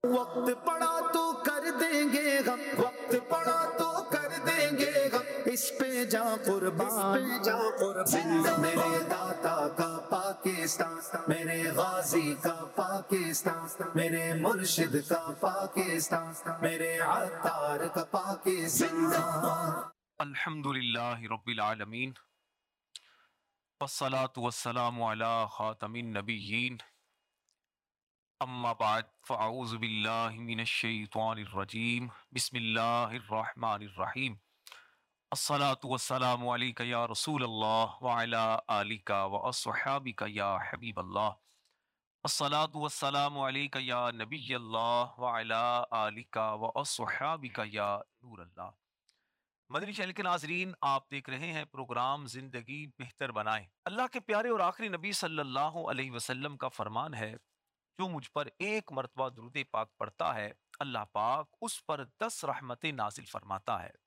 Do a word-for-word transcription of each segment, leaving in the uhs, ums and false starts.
وقت پڑا تو کر دیں گے غم، وقت پڑا تو کر دیں گے غم، اس پہ جا قربان، جا قربان میرے داتا کا پاکستان، میرے غازی کا پاکستان، میرے مرشد کا پاکستان، میرے عطار کا پاکستان۔ الحمدللہ رب العالمین، والصلاة والسلام علی خاتم النبیین، اما بعد فاعوذ باللہ من الشیطان الرجیم، بسم اللہ الرحمن الرحیم۔ الصلاة والسلام علیک یا رسول اللہ وعلی آلک واصحابک یا حبیب اللہ۔ الصلاة والسلام علیک یا نبی اللہ وعلی آلک واصحابک یا نور اللہ۔ مدنی چینل کے ناظرین، آپ دیکھ رہے ہیں پروگرام زندگی بہتر بنائیں۔ اللہ کے پیارے اور آخری نبی صلی اللہ علیہ وسلم کا فرمان ہے، جو مجھ پر ایک مرتبہ درود پاک پڑھتا ہے اللہ پاک اس پر دس رحمتیں نازل فرماتا ہے،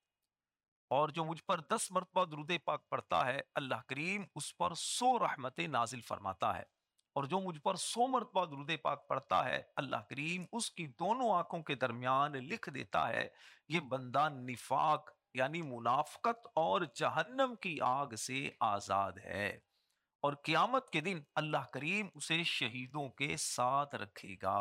اور جو مجھ پر دس مرتبہ درود پاک پڑھتا ہے اللہ کریم اس پر سو رحمتیں نازل فرماتا ہے، اور جو مجھ پر سو مرتبہ درود پاک پڑھتا ہے اللہ کریم اس کی دونوں آنکھوں کے درمیان لکھ دیتا ہے یہ بندہ نفاق یعنی منافقت اور جہنم کی آگ سے آزاد ہے، اور قیامت کے دن اللہ کریم اسے شہیدوں کے ساتھ رکھے گا۔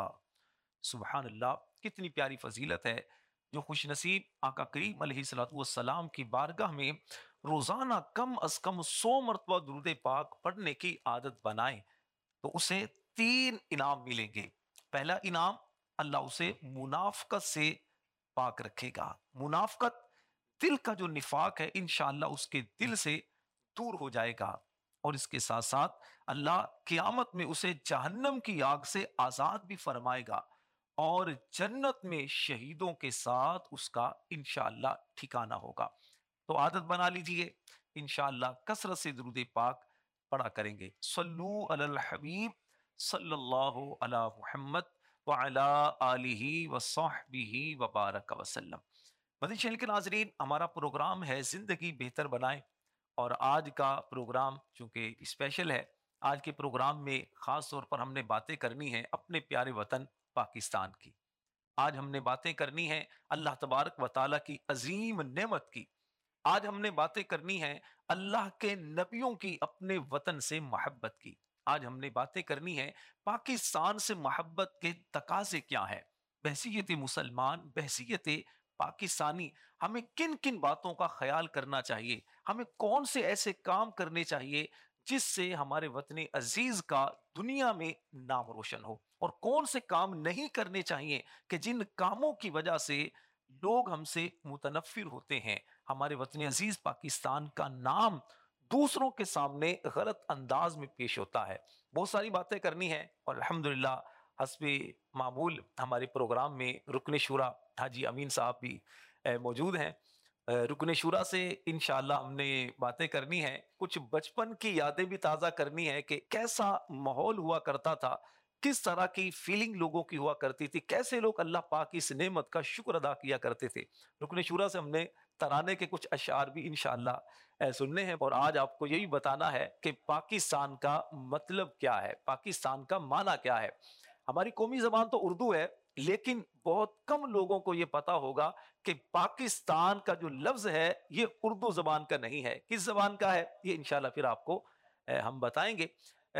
سبحان اللہ، کتنی پیاری فضیلت ہے جو خوش نصیب آقا کریم علیہ الصلوۃ والسلام کی بارگاہ میں روزانہ کم از کم سو مرتبہ درود پاک پڑھنے کی عادت بنائیں تو اسے تین انعام ملیں گے۔ پہلا انعام، اللہ اسے منافقت سے پاک رکھے گا۔ منافقت دل کا جو نفاق ہے انشاءاللہ اس کے دل سے دور ہو جائے گا، اور اس کے ساتھ ساتھ اللہ قیامت میں اسے جہنم کی آگ سے آزاد بھی فرمائے گا، اور جنت میں شہیدوں کے ساتھ اس کا انشاءاللہ ٹھکانہ ہوگا۔ تو عادت بنا لیجئے، انشاءاللہ کثرت سے درود پاک پڑھا کریں گے۔ صلو علی الحبیب صلی اللہ علی محمد وعلی آلہ وصحبہ وبارک وسلم۔ مدنی چینل کے ناظرین، ہمارا پروگرام ہے زندگی بہتر بنائیں، اور آج کا پروگرام چونکہ اسپیشل ہے، آج کے پروگرام میں خاص طور پر ہم نے باتیں کرنی ہیں اپنے پیارے وطن پاکستان کی۔ آج ہم نے باتیں کرنی ہیں اللہ تبارک و تعالیٰ کی عظیم نعمت کی۔ آج ہم نے باتیں کرنی ہیں اللہ کے نبیوں کی اپنے وطن سے محبت کی۔ آج ہم نے باتیں کرنی ہیں پاکستان سے محبت کے تقاضے کیا ہیں، بحیثیت مسلمان، بحیثیت پاکستانی ہمیں کن کن باتوں کا خیال کرنا چاہیے، ہمیں کون سے ایسے کام کرنے چاہیے جس سے ہمارے وطن عزیز کا دنیا میں نام روشن ہو، اور کون سے کام نہیں کرنے چاہیے کہ جن کاموں کی وجہ سے لوگ ہم سے متنفر ہوتے ہیں، ہمارے وطن عزیز پاکستان کا نام دوسروں کے سامنے غلط انداز میں پیش ہوتا ہے۔ بہت ساری باتیں کرنی ہیں، اور الحمدللہ حسب معمول ہمارے پروگرام میں رکن شورا حاجی امین صاحب بھی موجود ہیں۔ رکن شورا سے انشاءاللہ ہم نے باتیں کرنی ہیں، کچھ بچپن کی یادیں بھی تازہ کرنی ہے کہ کیسا ماحول ہوا کرتا تھا، کس طرح کی فیلنگ لوگوں کی ہوا کرتی تھی، کیسے لوگ اللہ پاک کی اس نعمت کا شکر ادا کیا کرتے تھے۔ رکن شورا سے ہم نے ترانے کے کچھ اشعار بھی انشاءاللہ سننے ہیں، اور آج آپ کو یہی بتانا ہے کہ پاکستان کا مطلب کیا ہے، پاکستان کا معنی کیا ہے۔ ہماری قومی زبان تو اردو ہے، لیکن بہت کم لوگوں کو یہ پتا ہوگا کہ پاکستان کا جو لفظ ہے یہ اردو زبان کا نہیں ہے، کس زبان کا ہے، یہ انشاءاللہ پھر آپ کو ہم بتائیں گے۔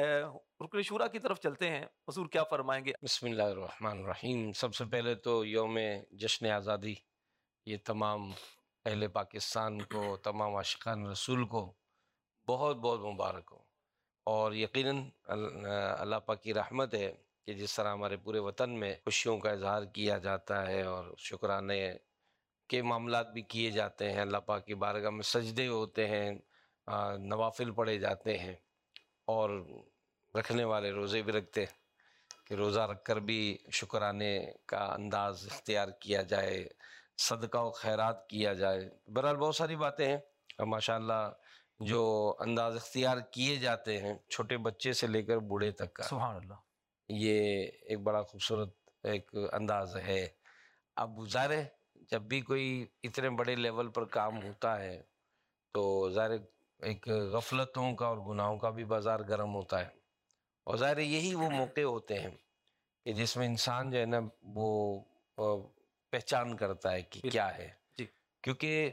رکن شورا کی طرف چلتے ہیں، حضور کیا فرمائیں گے؟ بسم اللہ الرحمن الرحیم۔ سب سے پہلے تو یوم جشن آزادی یہ تمام اہل پاکستان کو، تمام عاشقان رسول کو بہت بہت مبارک ہو، اور یقیناً اللہ پاک کی رحمت ہے کہ جس طرح ہمارے پورے وطن میں خوشیوں کا اظہار کیا جاتا ہے اور شکرانے کے معاملات بھی کیے جاتے ہیں، اللہ پاک کی بارگاہ میں سجدے ہوتے ہیں، نوافل پڑھے جاتے ہیں، اور رکھنے والے روزے بھی رکھتے ہیں کہ روزہ رکھ کر بھی شکرانے کا انداز اختیار کیا جائے، صدقہ و خیرات کیا جائے۔ بہرحال بہت ساری باتیں ہیں، اور ماشاءاللہ جو انداز اختیار کیے جاتے ہیں چھوٹے بچے سے لے کر بوڑھے تک کا، سبحان اللہ، یہ ایک بڑا خوبصورت ایک انداز ہے۔ اب ظاہر ہے جب بھی کوئی اتنے بڑے لیول پر کام ہوتا ہے تو ظاہر ایک غفلتوں کا اور گناہوں کا بھی بازار گرم ہوتا ہے، اور ظاہر یہی وہ موقع ہوتے ہیں کہ جس میں انسان جو ہے نا وہ پہچان کرتا ہے کہ کیا ہے. جی. کیونکہ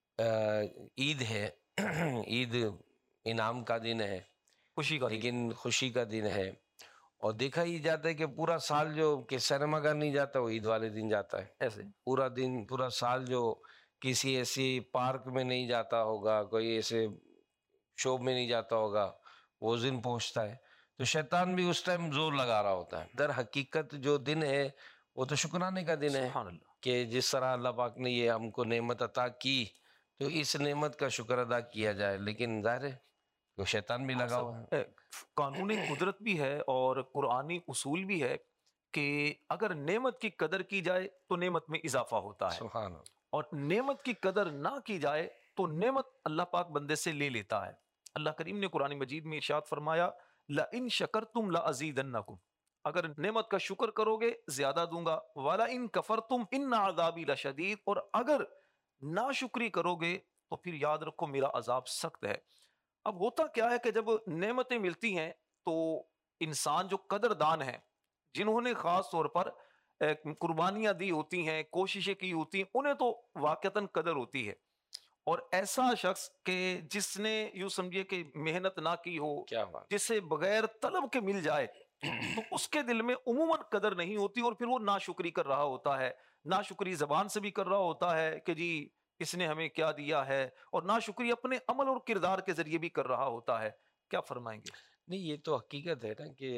عید ہے، عید انعام کا دن ہے، خوشی کا دن. لیکن خوشی کا دن ہے. اور دیکھا ہی جاتا ہے کہ پورا سال جو کہ سینما گھر نہیں جاتا وہ عید والے دن جاتا ہے. ایسے پورا دن پورا سال جو کسی ایسی پارک میں نہیں جاتا ہوگا، کوئی ایسے شو میں نہیں جاتا ہوگا، وہ دن پہنچتا ہے. تو شیطان بھی اس ٹائم زور لگا رہا ہوتا ہے. در حقیقت جو دن ہے وہ تو شکرانے کا دن ہے سبحان اللہ. کہ جس طرح اللہ پاک نے یہ ہم کو نعمت عطا کی تو اس نعمت کا شکر ادا کیا جائے. لیکن ظاہر ہے وہ شیطان بھی لگا ہوا ہے. قانونی قدرت بھی ہے اور قرآنی اصول بھی ہے کہ اگر نعمت کی قدر کی جائے تو نعمت میں اضافہ ہوتا ہے، سبحان اللہ. اور نعمت کی قدر نہ کی جائے تو نعمت اللہ پاک بندے سے لے لیتا ہے. اللہ کریم نے قرآن مجید میں ارشاد فرمایا لَإِن شَكَرْتُمْ لَأَزِيدَنَّكُمْ، اگر نعمت کا شکر کرو گے زیادہ دوں گا. وَلَئِن كَفَرْتُمْ إِنَّ عَذَابِي لَشَدِيدٌ، اور اگر ناشکری کرو گے تو پھر یاد رکھو میرا عذاب سخت ہے. اب ہوتا کیا ہے کہ جب نعمتیں ملتی ہیں تو انسان جو قدر دان ہیں، جنہوں نے خاص طور پر قربانیاں دی ہوتی ہیں، کوششیں کی ہوتی ہیں، انہیں تو واقعتاً قدر ہوتی ہے. اور ایسا شخص کہ جس نے یوں سمجھیے کہ محنت نہ کی ہو، کیا بات. جسے بغیر طلب کے مل جائے تو اس کے دل میں عموماً قدر نہیں ہوتی، اور پھر وہ ناشکری کر رہا ہوتا ہے. ناشکری زبان سے بھی کر رہا ہوتا ہے کہ جی اس نے ہمیں کیا دیا ہے، اور ناشکری اپنے عمل اور کردار کے ذریعے بھی کر رہا ہوتا ہے. کیا فرمائیں گے؟ نہیں، یہ تو حقیقت ہے نا کہ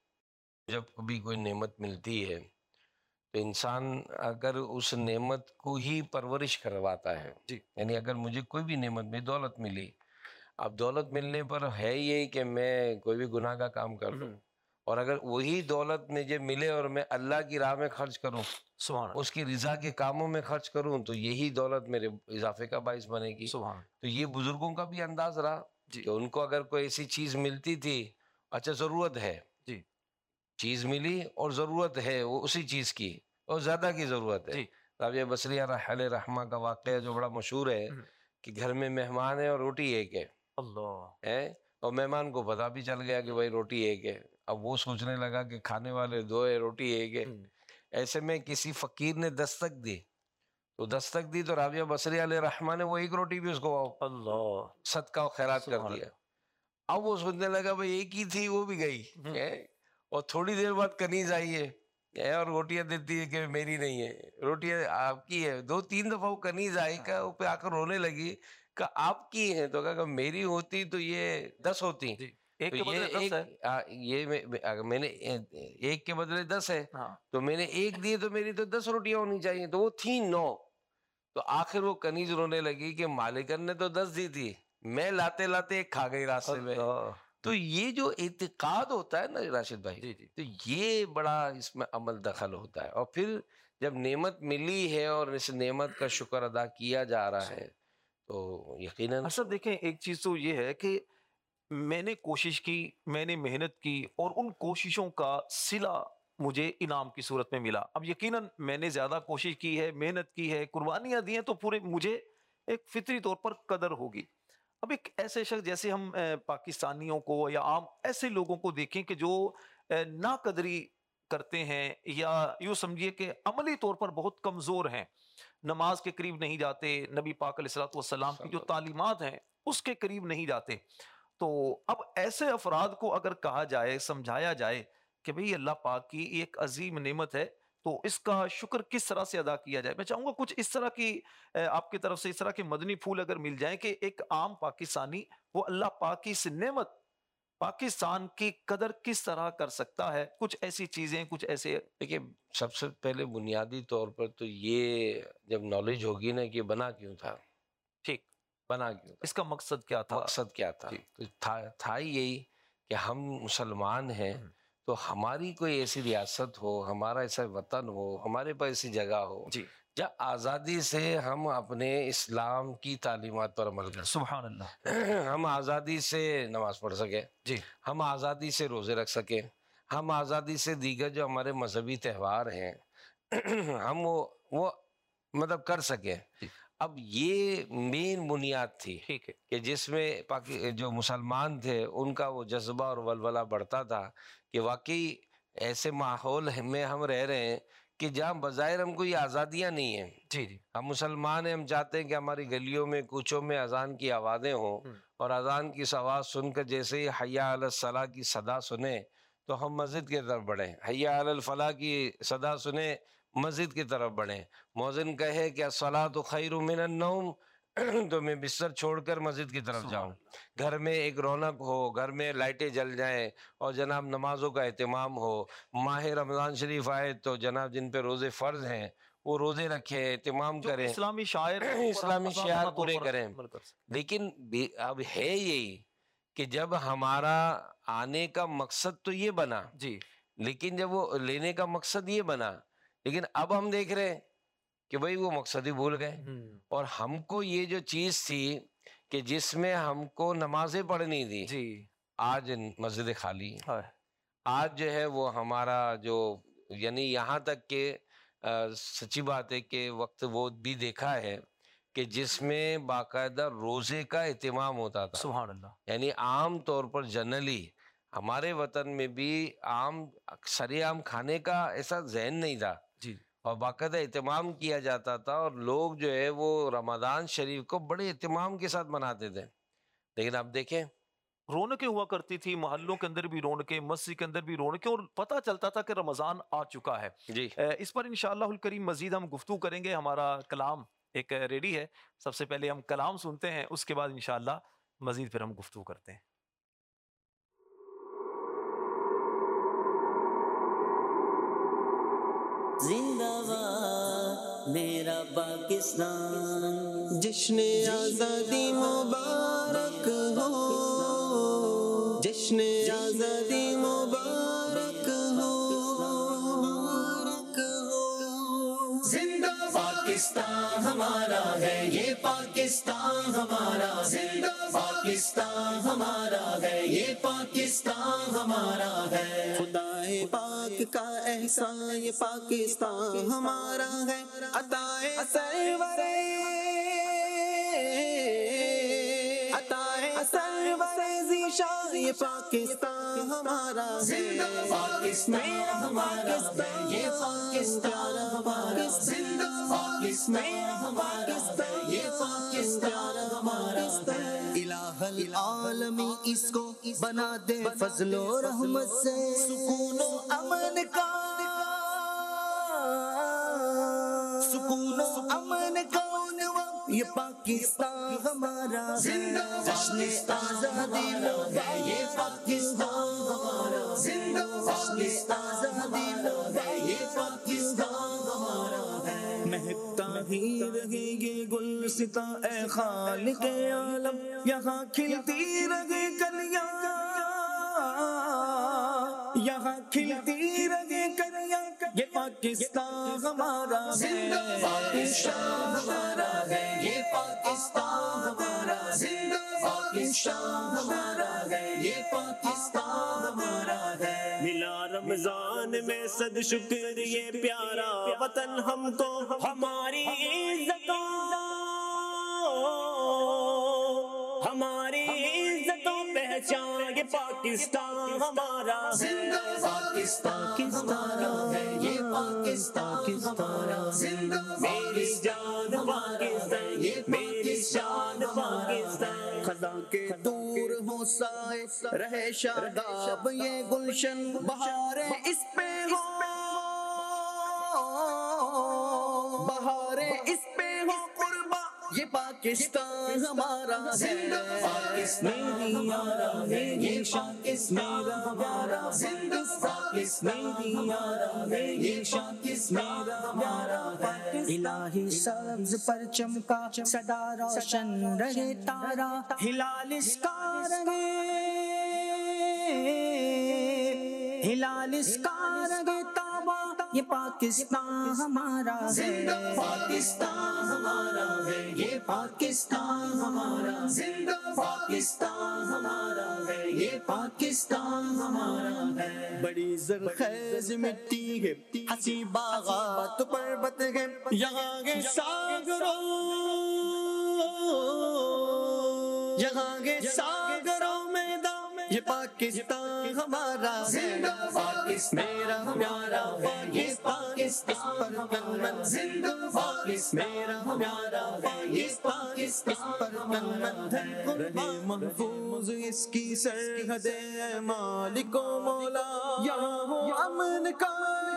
جب کبھی کوئی نعمت ملتی ہے تو انسان اگر اس نعمت کو ہی پرورش کرواتا ہے، جی. یعنی اگر مجھے کوئی بھی نعمت میں دولت ملی، اب دولت ملنے پر ہے یہ کہ میں کوئی بھی گناہ کا کام کر لوں، اور اگر وہی دولت مجھے ملے اور میں اللہ کی راہ میں خرچ کروں، سبحان اللہ. اس کی رضا کے کاموں میں خرچ کروں، تو یہی دولت میرے اضافے کا باعث بنے گی. سبحان اللہ. تو یہ بزرگوں کا بھی انداز رہا جی. کہ ان کو اگر کوئی ایسی چیز ملتی تھی، اچھا ضرورت ہے، جی. چیز ملی اور ضرورت ہے وہ اسی چیز کی اور زیادہ کی ضرورت ہے. جی. رابعہ بصریہ علیہ رحمہ کا واقعہ جو بڑا مشہور ہے کہ گھر میں مہمان ہے اور روٹی ایک ہے اللہ ہے اور مہمان کو پتہ بھی چل گیا کہ بھائی روٹی ایک ہے. اب وہ سوچنے لگا کہ کھانے والے دو ہے، روٹی ایک ہے. ایسے میں کسی فقیر نے دستک دی تو دستک دی تو رابعہ بصری علیہ رحمہ نے وہ ایک روٹی بھی اس کو اللہ صدقہ و خیرات کر دیا. اب وہ سوچنے لگا بھائی ایک ہی تھی وہ بھی گئی، اور تھوڑی دیر بعد کنیز آئی ہے اور روٹیاں دیتی ہے کہ میری نہیں ہے، روٹیاں آپ کی ہے. دو تین دفعہ وہ کنیز آئی کا وہ پہ آ کر رونے لگی کہ آپ کی ہے، تو کہا کہ میری ہوتی تو یہ دس ہوتی. ایک تو کے بدلے یہ دس ہے. ایک یہ میں نے ایک کے بدلے دس ہے تو میں نے ایک دی تو میری تو دس روٹیاں ہونی چاہیے، تو وہ تھی نو. تو آخر وہ کنیز رونے لگی کہ مالکن نے تو دس دی تھی، میں لاتے لاتے ایک کھا گئی راستے میں. تو یہ جو اعتقاد ہوتا ہے نا راشد بھائی، تو یہ بڑا اس میں عمل دخل ہوتا ہے. اور پھر جب نعمت ملی ہے اور اس نعمت کا شکر ادا کیا جا رہا ہے تو یقیناً اصل دیکھیں ایک چیز تو یہ ہے کہ میں نے کوشش کی، میں نے محنت کی، اور ان کوششوں کا صلہ مجھے انعام کی صورت میں ملا. اب یقیناً میں نے زیادہ کوشش کی ہے، محنت کی ہے، قربانیاں دی ہیں، تو پورے مجھے ایک فطری طور پر قدر ہوگی. اب ایک ایسے شخص جیسے ہم پاکستانیوں کو یا عام ایسے لوگوں کو دیکھیں کہ جو ناقدری کرتے ہیں یا یوں سمجھیے کہ عملی طور پر بہت کمزور ہیں، نماز کے قریب نہیں جاتے، نبی پاک علیہ الصلوۃ والسلام کی جو تعلیمات ہیں اس کے قریب نہیں جاتے. تو اب ایسے افراد کو اگر کہا جائے، سمجھایا جائے کہ بھئی اللہ پاک کی ایک عظیم نعمت ہے تو اس کا شکر کس طرح سے ادا کیا جائے، میں چاہوں گا کچھ اس طرح کی آپ کی طرف سے اس طرح کے مدنی پھول اگر مل جائیں کہ ایک عام پاکستانی وہ اللہ پاک کی اس نعمت پاکستان کی قدر کس طرح کر سکتا ہے. کچھ ایسی چیزیں، کچھ ایسے. دیکھیں سب سے پہلے بنیادی طور پر تو یہ جب نالج ہوگی نا کہ بنا کیوں تھا، ٹھیک بنا کیوں تھا، اس کا مقصد کیا تھا، مقصد کیا تھا. تو تھا تھا یہی کہ ہم مسلمان ہیں تو ہماری کوئی ایسی ریاست ہو، ہمارا ایسا وطن ہو، ہمارے پاس ایسی جگہ ہو جی جہاں آزادی سے ہم اپنے اسلام کی تعلیمات پر عمل کر سکیں. سبحان اللہ. ہم آزادی سے نماز پڑھ سکیں، جی ہم آزادی سے روزے رکھ سکیں، ہم آزادی سے دیگر جو ہمارے مذہبی تہوار ہیں ہم وہ وہ مطلب کر سکیں. اب یہ مین بنیاد تھی ٹھیک ہے کہ جس میں پاکی جو مسلمان تھے ان کا وہ جذبہ اور ولولہ بڑھتا تھا کہ واقعی ایسے ماحول میں ہم رہ رہے ہیں کہ جہاں بظاہر ہم کو یہ آزادیاں نہیں ہیں. جی جی ہم مسلمان ہیں، ہم چاہتے ہیں کہ ہماری گلیوں میں کوچوں میں اذان کی آوازیں ہوں، اور اذان کی آواز سن کر جیسے ہی حیا علی الصلاح کی صدا سنیں تو ہم مسجد کی طرف بڑھیں، حیا علی الفلاح کی صدا سنیں مسجد کی طرف بڑھیں. مؤذن کہے کہ الصلاۃ خیر من النوم تو میں بستر چھوڑ کر مسجد کی طرف جاؤں. گھر میں ایک رونق ہو، گھر میں لائٹیں جل جائیں، اور جناب نمازوں کا اہتمام ہو. ماہ رمضان شریف آئے تو جناب جن پہ روزے فرض ہیں وہ روزے رکھیں، اہتمام جو کریں، اسلامی شاعر اسلامی شعائر پورے کریں. لیکن اب ہے یہی کہ جب ہمارا آنے کا مقصد تو یہ بنا، جی لیکن جب وہ لینے کا مقصد یہ بنا، لیکن اب ہم دیکھ رہے ہیں کہ بھئی وہ مقصد ہی بھول گئے. اور ہم کو یہ جو چیز تھی کہ جس میں ہم کو نمازیں پڑھنی تھی، جی آج مسجد خالی ہیں. ہائے. آج جو ہے وہ ہمارا جو یعنی یہاں تک کہ سچی بات ہے کہ وقت وہ بھی دیکھا ہے کہ جس میں باقاعدہ روزے کا اہتمام ہوتا تھا. سبحان اللہ. یعنی عام طور پر جنرلی ہمارے وطن میں بھی عام سر عام کھانے کا ایسا ذہن نہیں تھا، جی اور باقاعدہ اہتمام کیا جاتا تھا، اور لوگ جو ہے وہ رمضان شریف کو بڑے اہتمام کے ساتھ مناتے تھے. لیکن اب دیکھیں رونقیں ہوا کرتی تھی، محلوں کے اندر بھی رونقیں، مسجد کے اندر بھی رونقیں، اور پتہ چلتا تھا کہ رمضان آ چکا ہے. جی اس پر انشاءاللہ الکریم مزید ہم گفتگو کریں گے. ہمارا کلام ایک ریڈی ہے، سب سے پہلے ہم کلام سنتے ہیں، اس کے بعد انشاءاللہ مزید پھر ہم گفتگو کرتے ہیں. زندہ باد میرا پاکستان، جشن آزادی مبارک ہو، جشن آزادی مبارک ہو، مبارک ہو. زندہ پاکستان ہمارا ہے، یہ پاکستان ہمارا، زندہ پاکستان ہمارا ہے، یہ پاکستان ہمارا ہے. خدائے پاک کا احسان یہ پاکستان ہمارا ہے، عطائے سرور عطائے سرور ذیشان یہ پاکستان ہمارا ہے. زندہ پاکستان ہمارا ہے، یہ پاکستان ہمارا، زندہ پاکستان ہمارا ہے، یہ پاکستان ہمارا ہے. الہ العالمی اس کو بنا دے فضل و رحمت سے، سکون و امن کا سکون و امن کا عنوان یہ پاکستان ہمارا ہے. زندہ پاکستان ہمارا ہے، یہ پاکستان ہمارا، زندہ پاکستان ہمارا ہے، یہ پاکستان ہمارا ہے. مہکتا ہی رہے یہ گلستہ اے خالق عالم، یہاں کھلتی رہے کلیاں، یہاں کھلتی رہے کلیاں، یہ پاکستان ہمارا ہے. زندہ پاکستان ہمارا ہے، یہ پاکستان ہمارا، زندہ پاکستان ہمارا ہے، یہ پاکستان ہمارا ہے. ملا رمضان میں صد شکر یہ پیارا وطن ہم کو، ہماری عزتوں ہماری عزتوں پہچان یہ پاکستان ہمارا. زندہ پاکستان ہمارا ہے، یہ پاکستان ہمارا، زندہ میری جان پاکستان یہ میری شان پاکستان. خزاں کے دور ہو سائے رہے شاداب یہ گلشن، بہاریں اس پہ ہو بہاریں اس پہ ہو قربا یہ پاکستان ہمارا ہے. زندہ پاکستان ہمارا ہے، یہ پاکستان ہمارا، زندہ پاکستان ہمارا ہے، یہ پاکستان ہمارا ہے. الہی سبز پرچم کا صدا روشن رہے تارا، ہلال اس کا رہے ہلال اس کا رہے تابا یہ پاکستان ہمارا ہے. زندہ پاکستان ہمارا ہے، یہ پاکستان ہمارا، زندہ پاکستان ہمارا ہے، یہ پاکستان ہمارا ہے. بڑی زرخیز مٹی ہے، ہنسی باغات پربت ہے، یہاں کے ساگروں یہاں کے ساگروں میدان یہ پاکستان ہمارا ہے، میرا پیارا ہے یہ پاکستان ہمارا، میرا پیارا ہے یہ پاکستان ہمارا ہے، رہے محفوظ اس کی سرحد اے مالک و مولا، یہاں ہو امن کا،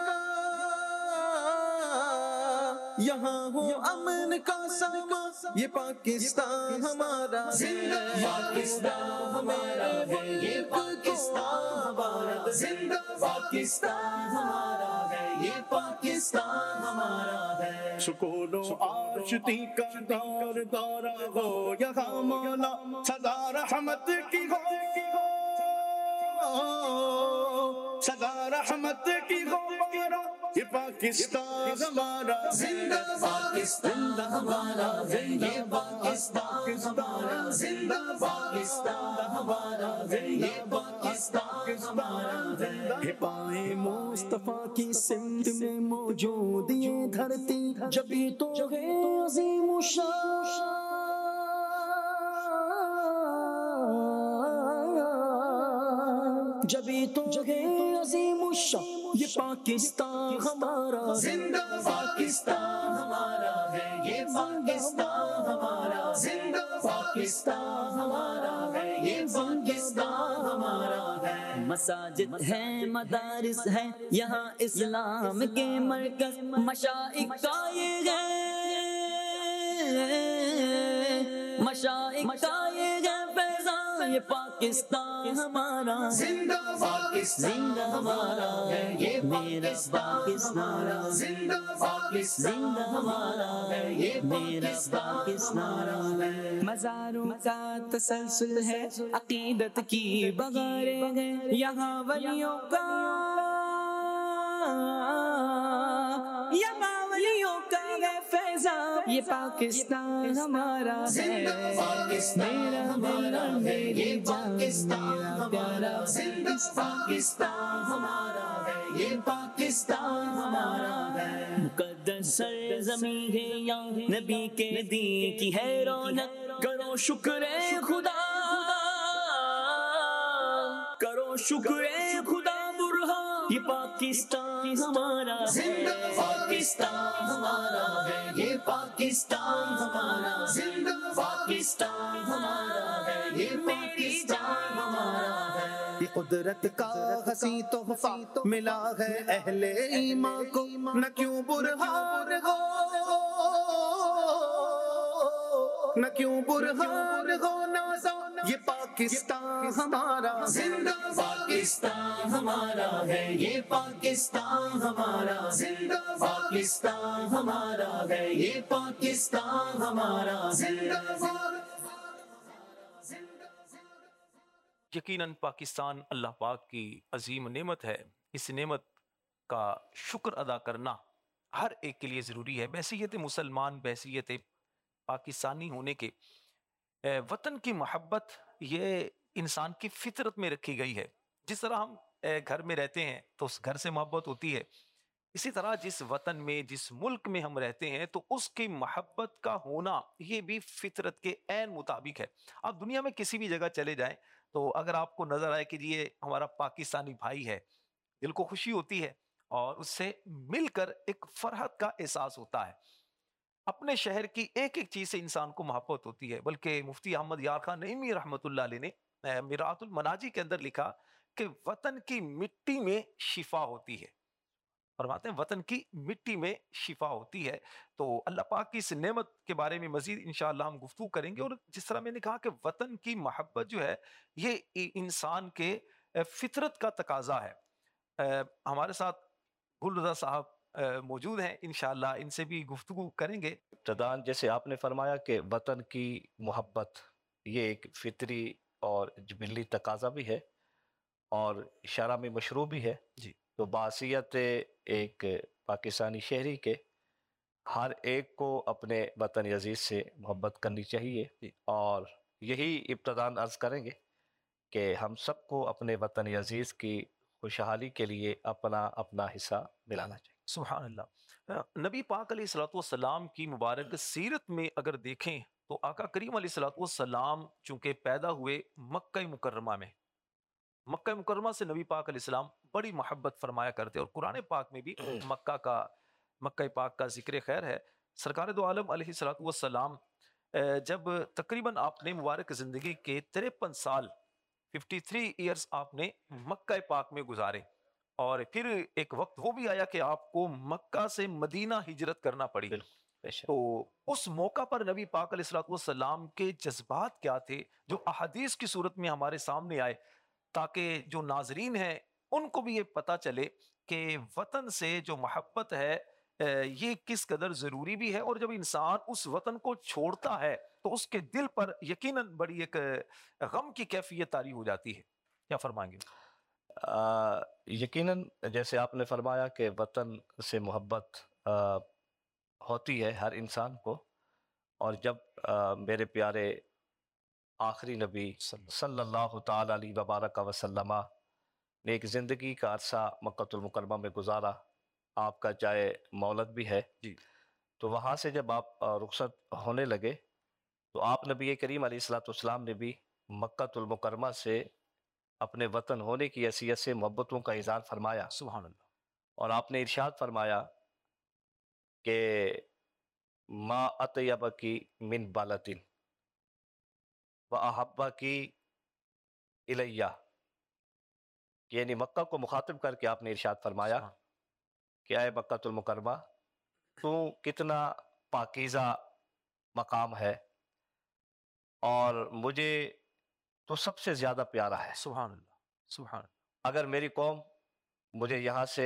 یہاں ہو امن کا ساما، یہ پاکستان ہمارا ہے، پاکستان ہمارا ہے، یہ پاکستان ہمارا ہے، پاکستان ہمارا ہے، یہ پاکستان ہمارا ہے، سکون و آشتی کا دور دورہ ہو یہاں مولا، سدا رحمت کی ہو، سدا رحمت کی ہو ہمارا، یہ پاکستان ہمارا، زندہ پاکستان ہمارا ہے، یہ پاکستان ہمارا، زندہ پاکستان ہمارا ہے، یہ پاکستان ہمارا ہے، پائے مصطفیٰ کی سمت میں موجود یہ دھرتی، جبھی تو ہے عظیم الشان، جبھی تو ہے عظیم الشان، یہ پاکستان ہمارا، زندہ پاکستان ہمارا ہے، یہ پاکستان ہمارا، زندہ پاکستان ہمارا ہے، یہ پاکستان ہمارا ہے، مساجد ہیں، مدارس ہیں، یہاں اسلام کے مرکز، مشائخ کا یہ ہے، مشائخ کا یہ ہے فیضان، یہ پاکستان ہمارا، زندہ پاکستان ہمارا ہے، یہ میرا پاکستان، زندہ پاکستان ہمارا ہے، یہ میرا پاکستان ہے، مزاروں کا تسلسل ہے، عقیدت کی بغاریں ہیں، یہاں ولیوں کا، یہاں ولیوں کا ہے فیضان، یہ پاکستان ہمارا ہے، میرا میرا میری جان، میرا پیارا پاکستان ہمارا ہے، یہ پاکستان ہمارا ہے، مقدس سرزمین ہے یہاں نبی کے دین کی ہے رونق، کرو شکر خدا، کرو شکر خدا برہان، یہ پاکستان ہمارا ہے، پاکستان ہمارا ہے، یہ پاکستان ہمارا، زندہ پاکستان ہمارا ہے، یہ پاکستان ہمارا ہے، یہ قدرت کا حسین تحفہ ملا ہے اہل ایمان کو، نہ کیوں برہان ہو، نہ کیوں برہان ہو نازا، یہ پاکستان ہمارا، زندہ پاکستان ہمارا ہے، یہ پاکستان ہمارا، زندہ پاکستان ہمارا ہے، یہ پاکستان ہمارا، زندہ یقیناً پاکستان اللہ پاک کی عظیم نعمت ہے، اس نعمت کا شکر ادا کرنا ہر ایک کے لیے ضروری ہے، بحیثیت مسلمان، بحیثیت پاکستانی ہونے کے، وطن کی محبت یہ انسان کی فطرت میں رکھی گئی ہے، جس طرح ہم گھر میں رہتے ہیں تو اس گھر سے محبت ہوتی ہے، اسی طرح جس وطن میں، جس ملک میں ہم رہتے ہیں تو اس کی محبت کا ہونا یہ بھی فطرت کے عین مطابق ہے۔ آپ دنیا میں کسی بھی جگہ چلے جائیں تو اگر آپ کو نظر آئے کہ یہ ہمارا پاکستانی بھائی ہے، دل کو خوشی ہوتی ہے اور اس سے مل کر ایک فرحت کا احساس ہوتا ہے۔ اپنے شہر کی ایک ایک چیز سے انسان کو محبت ہوتی ہے، بلکہ مفتی احمد یار خان نعیمی رحمۃ اللہ علیہ نے مرآت المناجی کے اندر لکھا کہ وطن کی مٹی میں شفا ہوتی ہے، فرماتے ہیں وطن کی مٹی میں شفا ہوتی ہے۔ تو اللہ پاک کی اس نعمت کے بارے میں مزید انشاءاللہ ہم گفتگو کریں گے، اور جس طرح میں نے کہا کہ وطن کی محبت جو ہے یہ انسان کے فطرت کا تقاضا ہے۔ ہمارے ساتھ گل رضا صاحب موجود ہیں، انشاءاللہ ان سے بھی گفتگو کریں گے۔ ابتداً جیسے آپ نے فرمایا کہ وطن کی محبت یہ ایک فطری اور جبلی تقاضا بھی ہے اور شرع میں مشروع بھی ہے، جی تو باعثیت ایک پاکستانی شہری کے ہر ایک کو اپنے وطن عزیز سے محبت کرنی چاہیے، اور یہی ابتداً عرض کریں گے کہ ہم سب کو اپنے وطن عزیز کی خوشحالی کے لیے اپنا اپنا حصہ ملانا چاہیے۔ سبحان اللہ۔ نبی پاک علیہ الصلوۃ والسلام کی مبارک سیرت میں اگر دیکھیں تو آقا کریم علیہ الصلوۃ والسلام چونکہ پیدا ہوئے مکہ مکرمہ میں، مکہ مکرمہ سے نبی پاک علیہ السلام بڑی محبت فرمایا کرتے، اور قرآن پاک میں بھی مکہ کا مکہ پاک کا ذکر خیر ہے۔ سرکار دو عالم علیہ الصلوۃ والسلام جب تقریباً آپ نے مبارک زندگی کے تریپن سال ففٹی تھری ایئرس آپ نے مکہ پاک میں گزارے، اور پھر ایک وقت وہ بھی آیا کہ آپ کو مکہ سے مدینہ ہجرت کرنا پڑی۔ تو اس موقع پر نبی پاک علیہ الصلوۃ والسلام کے جذبات کیا تھے جو احادیث کی صورت میں ہمارے سامنے آئے، تاکہ جو ناظرین ہیں ان کو بھی یہ پتہ چلے کہ وطن سے جو محبت ہے یہ کس قدر ضروری بھی ہے، اور جب انسان اس وطن کو چھوڑتا ہے تو اس کے دل پر یقیناً بڑی ایک غم کی کیفیت طاری ہو جاتی ہے۔ کیا فرمائیں گے؟ آ, یقیناً جیسے آپ نے فرمایا کہ وطن سے محبت آ, ہوتی ہے ہر انسان کو، اور جب آ, میرے پیارے آخری نبی صلی اللہ تعالی علیہ وبارک وسلم نے ایک زندگی کا عرصہ مکہ المکرمہ میں گزارا، آپ کا جائے مولد بھی ہے جی، تو وہاں سے جب آپ رخصت ہونے لگے تو آپ نبی کریم علیہ الصلوۃ والسلام نے بھی مکہ المکرمہ سے اپنے وطن ہونے کی حیثیت سے محبتوں کا اظہار فرمایا، سبحان اللہ۔ اور آپ نے ارشاد فرمایا کہ ما اطیبکی من بلدن و احبکی الیہ، یعنی مکہ کو مخاطب کر کے آپ نے ارشاد فرمایا کہ اے مکہ المکرمہ، تو کتنا پاکیزہ مقام ہے اور مجھے تو سب سے زیادہ پیارا ہے۔ سبحان اللہ، سبحان اللہ۔ اگر میری قوم مجھے یہاں سے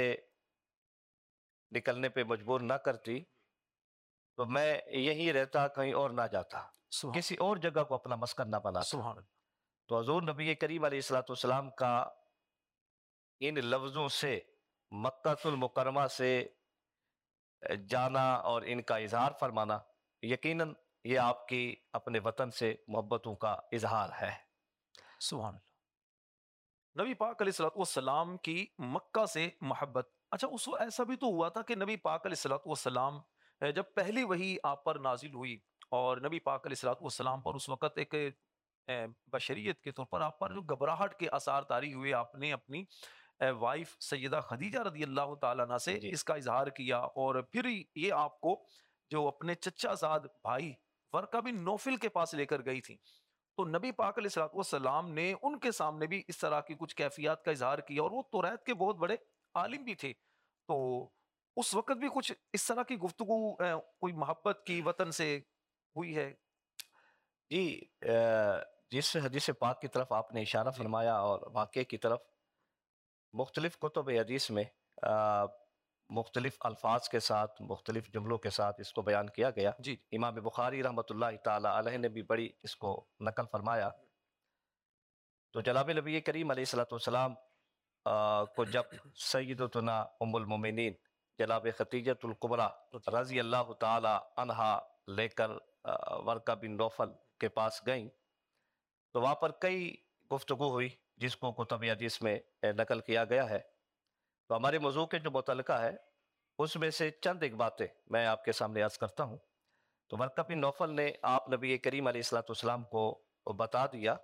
نکلنے پہ مجبور نہ کرتی تو میں یہیں رہتا، کہیں اور نہ جاتا، سبحان کسی اور جگہ کو اپنا مسکن نہ بناتا۔ سبحان اللہ۔ تو حضور نبی کریم علیہ الصلوۃ والسلام کا ان لفظوں سے مکہ المکرمہ سے جانا اور ان کا اظہار فرمانا یقیناً یہ آپ کی اپنے وطن سے محبتوں کا اظہار ہے۔ سبحان اللہ۔ نبی پاک علیہ الصلوۃ والسلام کی مکہ سے محبت، اچھا اس وقت ایسا بھی تو ہوا تھا کہ نبی پاک علیہ الصلوۃ والسلام جب پہلی وحی آپ پر نازل ہوئی اور نبی پاک علیہ الصلوۃ والسلام پر اس وقت ایک بشریت کے طور پر آپ پر جو گھبراہٹ کے آثار طاری ہوئے، آپ نے اپنی وائف سیدہ خدیجہ رضی اللہ تعالیٰ عنہ سے اس کا اظہار کیا، اور پھر یہ آپ کو جو اپنے چچا زاد بھائی ورقہ بن نوفل کے پاس لے کر گئی تھی، تو نبی پاک علیہ الصلوۃ والسلام نے ان کے سامنے بھی اس طرح کی کچھ کیفیات کا اظہار کیا، اور وہ توریت کے بہت بڑے عالم بھی تھے، تو اس وقت بھی کچھ اس طرح کی گفتگو کوئی محبت کی وطن سے ہوئی ہے؟ جی، جس حدیث پاک کی طرف آپ نے اشارہ فرمایا اور واقعے کی طرف، مختلف کتب حدیث میں مختلف الفاظ کے ساتھ مختلف جملوں کے ساتھ اس کو بیان کیا گیا۔ جی، امام بخاری رحمۃ اللہ تعالی علیہ نے بھی بڑی اس کو نقل فرمایا۔ تو جناب نبی کریم علیہ الصلوۃ والسلام کو جب سیدتنا ام المومنین جناب خدیجۃ الکبریٰ رضی اللہ تعالی عنہا لے کر ورقہ بن نوفل کے پاس گئیں تو وہاں پر کئی گفتگو ہوئی جس کو کتب حدیث میں نقل کیا گیا ہے۔ تو ہمارے موضوع کے جو متعلقہ ہے اس میں سے چند ایک باتیں میں آپ کے سامنے عرض کرتا ہوں۔ تو ورقہ بن نوفل نے آپ نبی کریم علیہ الصلوۃ والسلام کو بتا دیا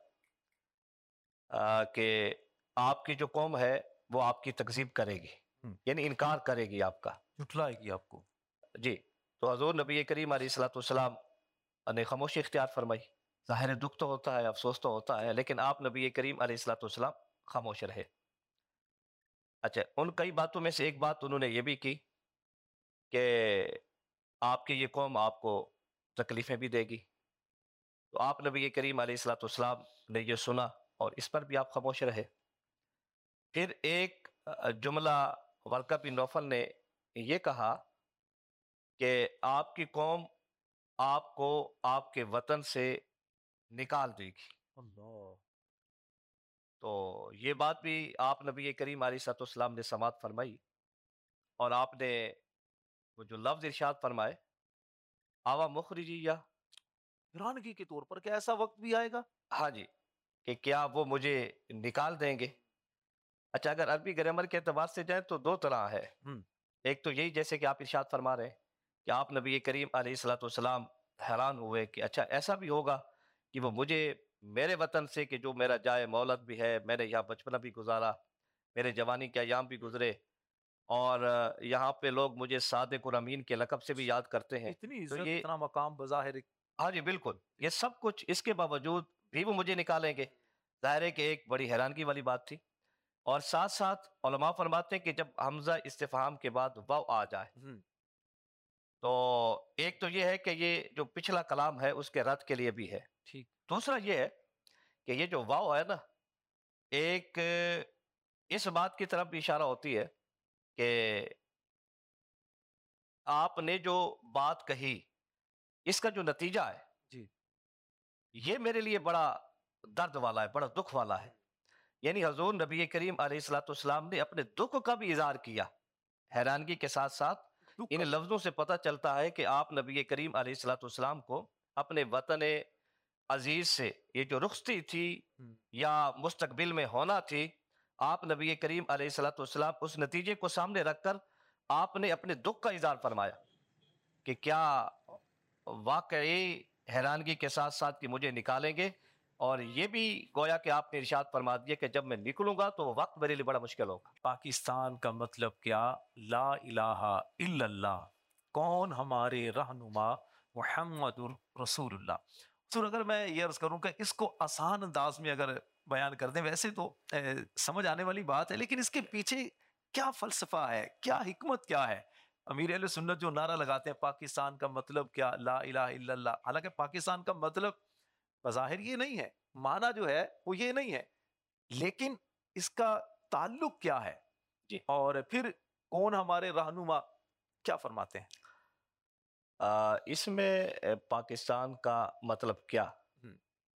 کہ آپ کی جو قوم ہے وہ آپ کی تکذیب کرے گی، یعنی انکار کرے گی، آپ کا جھٹلائے گی آپ کو۔ جی، تو حضور نبی کریم علیہ الصلوۃ والسلام نے خاموشی اختیار فرمائی۔ ظاہر دکھ تو ہوتا ہے، افسوس تو ہوتا ہے، لیکن آپ نبی کریم علیہ الصلوۃ والسلام خاموش رہے۔ اچھا، ان کئی باتوں میں سے ایک بات انہوں نے یہ بھی کی کہ آپ کی یہ قوم آپ کو تکلیفیں بھی دے گی، تو آپ نبی کریم علیہ الصلوۃ والسلام نے یہ سنا اور اس پر بھی آپ خاموش رہے۔ پھر ایک جملہ ورقہ بن نوفل نے یہ کہا کہ آپ کی قوم آپ کو آپ کے وطن سے نکال دے گی۔ اللہ۔ تو یہ بات بھی آپ نبی کریم علیہ الصلوۃ والسلام نے سماعت فرمائی، اور آپ نے وہ جو لفظ ارشاد فرمائے آوا مخرجی یا، حیرانگی کے طور پر کہ ایسا وقت بھی آئے گا؟ ہاں جی، کہ کیا وہ مجھے نکال دیں گے؟ اچھا، اگر عربی گرامر کے اعتبار سے جائیں تو دو طرح ہے۔ ایک تو یہی جیسے کہ آپ ارشاد فرما رہے ہیں کہ آپ نبی کریم علیہ الصلوۃ والسلام حیران ہوئے کہ اچھا ایسا بھی ہوگا کہ وہ مجھے میرے وطن سے کہ جو میرا جائے مولد بھی ہے، میں نے یہاں بچپنا بھی گزارا، میرے جوانی کے ایام بھی گزرے، اور یہاں پہ لوگ مجھے صادق اور امین کے لقب سے بھی یاد کرتے ہیں. اتنی تو عزت، یہ اتنا مقام بظاہر ایک- ہاں جی بالکل، یہ سب کچھ اس کے باوجود بھی وہ مجھے نکالیں گے. ظاہر ہے کہ ایک بڑی حیرانگی والی بات تھی. اور ساتھ ساتھ علماء فرماتے ہیں کہ جب حمزہ استفہام کے بعد واو آ جائے ہم، تو ایک تو یہ ہے کہ یہ جو پچھلا کلام ہے اس کے رد کے لیے بھی ہے. ٹھیک. دوسرا یہ ہے کہ یہ جو واو ہے نا، ایک اس بات کی طرف بھی اشارہ ہوتی ہے کہ آپ نے جو بات کہی اس کا جو نتیجہ ہے جی. یہ میرے لیے بڑا درد والا ہے، بڑا دکھ والا ہے. یعنی حضور نبی کریم علیہ الصلوۃ والسلام نے اپنے دکھ کا بھی اظہار کیا. حیرانگی کے ساتھ ساتھ دکھ ان کا- لفظوں سے پتہ چلتا ہے کہ آپ نبی کریم علیہ الصلوۃ والسلام کو اپنے وطن عزیز سے یہ جو رخصتی تھی ہم، یا مستقبل میں ہونا تھی، آپ نبی کریم علیہ الصلوۃ والسلام اس نتیجے کو سامنے رکھ کر آپ نے اپنے دکھ کا اظہار فرمایا کہ کیا واقعی حیرانگی کے ساتھ ساتھ کہ مجھے نکالیں گے. اور یہ بھی گویا کہ آپ نے ارشاد فرما دیا کہ جب میں نکلوں گا تو وہ وقت میرے لیے بڑا مشکل ہوگا. پاکستان کا مطلب کیا؟ لا الہ الا اللہ. کون ہمارے رہنما؟ محمد رسول اللہ. سر اگر میں یہ عرض کروں کہ اس کو آسان انداز میں اگر بیان کر دیں، ویسے تو اے، سمجھ آنے والی بات ہے، لیکن اس کے پیچھے کیا فلسفہ ہے، کیا حکمت کیا ہے؟ امیر اہل سنت جو نعرہ لگاتے ہیں پاکستان کا مطلب کیا؟ لا الہ الا اللہ. حالانکہ پاکستان کا مطلب بظاہر یہ نہیں ہے، معنی جو ہے وہ یہ نہیں ہے، لیکن اس کا تعلق کیا ہے؟ جی. اور پھر کون ہمارے رہنما، کیا فرماتے ہیں؟ آ، اس میں اے، پاکستان کا مطلب کیا، ہم،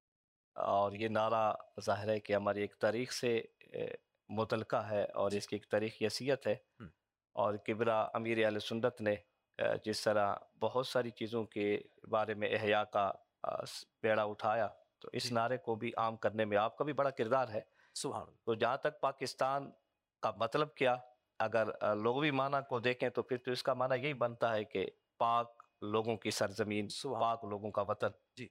اور یہ نعرہ ظاہر ہے کہ ہماری ایک تاریخ سے اے، متعلقہ ہے اور اس کی ایک تاریخی حیثیت ہے. ہم، اور کبرا امیر اہل سنت نے اے، جس طرح بہت ساری چیزوں کے بارے میں احیاء کا آ، س- بیڑا اٹھایا، تو اس جی. نعرے کو بھی عام کرنے میں آپ کا بھی بڑا کردار ہے. سبحان اللہ. تو جہاں تک پاکستان کا مطلب کیا، اگر آ، لغوی معنی کو دیکھیں تو پھر تو اس کا معنی یہی بنتا ہے کہ پاک لوگوں کی سرزمین، سبحان پاک لوگوں کا وطن. جی.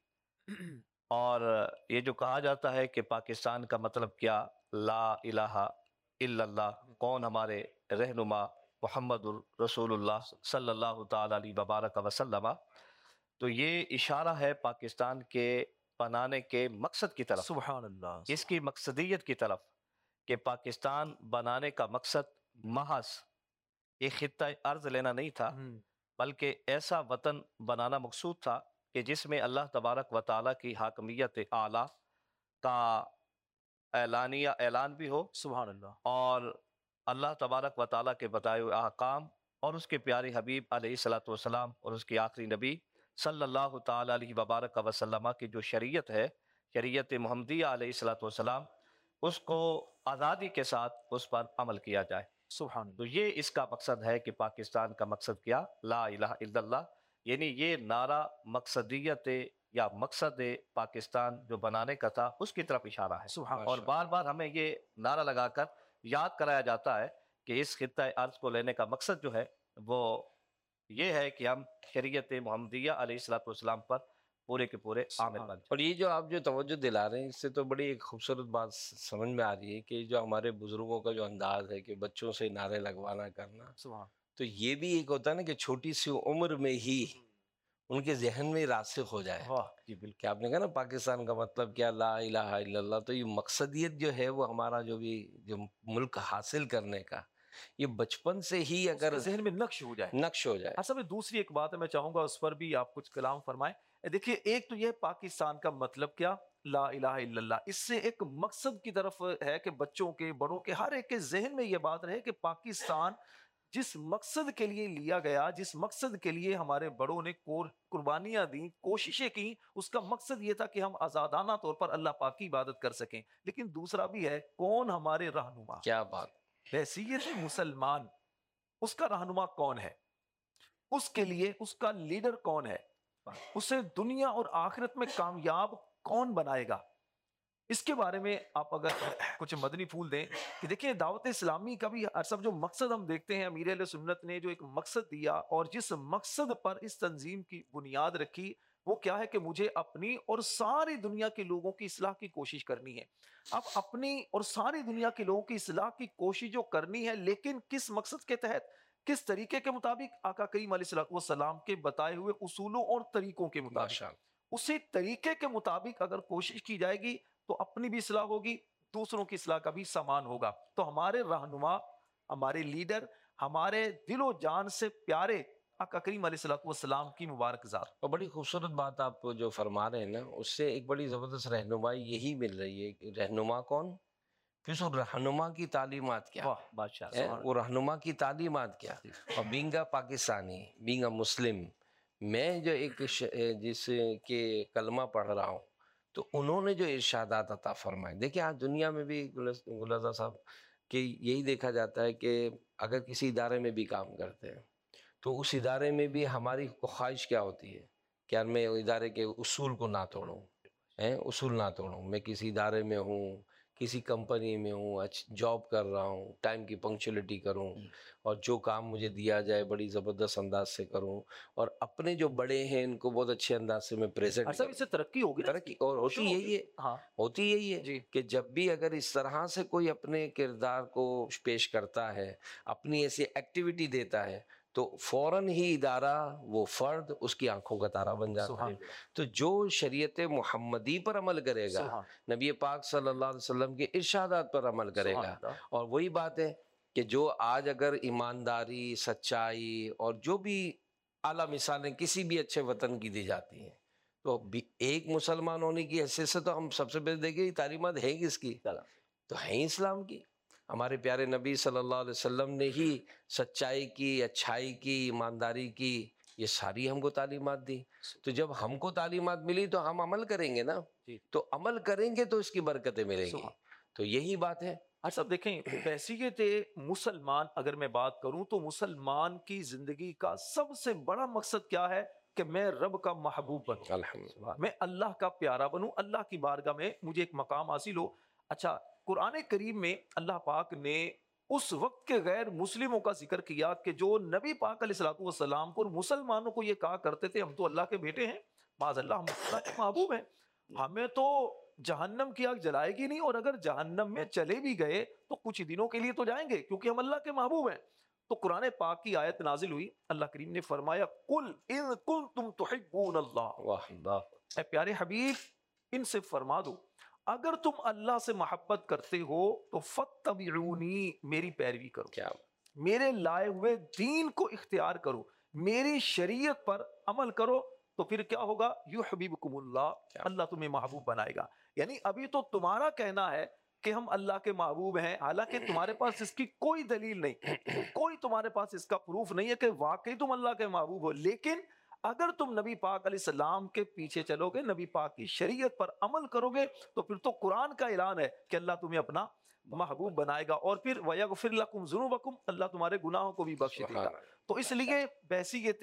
اور یہ جو کہا جاتا ہے کہ پاکستان کا مطلب کیا، لا الہ الا اللہ، کون ہمارے رہنما محمد رسول اللہ صلی اللہ تعالی علیہ وبارک وسلم، تو یہ اشارہ ہے پاکستان کے بنانے کے مقصد کی طرف، سبحان اللہ. اس کی مقصدیت کی طرف، کہ پاکستان بنانے کا مقصد محض ایک خطہ ارض لینا نہیں تھا، ہم، بلکہ ایسا وطن بنانا مقصود تھا کہ جس میں اللہ تبارک و تعالیٰ کی حاکمیت اعلیٰ کا اعلانیہ اعلان بھی ہو، سبحان اللہ. اور اللہ تبارک و تعالیٰ کے بتائے ہوئے احکام اور اس کے پیارے حبیب علیہ الصلوۃ والسلام اور اس کے آخری نبی صلی اللہ تعالیٰ علیہ وبارک وسلم کی جو شریعت ہے، شریعت محمدیہ علیہ الصلوۃ والسلام، اس کو آزادی کے ساتھ اس پر عمل کیا جائے. سبحان اللہ. تو یہ اس کا مقصد ہے کہ پاکستان کا مقصد کیا، لا الہ الا اللہ. یعنی یہ نعرہ مقصدیت یا مقصد پاکستان جو بنانے کا تھا اس کی طرف اشارہ ہے. سبحان اور بار بار ہمیں یہ نعرہ لگا کر یاد کرایا جاتا ہے کہ اس خطہ ارض کو لینے کا مقصد جو ہے وہ یہ ہے کہ ہم شریعت محمدیہ علیہ الصلوۃ والسلام پر پورے کے پورے عامل بن جائیں. اور یہ جو آپ جو توجہ دلا رہے ہیں، اس سے تو بڑی ایک خوبصورت بات سمجھ میں آ رہی ہے کہ جو ہمارے بزرگوں کا جو انداز ہے کہ بچوں سے نعرے لگوانا کرنا، سبحان. تو یہ بھی ایک ہوتا ہے نا کہ چھوٹی سی عمر میں ہی ان کے ذہن میں راسخ ہو جائے. واہ. جی بالکل. کہ آپ نے کہا نا پاکستان کا مطلب کیا، لا الہ الا اللہ، تو یہ مقصدیت جو ہے وہ ہمارا جو بھی جو ملک حاصل کرنے کا، یہ بچپن سے ہی اس اگر کے ذہن میں نقش ہو جائے. نقش ہو جائے. اصل میں دوسری ایک بات ہے، میں چاہوں گا اس پر بھی آپ کچھ کلام فرمائیں. دیکھیے، ایک تو یہ پاکستان کا مطلب کیا، لا الہ الا اللہ، اس سے ایک مقصد کی طرف ہے کہ بچوں کے، بڑوں کے، ہر ایک کے ذہن میں یہ بات رہے کہ پاکستان جس مقصد کے لیے لیا گیا، جس مقصد کے لیے ہمارے بڑوں نے قربانیاں دیں، کوششیں کی، اس کا مقصد یہ تھا کہ ہم آزادانہ طور پر اللہ پاک کی عبادت کر سکیں. لیکن دوسرا بھی ہے، کون ہمارے رہنما؟ کیا بات. حیثیت مسلمان، اس کا رہنما کون ہے؟ اس کے لیے اس کا لیڈر کون ہے؟ اسے دنیا اور آخرت میں کامیاب کون بنائے گا؟ اس کے بارے میں آپ اگر کچھ مدنی پھول دیں کہ دیکھیں دعوت اسلامی کا بھی سب جو مقصد ہم دیکھتے ہیں، امیر اہل سنت نے جو ایک مقصد دیا اور جس مقصد پر اس تنظیم کی بنیاد رکھی، وہ کیا ہے کہ مجھے اپنی اور ساری دنیا کے لوگوں کی اصلاح کی کوشش کرنی ہے. اب اپنی اور ساری دنیا کے لوگوں کی اصلاح کی کوشش جو کرنی ہے، لیکن کس مقصد کے تحت، کس طریقے کے مطابق؟ آقا کریم علیہ الصلوۃ والسلام کے بتائے ہوئے اصولوں اور طریقوں کے مطابق. ماشاء اللہ. اسی طریقے کے مطابق اگر کوشش کی جائے گی تو اپنی بھی اصلاح ہوگی، دوسروں کی اصلاح کا بھی سامان ہوگا. تو ہمارے رہنما، ہمارے لیڈر، ہمارے دل و جان سے پیارے آقا کریم علیہ الصلوۃ والسلام کی مبارک ذات. اور بڑی خوبصورت بات آپ جو فرما رہے ہیں نا، اس سے ایک بڑی زبردست رہنمائی یہی مل رہی ہے کہ رہنما کون، پھر اس رہنما کی تعلیمات کیا واہ بادشاہ ہے، وہ رہنما کی تعلیمات کیا. اور being a Pakistani, being a Muslim, میں جو ایک جس کے کلمہ پڑھ رہا ہوں، تو انہوں نے جو ارشادات عطا فرمائے. دیکھیں آج دنیا میں بھی گلزار صاحب کہ یہی دیکھا جاتا ہے کہ اگر کسی ادارے میں بھی کام کرتے ہیں تو اس ادارے میں بھی ہماری خواہش کیا ہوتی ہے کہ یار میں ادارے کے اصول کو نہ توڑوں، اصول نہ توڑوں. میں کسی ادارے میں ہوں، کسی کمپنی میں ہوں، جاب کر رہا ہوں، ٹائم کی پنکچولیٹی کروں، اور جو کام مجھے دیا جائے بڑی زبردست انداز سے کروں، اور اپنے جو بڑے ہیں ان کو بہت اچھے انداز سے میں پریزنٹ سب اس سے ترقی ہوگی، ترقی. اور ہوتی یہی ہے، ہاں ہوتی یہی ہے جی. کہ جب بھی اگر اس طرح سے کوئی اپنے کردار کو پیش کرتا ہے، اپنی ایسی ایکٹیویٹی دیتا ہے، تو فوراً ہی ادارہ، وہ فرد اس کی آنکھوں کا تارا بن جاتا ہے. تو جو شریعت محمدی پر عمل کرے گا، نبی پاک صلی اللہ علیہ وسلم کے ارشادات پر عمل کرے گا. اور وہی بات ہے کہ جو آج اگر ایمانداری، سچائی اور جو بھی اعلیٰ مثالیں کسی بھی اچھے وطن کی دی جاتی ہیں، تو ایک مسلمان ہونے کی حیثیت سے تو ہم سب سے پہلے دیکھیں یہ تعلیمات ہیں کس کی؟ تو ہیں اسلام کی. ہمارے پیارے نبی صلی اللہ علیہ وسلم نے ہی سچائی کی، اچھائی کی، ایمانداری کی، یہ ساری ہم کو تعلیمات دی. تو جب ہم کو تعلیمات ملی تو ہم عمل کریں گے نا، تو عمل کریں گے تو اس کی برکتیں ملیں گی. تو یہی بات ہے. ہر صاحب دیکھیں، بحیثیت مسلمان اگر میں بات کروں تو مسلمان کی زندگی کا سب سے بڑا مقصد کیا ہے کہ میں رب کا محبوب بنوں، الحمدللہ، میں اللہ کا پیارا بنوں، اللہ کی بارگاہ میں مجھے ایک مقام حاصل ہو. اچھا، قرآن کریم میں اللہ پاک نے اس وقت کے غیر مسلموں کا ذکر کیا کہ جو نبی پاک علیہ الصلوۃ والسلام کو اور مسلمانوں کو یہ کہا کرتے تھے ہم تو اللہ کے بیٹے ہیں، معاذ اللہ، ہم اللہ کے محبوب ہیں، ہمیں تو جہنم کی آگ جلائے گی نہیں، اور اگر جہنم میں چلے بھی گئے تو کچھ دنوں کے لیے تو جائیں گے کیونکہ ہم اللہ کے محبوب ہیں. تو قرآن پاک کی آیت نازل ہوئی، اللہ کریم نے فرمایا قل ان کنتم تحبون اللہ، واہ واہ، اے پیارے حبیب ان سے فرما دو اگر تم اللہ سے محبت کرتے ہو تو فتبعونی، میری پیروی کرو، کیا میرے لائے ہوئے دین کو اختیار کرو، میری شریعت پر عمل کرو، تو پھر کیا ہوگا؟ یحببکم اللہ، اللہ تمہیں محبوب بنائے گا. یعنی ابھی تو تمہارا کہنا ہے کہ ہم اللہ کے محبوب ہیں، حالانکہ تمہارے پاس اس کی کوئی دلیل نہیں، کوئی تمہارے پاس اس کا پروف نہیں ہے کہ واقعی تم اللہ کے محبوب ہو. لیکن اگر تم نبی پاک علیہ السلام کے پیچھے چلو گے، نبی پاک کی شریعت پر عمل کرو گے، تو پھر تو قرآن کا اعلان ہے کہ اللہ تمہیں اپنا محبوب بنائے گا، اور پھر وَيَغْفِرْ لَكُمْ ذُنُوبَكُمْ، اللہ تمہارے گناہوں کو بھی بخش دے گا. تو اس لیے بحیثیت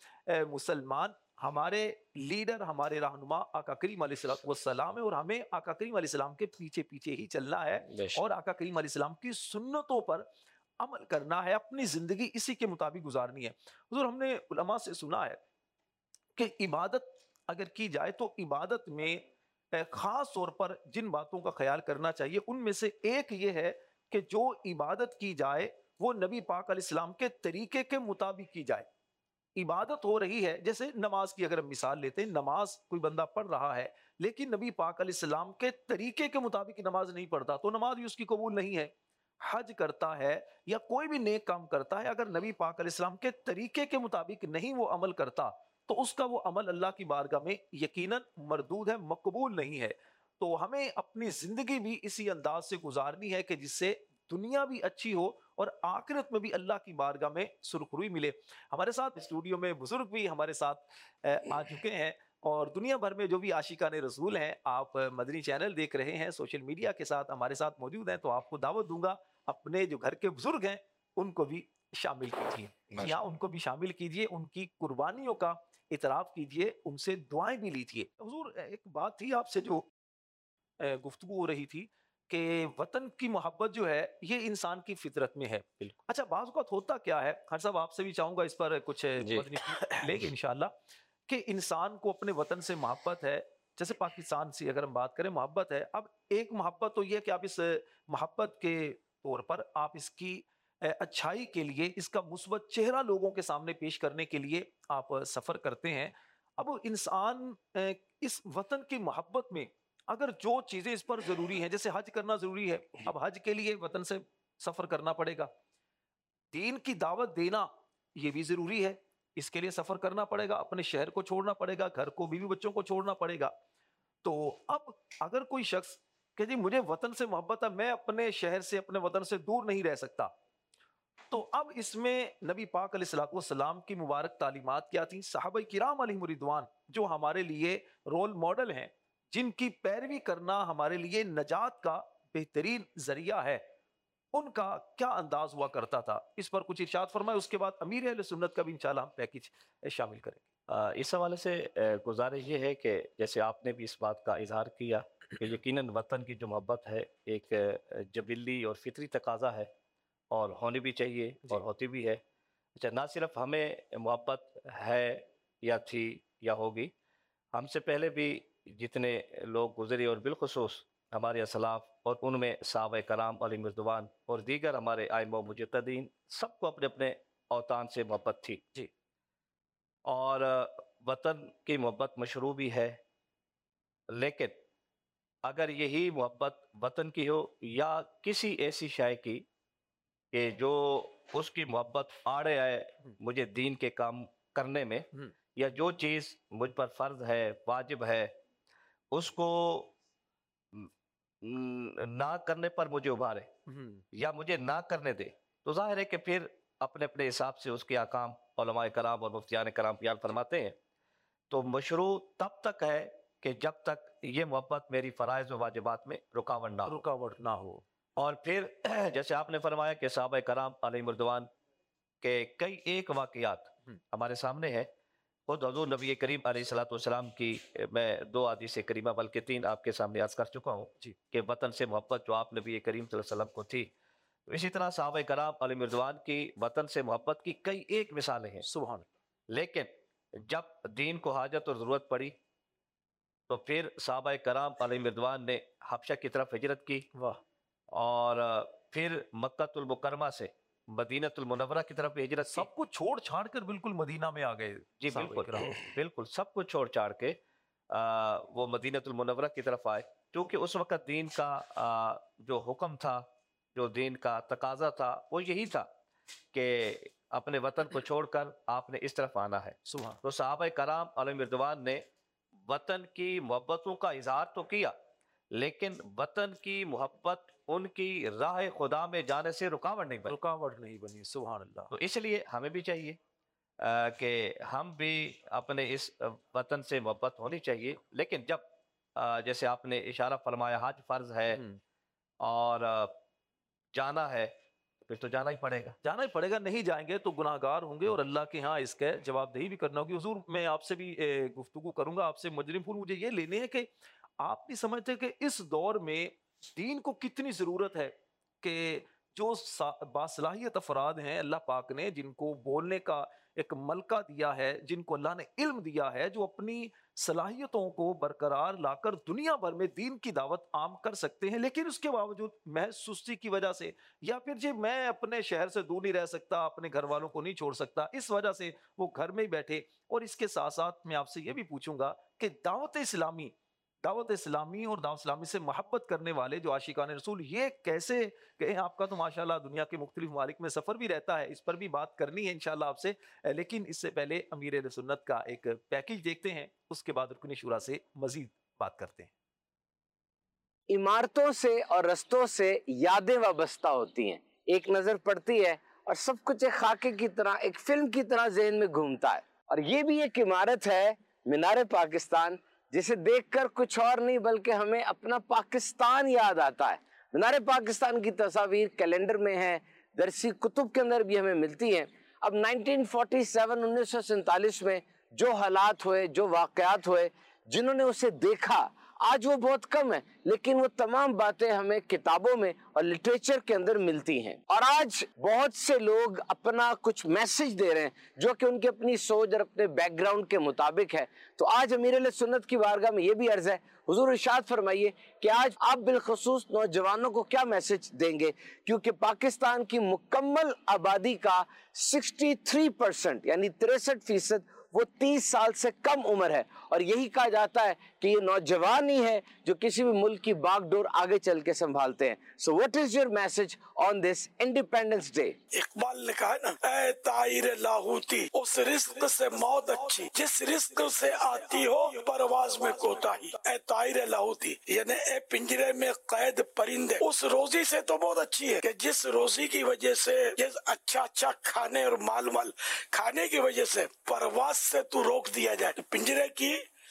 مسلمان ہمارے لیڈر، ہمارے رہنما آقا کریم علیہ الصلوۃ والسلام ہے، اور ہمیں آقا کریم علیہ السلام کے پیچھے پیچھے ہی چلنا ہے اور آقا کریم علیہ السلام کی سنتوں پر عمل کرنا ہے، اپنی زندگی اسی کے مطابق گزارنی ہے. حضور، ہم نے علماء سے سنا ہے کہ عبادت اگر کی جائے تو عبادت میں خاص طور پر جن باتوں کا خیال کرنا چاہیے ان میں سے ایک یہ ہے کہ جو عبادت کی جائے وہ نبی پاک علیہ السلام کے طریقے کے مطابق کی جائے. عبادت ہو رہی ہے، جیسے نماز کی اگر ہم مثال لیتے ہیں، نماز کوئی بندہ پڑھ رہا ہے لیکن نبی پاک علیہ السلام کے طریقے کے مطابق نماز نہیں پڑھتا تو نماز بھی اس کی قبول نہیں ہے. حج کرتا ہے یا کوئی بھی نیک کام کرتا ہے، اگر نبی پاک علیہ السلام کے طریقے کے مطابق نہیں وہ عمل کرتا تو اس کا وہ عمل اللہ کی بارگاہ میں یقیناً مردود ہے، مقبول نہیں ہے. تو ہمیں اپنی زندگی بھی اسی انداز سے گزارنی ہے کہ جس سے دنیا بھی اچھی ہو اور آخرت میں بھی اللہ کی بارگاہ میں سرخروئی ملے. ہمارے ساتھ اسٹوڈیو میں بزرگ بھی ہمارے ساتھ آ چکے ہیں، اور دنیا بھر میں جو بھی عاشقان رسول ہیں، آپ مدنی چینل دیکھ رہے ہیں، سوشل میڈیا کے ساتھ ہمارے ساتھ موجود ہیں، تو آپ کو دعوت دوں گا اپنے جو گھر کے بزرگ ہیں ان کو بھی شامل کیجیے، یا ان کو بھی شامل کیجیے، ان کی قربانیوں کا اعتراف کیجیے، ان سے دعائیں بھی لیجیے. حضور، ایک بات تھی آپ سے جو گفتگو ہو رہی تھی کہ وطن کی محبت جو ہے یہ انسان کی فطرت میں ہے. اچھا، بعض اوقات ہوتا کیا ہے، ہر صاحب آپ سے بھی چاہوں گا اس پر کچھ لے گے انشاءاللہ، کہ انسان کو اپنے وطن سے محبت ہے. جیسے پاکستان سے اگر ہم بات کریں محبت ہے, اب ایک محبت تو یہ کہ آپ اس محبت کے طور پر آپ اس کی اچھائی کے لیے, اس کا مثبت چہرہ لوگوں کے سامنے پیش کرنے کے لیے آپ سفر کرتے ہیں. اب انسان اس وطن کی محبت میں اگر جو چیزیں اس پر ضروری ہیں, جیسے حج کرنا ضروری ہے, اب حج کے لیے وطن سے سفر کرنا پڑے گا. دین کی دعوت دینا یہ بھی ضروری ہے, اس کے لیے سفر کرنا پڑے گا, اپنے شہر کو چھوڑنا پڑے گا, گھر کو, بیوی بچوں کو چھوڑنا پڑے گا. تو اب اگر کوئی شخص کہ جی مجھے وطن سے محبت ہے, میں اپنے شہر سے, اپنے وطن سے دور نہیں رہ سکتا, تو اب اس میں نبی پاک علیہ الصلوۃ والسلام کی مبارک تعلیمات کیا تھیں؟ صحابہ کرام علیہم رضوان جو ہمارے لیے رول ماڈل ہیں, جن کی پیروی کرنا ہمارے لیے نجات کا بہترین ذریعہ ہے, ان کا کیا انداز ہوا کرتا تھا؟ اس پر کچھ ارشاد فرمائے, اس کے بعد امیر اہل سنت کا بھی انشاءاللہ ہم پیکج شامل کریں گے. اس حوالے سے گزارش یہ ہے کہ جیسے آپ نے بھی اس بات کا اظہار کیا کہ یقیناً وطن کی جو محبت ہے ایک جبلی اور فطری تقاضا ہے, اور ہونی بھی چاہیے اور ہوتی بھی ہے. اچھا, نہ صرف ہمیں محبت ہے یا تھی یا ہوگی, ہم سے پہلے بھی جتنے لوگ گزرے اور بالخصوص ہمارے اسلاف اور ان میں صحابہ کرام علیہم رضوان اور دیگر ہمارے ائمہ و مجتہدین, سب کو اپنے اپنے اوطان سے محبت تھی. جی, اور وطن کی محبت مشروع بھی ہے, لیکن اگر یہی محبت وطن کی ہو یا کسی ایسی شے کی کہ جو اس کی محبت آڑے آئے مجھے دین کے کام کرنے میں, یا جو چیز مجھ پر فرض ہے, واجب ہے, اس کو نہ کرنے پر مجھے ابھارے یا مجھے نہ کرنے دے, تو ظاہر ہے کہ پھر اپنے اپنے حساب سے اس کے احکام علماء کرام اور مفتیان کرام بیان فرماتے ہیں. تو مشروع تب تک ہے کہ جب تک یہ محبت میری فرائض و واجبات میں رکاوٹ نہ ہو رکاوٹ نہ ہو. اور پھر جیسے آپ نے فرمایا کہ صحابہ کرام علیہم رضوان کے کئی ایک واقعات ہمارے سامنے ہیں. خود حضور نبی کریم علیہ الصلوۃ والسلام کی میں دو حدیث کریمہ بلکہ تین آپ کے سامنے عرض کر چکا ہوں جی, کہ وطن سے محبت جو آپ نبی کریم صلی اللہ علیہ وسلم کو تھی, اسی طرح صحابہ کرام علیہ رضوان کی وطن سے محبت کی کئی ایک مثالیں ہیں. سبحان. لیکن جب دین کو حاجت اور ضرورت پڑی تو پھر صحابہ کرام علیہ رضوان نے حبشہ کی طرف ہجرت کی, واہ, اور پھر مکۃ المکرمہ سے مدینۃ المنورہ کی طرف ہجرت کی. سب کچھ چھوڑ چھاڑ کر بالکل مدینہ میں آ گئے. جی بالکل بالکل سب کچھ چھوڑ چھاڑ کے آ, وہ مدینۃ المنورہ کی طرف آئے, کیونکہ اس وقت دین کا آ, جو حکم تھا, جو دین کا تقاضا تھا, وہ یہی تھا کہ اپنے وطن کو چھوڑ کر آپ نے اس طرف آنا ہے. سبحان. تو صحابہ کرام علیہ رضوان نے وطن کی محبتوں کا اظہار تو کیا, لیکن وطن کی محبت ان کی راہ خدا میں جانے سے رکاوٹ نہیں بنی. رکاوٹ نہیں بنی. سبحان اللہ. تو اس لیے ہمیں بھی چاہیے کہ ہم بھی اپنے اس وطن سے محبت ہونی چاہیے, لیکن جب جیسے آپ نے اشارہ فرمایا حج فرض ہے اور جانا ہے, پھر تو جانا ہی پڑے گا. جانا ہی پڑے گا, نہیں جائیں گے تو گناہ گار ہوں گے اور اللہ کے ہاں اس کا جواب دہی بھی کرنا ہوگی. حضور میں آپ سے بھی گفتگو کروں گا, آپ سے مجرم پھول مجھے یہ لینے ہیں کہ آپ نہیں سمجھتے کہ اس دور میں دین کو کتنی ضرورت ہے کہ جو باصلاحیت افراد ہیں اللہ پاک نے, جن کو بولنے کا ایک ملکہ دیا ہے, جن کو اللہ نے علم دیا ہے, جو اپنی صلاحیتوں کو برقرار لا کر دنیا بھر میں دین کی دعوت عام کر سکتے ہیں, لیکن اس کے باوجود محض سستی کی وجہ سے, یا پھر جی میں اپنے شہر سے دور نہیں رہ سکتا, اپنے گھر والوں کو نہیں چھوڑ سکتا, اس وجہ سے وہ گھر میں ہی بیٹھے. اور اس کے ساتھ ساتھ میں آپ سے یہ بھی پوچھوں گا کہ دعوت اسلامی دعوت اسلامی اور دعوت اسلامی سے محبت کرنے والے جو عاشقان رسول, یہ کیسے کہ آپ کا تو ماشاءاللہ دنیا کے مختلف ممالک میں سفر بھی رہتا ہے, اس پر بھی بات کرنی ہے انشاءاللہ آپ سے, لیکن اس سے پہلے امیر اہل سنت کا ایک پیکیج دیکھتے ہیں, اس کے بعد رکن شورا سے مزید بات کرتے ہیں. عمارتوں سے اور رستوں سے یادیں وابستہ ہوتی ہیں, ایک نظر پڑتی ہے اور سب کچھ ایک خاکے کی طرح, ایک فلم کی طرح ذہن میں گھومتا ہے. اور یہ بھی ایک عمارت ہے مینار پاکستان, جسے دیکھ کر کچھ اور نہیں بلکہ ہمیں اپنا پاکستان یاد آتا ہے. مینار پاکستان کی تصاویر کیلنڈر میں ہیں, درسی کتب کے اندر بھی ہمیں ملتی ہیں. اب نائنٹین فورٹی سیون انیس سو سینتالیس میں جو حالات ہوئے, جو واقعات ہوئے, جنہوں نے اسے دیکھا آج وہ بہت کم ہے، لیکن وہ تمام باتیں ہمیں کتابوں میں اور لٹریچر کے اندر ملتی ہیں۔ اور آج بہت سے لوگ اپنا کچھ میسج دے رہے ہیں جو کہ ان کی اپنی سوچ اور اپنے بیک گراؤنڈ کے مطابق ہے۔ تو آج امیر اہل سنت کی بارگاہ میں یہ بھی عرض ہے، حضور ارشاد فرمائیے کہ آج آپ بالخصوص نوجوانوں کو کیا میسج دیں گے، کیونکہ پاکستان کی مکمل آبادی کا سکسٹی تھری پرسنٹ یعنی تریسٹھ فیصد وہ تیس سال سے کم عمر ہے، اور یہی کہا جاتا ہے کہ یہ نوجوان ہی ہے جو کسی بھی ملک کی باغ ڈور آگے چل کے سنبھالتے ہیں۔ So what is your message on this independence day? Iqbal نے کہا نا، اے طائر لاہوتی اس رزق سے موت اچھی جس رزق سے آتی ہو پرواز میں کوتاہی۔ اے طائر لاہوتی یعنی اے پنجرے میں قید پرندے، اس روزی سے تو بہت اچھی ہے کہ جس روزی کی وجہ سے، جس اچھا اچھا کھانے اور مال مال کھانے کی وجہ سے پرواز سے تو روک دیا جائے۔ پنجرے کی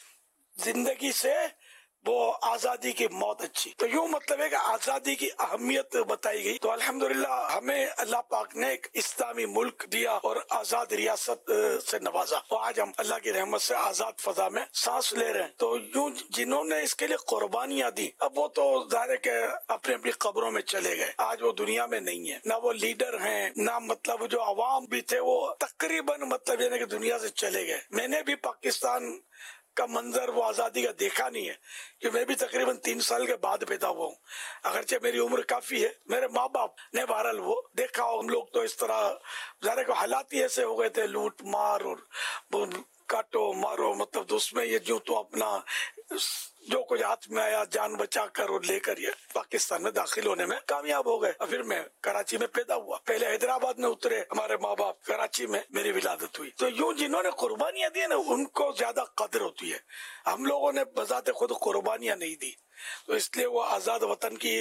زندگی سے وہ آزادی کی موت اچھی۔ تو یوں مطلب ہے کہ آزادی کی اہمیت بتائی گئی۔ تو الحمدللہ ہمیں اللہ پاک نے ایک اسلامی ملک دیا اور آزاد ریاست سے نوازا، اور آج ہم اللہ کی رحمت سے آزاد فضا میں سانس لے رہے ہیں۔ تو یوں جنہوں نے اس کے لیے قربانیاں دی، اب وہ تو ظاہر ہے کہ اپنی اپنی قبروں میں چلے گئے، آج وہ دنیا میں نہیں ہے، نہ وہ لیڈر ہیں، نہ مطلب جو عوام بھی تھے وہ تقریباً مطلب یعنی کہ دنیا سے چلے گئے۔ میں نے بھی پاکستان کا منظر وہ آزادی کا دیکھا نہیں ہے، کہ میں بھی تقریباً تین سال کے بعد پیدا ہوا ہوں، اگرچہ میری عمر کافی ہے۔ میرے ماں باپ نے بہرحال وہ دیکھا، ہم لوگ تو اس طرح ظاہر ہے حالات ہی ایسے ہو گئے تھے، لوٹ مار اور کاٹو مارو، مطلب تو اس میں یہ جو تو اپنا جو کچھ ہاتھ میں آیا جان بچا کر اور لے کر یہ پاکستان میں داخل ہونے میں کامیاب ہو گئے۔ اور پھر میں کراچی میں پیدا ہوا، پہلے حیدرآباد میں اترے ہمارے ماں باپ، کراچی میں میری ولادت ہوئی۔ تو یوں جنہوں نے قربانیاں دی نا ان کو زیادہ قدر ہوتی ہے، ہم لوگوں نے بذات خود قربانیاں نہیں دی، تو اس لیے وہ آزاد وطن کی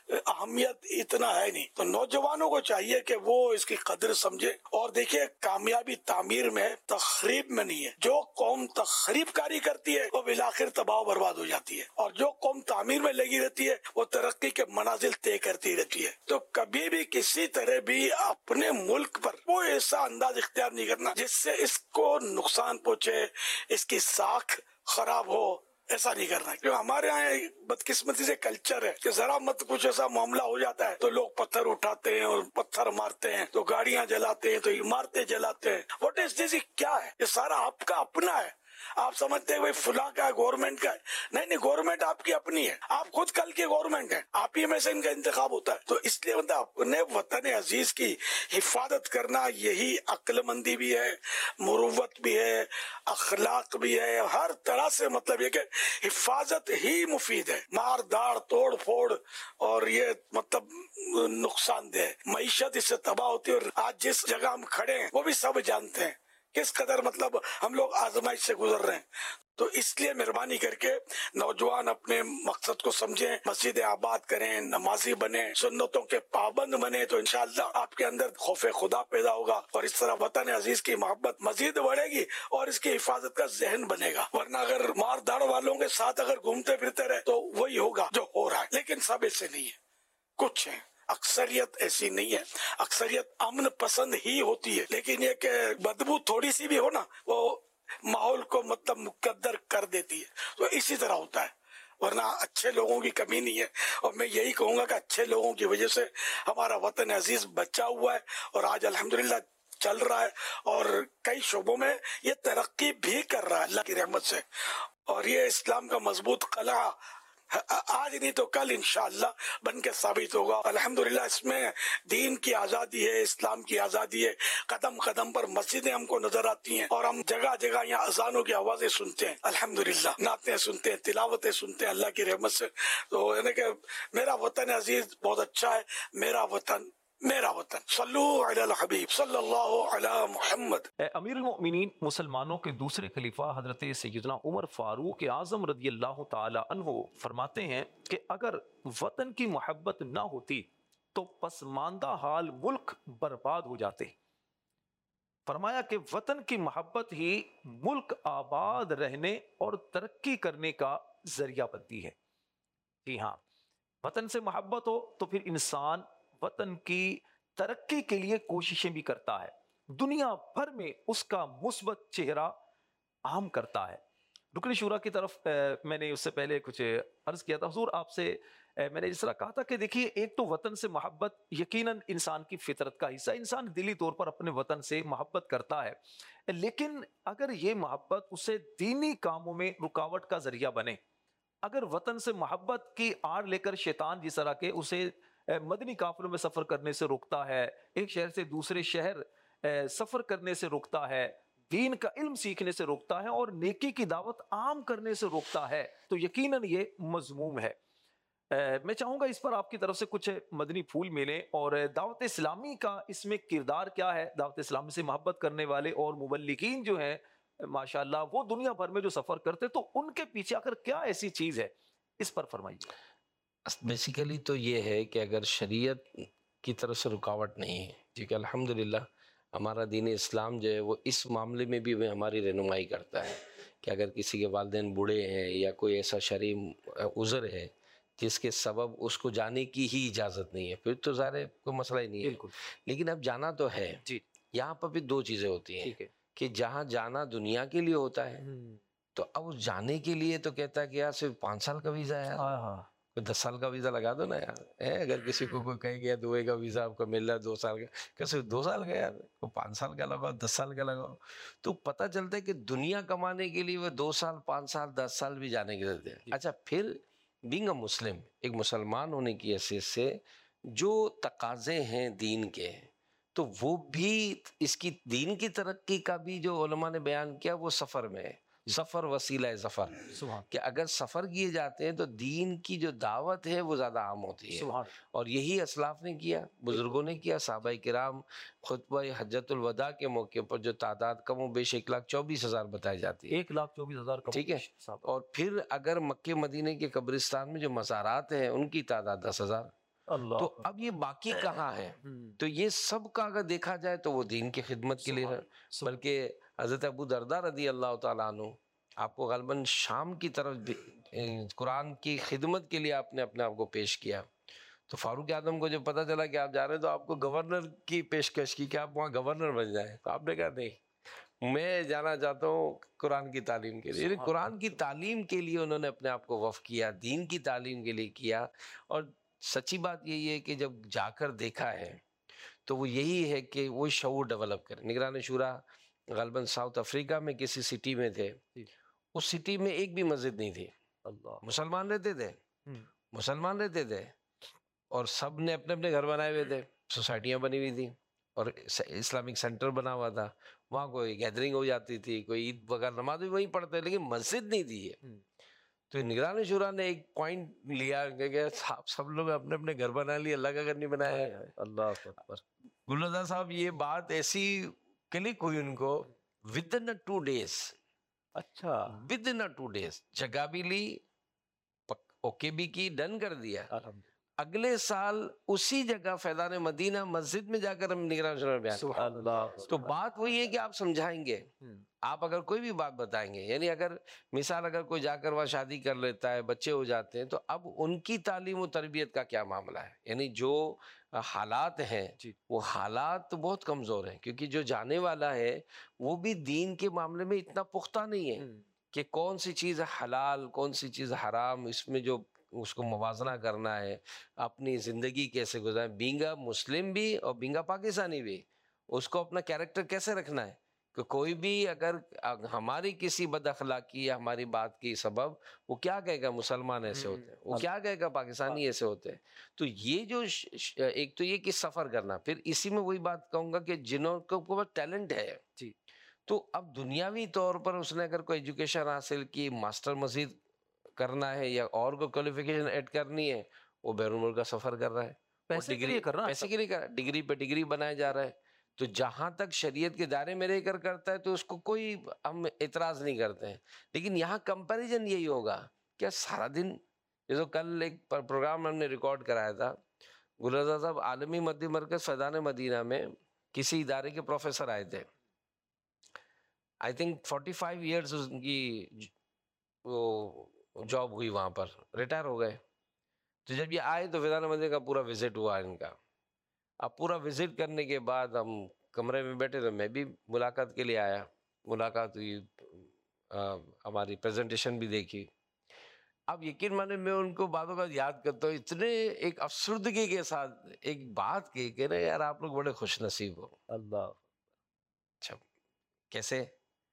اہمیت اتنا ہے نہیں۔ تو نوجوانوں کو چاہیے کہ وہ اس کی قدر سمجھے، اور دیکھیے کامیابی تعمیر میں تخریب میں نہیں ہے۔ جو قوم تخریب کاری کرتی ہے وہ بالآخر تباہ و برباد ہو جاتی ہے، اور جو قوم تعمیر میں لگی رہتی ہے وہ ترقی کے منازل طے کرتی رہتی ہے۔ تو کبھی بھی کسی طرح بھی اپنے ملک پر وہ ایسا انداز اختیار نہیں کرنا جس سے اس کو نقصان پہنچے، اس کی ساکھ خراب ہو، ایسا نہیں کرنا۔ کیوں ہمارے یہاں بدقسمتی سے کلچر ہے کہ ذرا مت کچھ ایسا معاملہ ہو جاتا ہے تو لوگ پتھر اٹھاتے ہیں اور پتھر مارتے ہیں، تو گاڑیاں جلاتے ہیں، تو عمارتیں جلاتے ہیں۔ What is this? کیا ہے یہ؟ سارا آپ کا اپنا ہے۔ آپ سمجھتے ہیں بھائی فلاں کا ہے، گورنمنٹ کا ہے، نہیں نہیں، گورنمنٹ آپ کی اپنی ہے، آپ خود کل کے گورنمنٹ ہیں، آپ ہی میں سے ان کا انتخاب ہوتا ہے۔ تو اس لیے مطلب اپنے وطن عزیز کی حفاظت کرنا یہی عقل مندی بھی ہے، مروت بھی ہے، اخلاق بھی ہے، ہر طرح سے مطلب یہ کہ حفاظت ہی مفید ہے۔ مار داڑ توڑ پھوڑ اور یہ مطلب نقصان دہ معیشت اس سے تباہ ہوتی ہے، اور آج جس جگہ ہم کھڑے ہیں وہ بھی سب جانتے ہیں کس قدر مطلب ہم لوگ آزمائش سے گزر رہے ہیں۔ تو اس لیے مہربانی کر کے نوجوان اپنے مقصد کو سمجھیں، مسجد آباد کریں، نمازی بنیں، سنتوں کے پابند بنیں، تو انشاءاللہ آپ کے اندر خوف خدا پیدا ہوگا، اور اس طرح وطن عزیز کی محبت مزید بڑھے گی اور اس کی حفاظت کا ذہن بنے گا۔ ورنہ اگر مار داڑ والوں کے ساتھ اگر گھومتے پھرتے رہے تو وہی ہوگا جو ہو رہا ہے۔ لیکن سب ایسے نہیں ہے، کچھ ہیں، اکثریت ایسی نہیں ہے۔ اکثریت امن پسند ہی ہوتی ہے، لیکن یہ کہ بدبو تھوڑی سی بھی ہو نا وہ ماحول کو مطلب مقدر کر دیتی ہے، تو اسی طرح ہوتا ہے۔ ورنہ اچھے لوگوں کی کمی نہیں ہے، اور میں یہی کہوں گا کہ اچھے لوگوں کی وجہ سے ہمارا وطن عزیز بچا ہوا ہے، اور آج الحمدللہ چل رہا ہے، اور کئی شعبوں میں یہ ترقی بھی کر رہا ہے اللہ کی رحمت سے۔ اور یہ اسلام کا مضبوط قلعہ آج نہیں تو کل انشاءاللہ بن کے ثابت ہوگا۔ الحمدللہ اس میں دین کی آزادی ہے، اسلام کی آزادی ہے، قدم قدم پر مسجدیں ہم کو نظر آتی ہیں، اور ہم جگہ جگہ یہاں اذانوں کی آوازیں سنتے ہیں، الحمدللہ نعتیں سنتے ہیں، تلاوتیں سنتے ہیں اللہ کی رحمت سے۔ تو یعنی کہ میرا وطن عزیز بہت اچھا ہے، میرا وطن میرا وطن۔ صلو علی الحبیب صلی اللہ علی محمد۔ امیر المؤمنین مسلمانوں کے دوسرے خلیفہ حضرت سیدنا عمر فاروق اعظم رضی اللہ تعالی عنہ فرماتے ہیں کہ اگر وطن کی محبت نہ ہوتی تو پسماندہ حال ملک برباد ہو جاتے۔ فرمایا کہ وطن کی محبت ہی ملک آباد رہنے اور ترقی کرنے کا ذریعہ بنتی ہے۔ جی ہاں، وطن سے محبت ہو تو پھر انسان وطن کی ترقی کے لیے کوششیں بھی کرتا ہے، دنیا بھر میں اس کا مثبت چہرہ عام کرتا ہے۔ رکن شورا کی طرف میں نے اس سے پہلے کچھ عرض کیا تھا حضور آپ سے، میں نے اس طرح کہا تھا کہ دیکھیے ایک تو وطن سے محبت یقیناً انسان کی فطرت کا حصہ، انسان دلی طور پر اپنے وطن سے محبت کرتا ہے، لیکن اگر یہ محبت اسے دینی کاموں میں رکاوٹ کا ذریعہ بنے، اگر وطن سے محبت کی آڑ لے کر شیطان جس طرح کے اسے مدنی قافلوں میں سفر کرنے سے روکتا ہے، ایک شہر سے دوسرے شہر سفر کرنے سے روکتا ہے، دین کا علم سیکھنے سے روکتا ہے اور نیکی کی دعوت عام کرنے سے روکتا ہے، تو یقیناً یہ مذموم ہے۔ میں چاہوں گا اس پر آپ کی طرف سے کچھ مدنی پھول ملیں، اور دعوت اسلامی کا اس میں کردار کیا ہے؟ دعوت اسلامی سے محبت کرنے والے اور مبلغین جو ہیں ماشاءاللہ وہ دنیا بھر میں جو سفر کرتے، تو ان کے پیچھے آخر کیا ایسی چیز ہے، اس پر فرمائیے۔ بیسیکلی تو یہ ہے کہ اگر شریعت کی طرف سے رکاوٹ نہیں ہے، کیونکہ الحمدللہ ہمارا دین اسلام جو ہے وہ اس معاملے میں بھی ہماری رہنمائی کرتا ہے کہ اگر کسی کے والدین بوڑھے ہیں یا کوئی ایسا شرعی عذر ہے جس کے سبب اس کو جانے کی ہی اجازت نہیں ہے، پھر تو ظاہر ہے کوئی مسئلہ ہی نہیں ہے، لیکن اب جانا تو ہے۔ جی یہاں پر بھی دو چیزیں ہوتی ہیں کہ جہاں جانا دنیا کے لیے ہوتا ہے تو اب اس جانے کے لیے تو کہتا ہے کہ یار صرف پانچ سال کا ویزا ہے، کوئی دس سال کا ویزا لگا دو نا یار، اگر کسی کو کوئی کہے گیا دبئی کا ویزا آپ کو مل رہا ہے دو سال کا، کہ صرف دو سال کا یار، کوئی پانچ سال کا لگاؤ، دس سال کا لگاؤ، تو پتہ چلتا ہے کہ دنیا کمانے کے لیے وہ دو سال پانچ سال دس سال بھی جانے کی ضرورت ہے۔ اچھا پھر بینگ اے مسلم، ایک مسلمان ہونے کی حیثیت سے جو تقاضے ہیں دین کے، تو وہ بھی اس کی دین کی ترقی کا بھی جو علماء نے بیان کیا وہ سفر میں ہے، سفر وسیلہ ہے سفر، کہ اگر سفر کیے جاتے ہیں تو دین کی جو دعوت ہے وہ زیادہ عام ہوتی ہے، اور یہی اسلاف نے کیا، بزرگوں نے کیا۔ صحابہ کرام خطبہ حجۃ الوداع کے موقع پر جو تعداد کم و بیش ایک لاکھ چوبیس ہزار بتائی جاتی ہے، ایک لاکھ چوبیس ہزار، ٹھیک ہے، اور پھر اگر مکہ مدینے کے قبرستان میں جو مزارات ہیں ان کی تعداد دس ہزار، تو اب یہ باقی کہاں ہے؟ تو یہ سب کا اگر دیکھا جائے تو وہ دین کی خدمت کے لیے ہے، بلکہ حضرت ابو درداء رضی اللہ تعالیٰ عنہ آپ کو غالباً شام کی طرف قرآن کی خدمت کے لیے آپ نے اپنے آپ کو پیش کیا، تو فاروق اعظم کو جب پتہ چلا کہ آپ جا رہے ہیں تو آپ کو گورنر کی پیشکش کی کہ آپ وہاں گورنر بن جائیں، تو آپ نے کہا نہیں، میں جانا چاہتا ہوں قرآن کی تعلیم کے لیے، یعنی قرآن کی تعلیم کے لیے انہوں نے اپنے آپ کو وقف کیا، دین کی تعلیم کے لیے کیا۔ اور سچی بات یہی ہے کہ جب جا کر دیکھا ہے تو وہ یہی ہے کہ وہ شعور ڈیولپ کرے۔ نگران شورا غالباً ساؤتھ افریقہ میں کسی سٹی میں تھے، اس سٹی میں ایک بھی مسجد نہیں تھی، مسلمان رہتے تھے مسلمان رہتے تھے اور سب نے اپنے اپنے گھر بنائے ہوئے تھے، سوسائٹیاں بنی ہوئی تھیں اور اسلامک سینٹر بنا ہوا تھا، وہاں کوئی گیدرنگ ہو جاتی تھی، کوئی عید وغیرہ نماز بھی وہیں پڑھتے، لیکن مسجد نہیں تھی ہے۔ تو نگران شورا نے ایک پوائنٹ لیا کہ سب لوگ اپنے اپنے گھر بنا لیے، اللہ کا گھر نہیں بنایا ہے۔ اللہ اکبر۔ گل رضا صاحب یہ بات ایسی کلک ہوئی ان کو، ود ان ٹو ڈیز، اچھا ود ان ٹو ڈیز جگہ بھی لی، اوکے بھی کی، ڈن کر دیا۔ اگلے سال اسی جگہ فیضان مدینہ مسجد میں جا کر ہم نگران شورا بیان، تو بات وہی ہے کہ آپ سمجھائیں گے، آپ اگر کوئی بھی بات بتائیں گے، یعنی اگر مثال اگر کوئی جا کر وہاں شادی کر لیتا ہے، بچے ہو جاتے ہیں، تو اب ان کی تعلیم و تربیت کا کیا معاملہ ہے؟ یعنی جو حالات ہیں وہ حالات تو بہت کمزور ہیں، کیونکہ جو جانے والا ہے وہ بھی دین کے معاملے میں اتنا پختہ نہیں ہے کہ کون سی چیز حلال کون سی چیز حرام، اس میں جو اس کو موازنہ کرنا ہے، اپنی زندگی کیسے گزاریں، بینگا مسلم بھی اور بینگا پاکستانی بھی، اس کو اپنا کیریکٹر کیسے رکھنا ہے، کہ کوئی بھی اگر ہماری کسی بد اخلاقی یا ہماری بات کی سبب وہ کیا کہے گا مسلمان ایسے ہوتے ہیں، وہ کیا کہے گا پاکستانی ایسے ہوتے ہیں۔ تو یہ جو ایک تو یہ کہ سفر کرنا، پھر اسی میں وہی بات کہوں گا کہ جنہوں کو ٹیلنٹ ہے جی، تو اب دنیاوی طور پر اس نے اگر کوئی ایجوکیشن حاصل کی، ماسٹر مزید کرنا ہے یا اور کوئی کوالیفیکیشن ایڈ کرنی ہے، وہ بیرون ملک کا سفر کر رہا ہے، پیسے کے لیے کر رہا ہے، پیسے کے لیے کر رہا ہے، ڈگری پہ ڈگری بنایا جا رہا ہے۔ تو جہاں تک شریعت کے دائرے میں رہ کر کرتا ہے تو اس کو کوئی ہم اعتراض نہیں کرتے ہیں، لیکن یہاں کمپیریزن یہی ہوگا کہ سارا دن، جیسے کل ایک پروگرام ہم نے ریکارڈ کرایا تھا، گل رضا صاحب عالمی مدی مرکز فیضان مدینہ میں کسی ادارے کے پروفیسر آئے تھے، I think forty five years ان کی وہ جاب ہوئی، وہاں پر ریٹائر ہو گئے۔ تو جب یہ آئے تو فیضان مدینہ کا پورا وزٹ ہوا ان کا۔ اب پورا وزٹ کرنے کے بعد ہم کمرے میں بیٹھے تو میں بھی ملاقات کے لیے آیا، ملاقات ہوئی، ہماری پریزنٹیشن بھی دیکھی. اب یقین مانے میں ان کو بعض اوقات یاد کرتا ہوں اتنے ایک افسردگی کے ساتھ ایک بات کی کہ نا یار آپ لوگ بڑے خوش نصیب ہو. اللہ. اچھا کیسے؟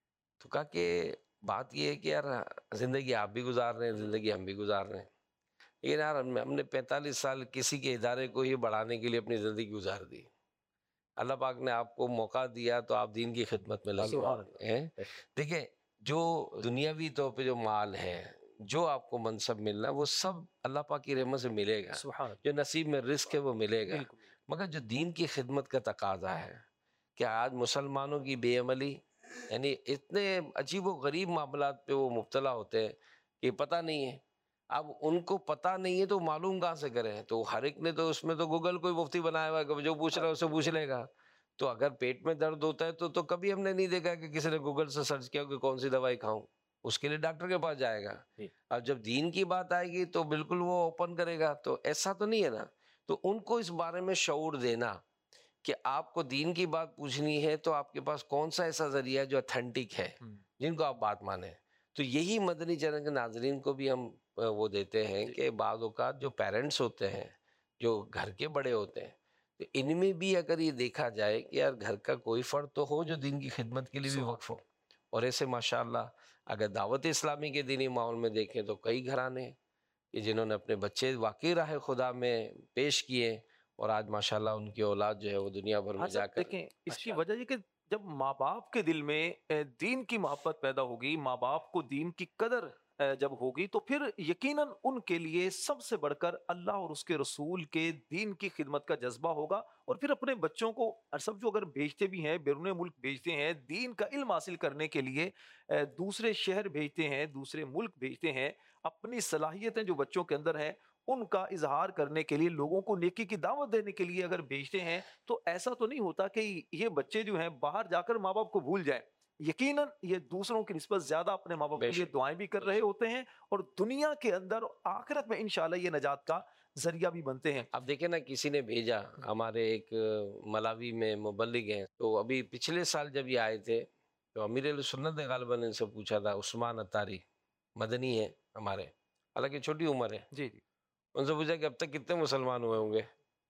تو کہا کہ بات یہ ہے کہ یار زندگی آپ بھی گزار رہے ہیں، زندگی ہم بھی گزار رہے ہیں، لیکن یار ہم نے پینتالیس سال کسی کے ادارے کو ہی بڑھانے کے لیے اپنی زندگی گزار دی. اللہ پاک نے آپ کو موقع دیا تو آپ دین کی خدمت میں لگے ہیں. دیکھیں جو دنیاوی طور پہ جو مال ہے، جو آپ کو منصب ملنا، وہ سب اللہ پاک کی رحمت سے ملے گا. جو نصیب میں رزق ہے وہ ملے گا، مگر جو دین کی خدمت کا تقاضا ہے کہ آج مسلمانوں کی بے عملی، یعنی اتنے عجیب و غریب معاملات پہ وہ مبتلا ہوتے ہیں کہ پتہ نہیں ہے. اب ان کو پتہ نہیں ہے تو معلوم کہاں سے کریں؟ تو ہر ایک نے تو اس میں تو گوگل کوئی مفتی بنایا ہوا ہے کہ جو پوچھ رہا ہے اسے پوچھ لے گا. تو اگر پیٹ میں درد ہوتا ہے تو تو کبھی ہم نے نہیں دیکھا کہ کسی نے گوگل سے سرچ کیا کہ کون سی دوائی کھاؤں، اس کے لیے ڈاکٹر کے پاس جائے گا. اب جب دین کی بات آئے گی تو بالکل وہ اوپن کرے گا. تو ایسا تو نہیں ہے نا. تو ان کو اس بارے میں شعور دینا کہ آپ کو دین کی بات پوچھنی ہے تو آپ کے پاس کون سا ایسا ذریعہ ہے جو اتھینٹک ہے، جن کو آپ بات مانیں. تو یہی مدنی چینل کے ناظرین کو بھی ہم وہ دیتے ہیں کہ بعض اوقات جو پیرنٹس ہوتے ہیں، جو گھر کے بڑے ہوتے ہیں، تو ان میں بھی اگر یہ دیکھا جائے کہ یار گھر کا کوئی فرد تو ہو جو دین کی خدمت کے لیے بھی وقف ہو. اور ایسے ماشاءاللہ اگر دعوت اسلامی کے دینی ماحول میں دیکھیں تو کئی گھرانے ہیں کہ جنہوں نے اپنے بچے واقعی راہ خدا میں پیش کیے، اور آج ماشاءاللہ ان کی اولاد جو ہے وہ دنیا بھر میں جا کر. دیکھیں اس کی وجہ یہ کہ جب ماں باپ کے دل میں دین کی محبت پیدا ہوگی، ماں باپ کو دین کی قدر جب ہوگی، تو پھر یقیناً ان کے لیے سب سے بڑھ کر اللہ اور اس کے رسول کے دین کی خدمت کا جذبہ ہوگا. اور پھر اپنے بچوں کو سب جو اگر بھیجتے بھی ہیں، بیرون ملک بھیجتے ہیں دین کا علم حاصل کرنے کے لیے، دوسرے شہر بھیجتے ہیں، دوسرے ملک بھیجتے ہیں، اپنی صلاحیتیں جو بچوں کے اندر ہیں ان کا اظہار کرنے کے لیے، لوگوں کو نیکی کی دعوت دینے کے لیے اگر بھیجتے ہیں، تو ایسا تو نہیں ہوتا کہ یہ بچے جو ہیں باہر جا کر ماں باپ کو بھول جائیں. یقیناً یہ دوسروں کی نسبت زیادہ اپنے ماں باپ کے لیے دعائیں بھی کر رہے ہوتے ہیں، اور دنیا کے اندر آخرت میں انشاءاللہ یہ نجات کا ذریعہ بھی بنتے ہیں. اب دیکھیں نا، کسی نے بھیجا، ہمارے ایک ملاوی میں مبلغ ہیں، تو ابھی پچھلے سال جب یہ آئے تھے تو امیر اہل سنت نے غالباً ان سے پوچھا تھا، عثمان اتاری مدنی ہے ہمارے، حالانکہ چھوٹی عمر ہے. جی جی. ان سے پوچھا کہ اب تک کتنے مسلمان ہوئے ہوں گے؟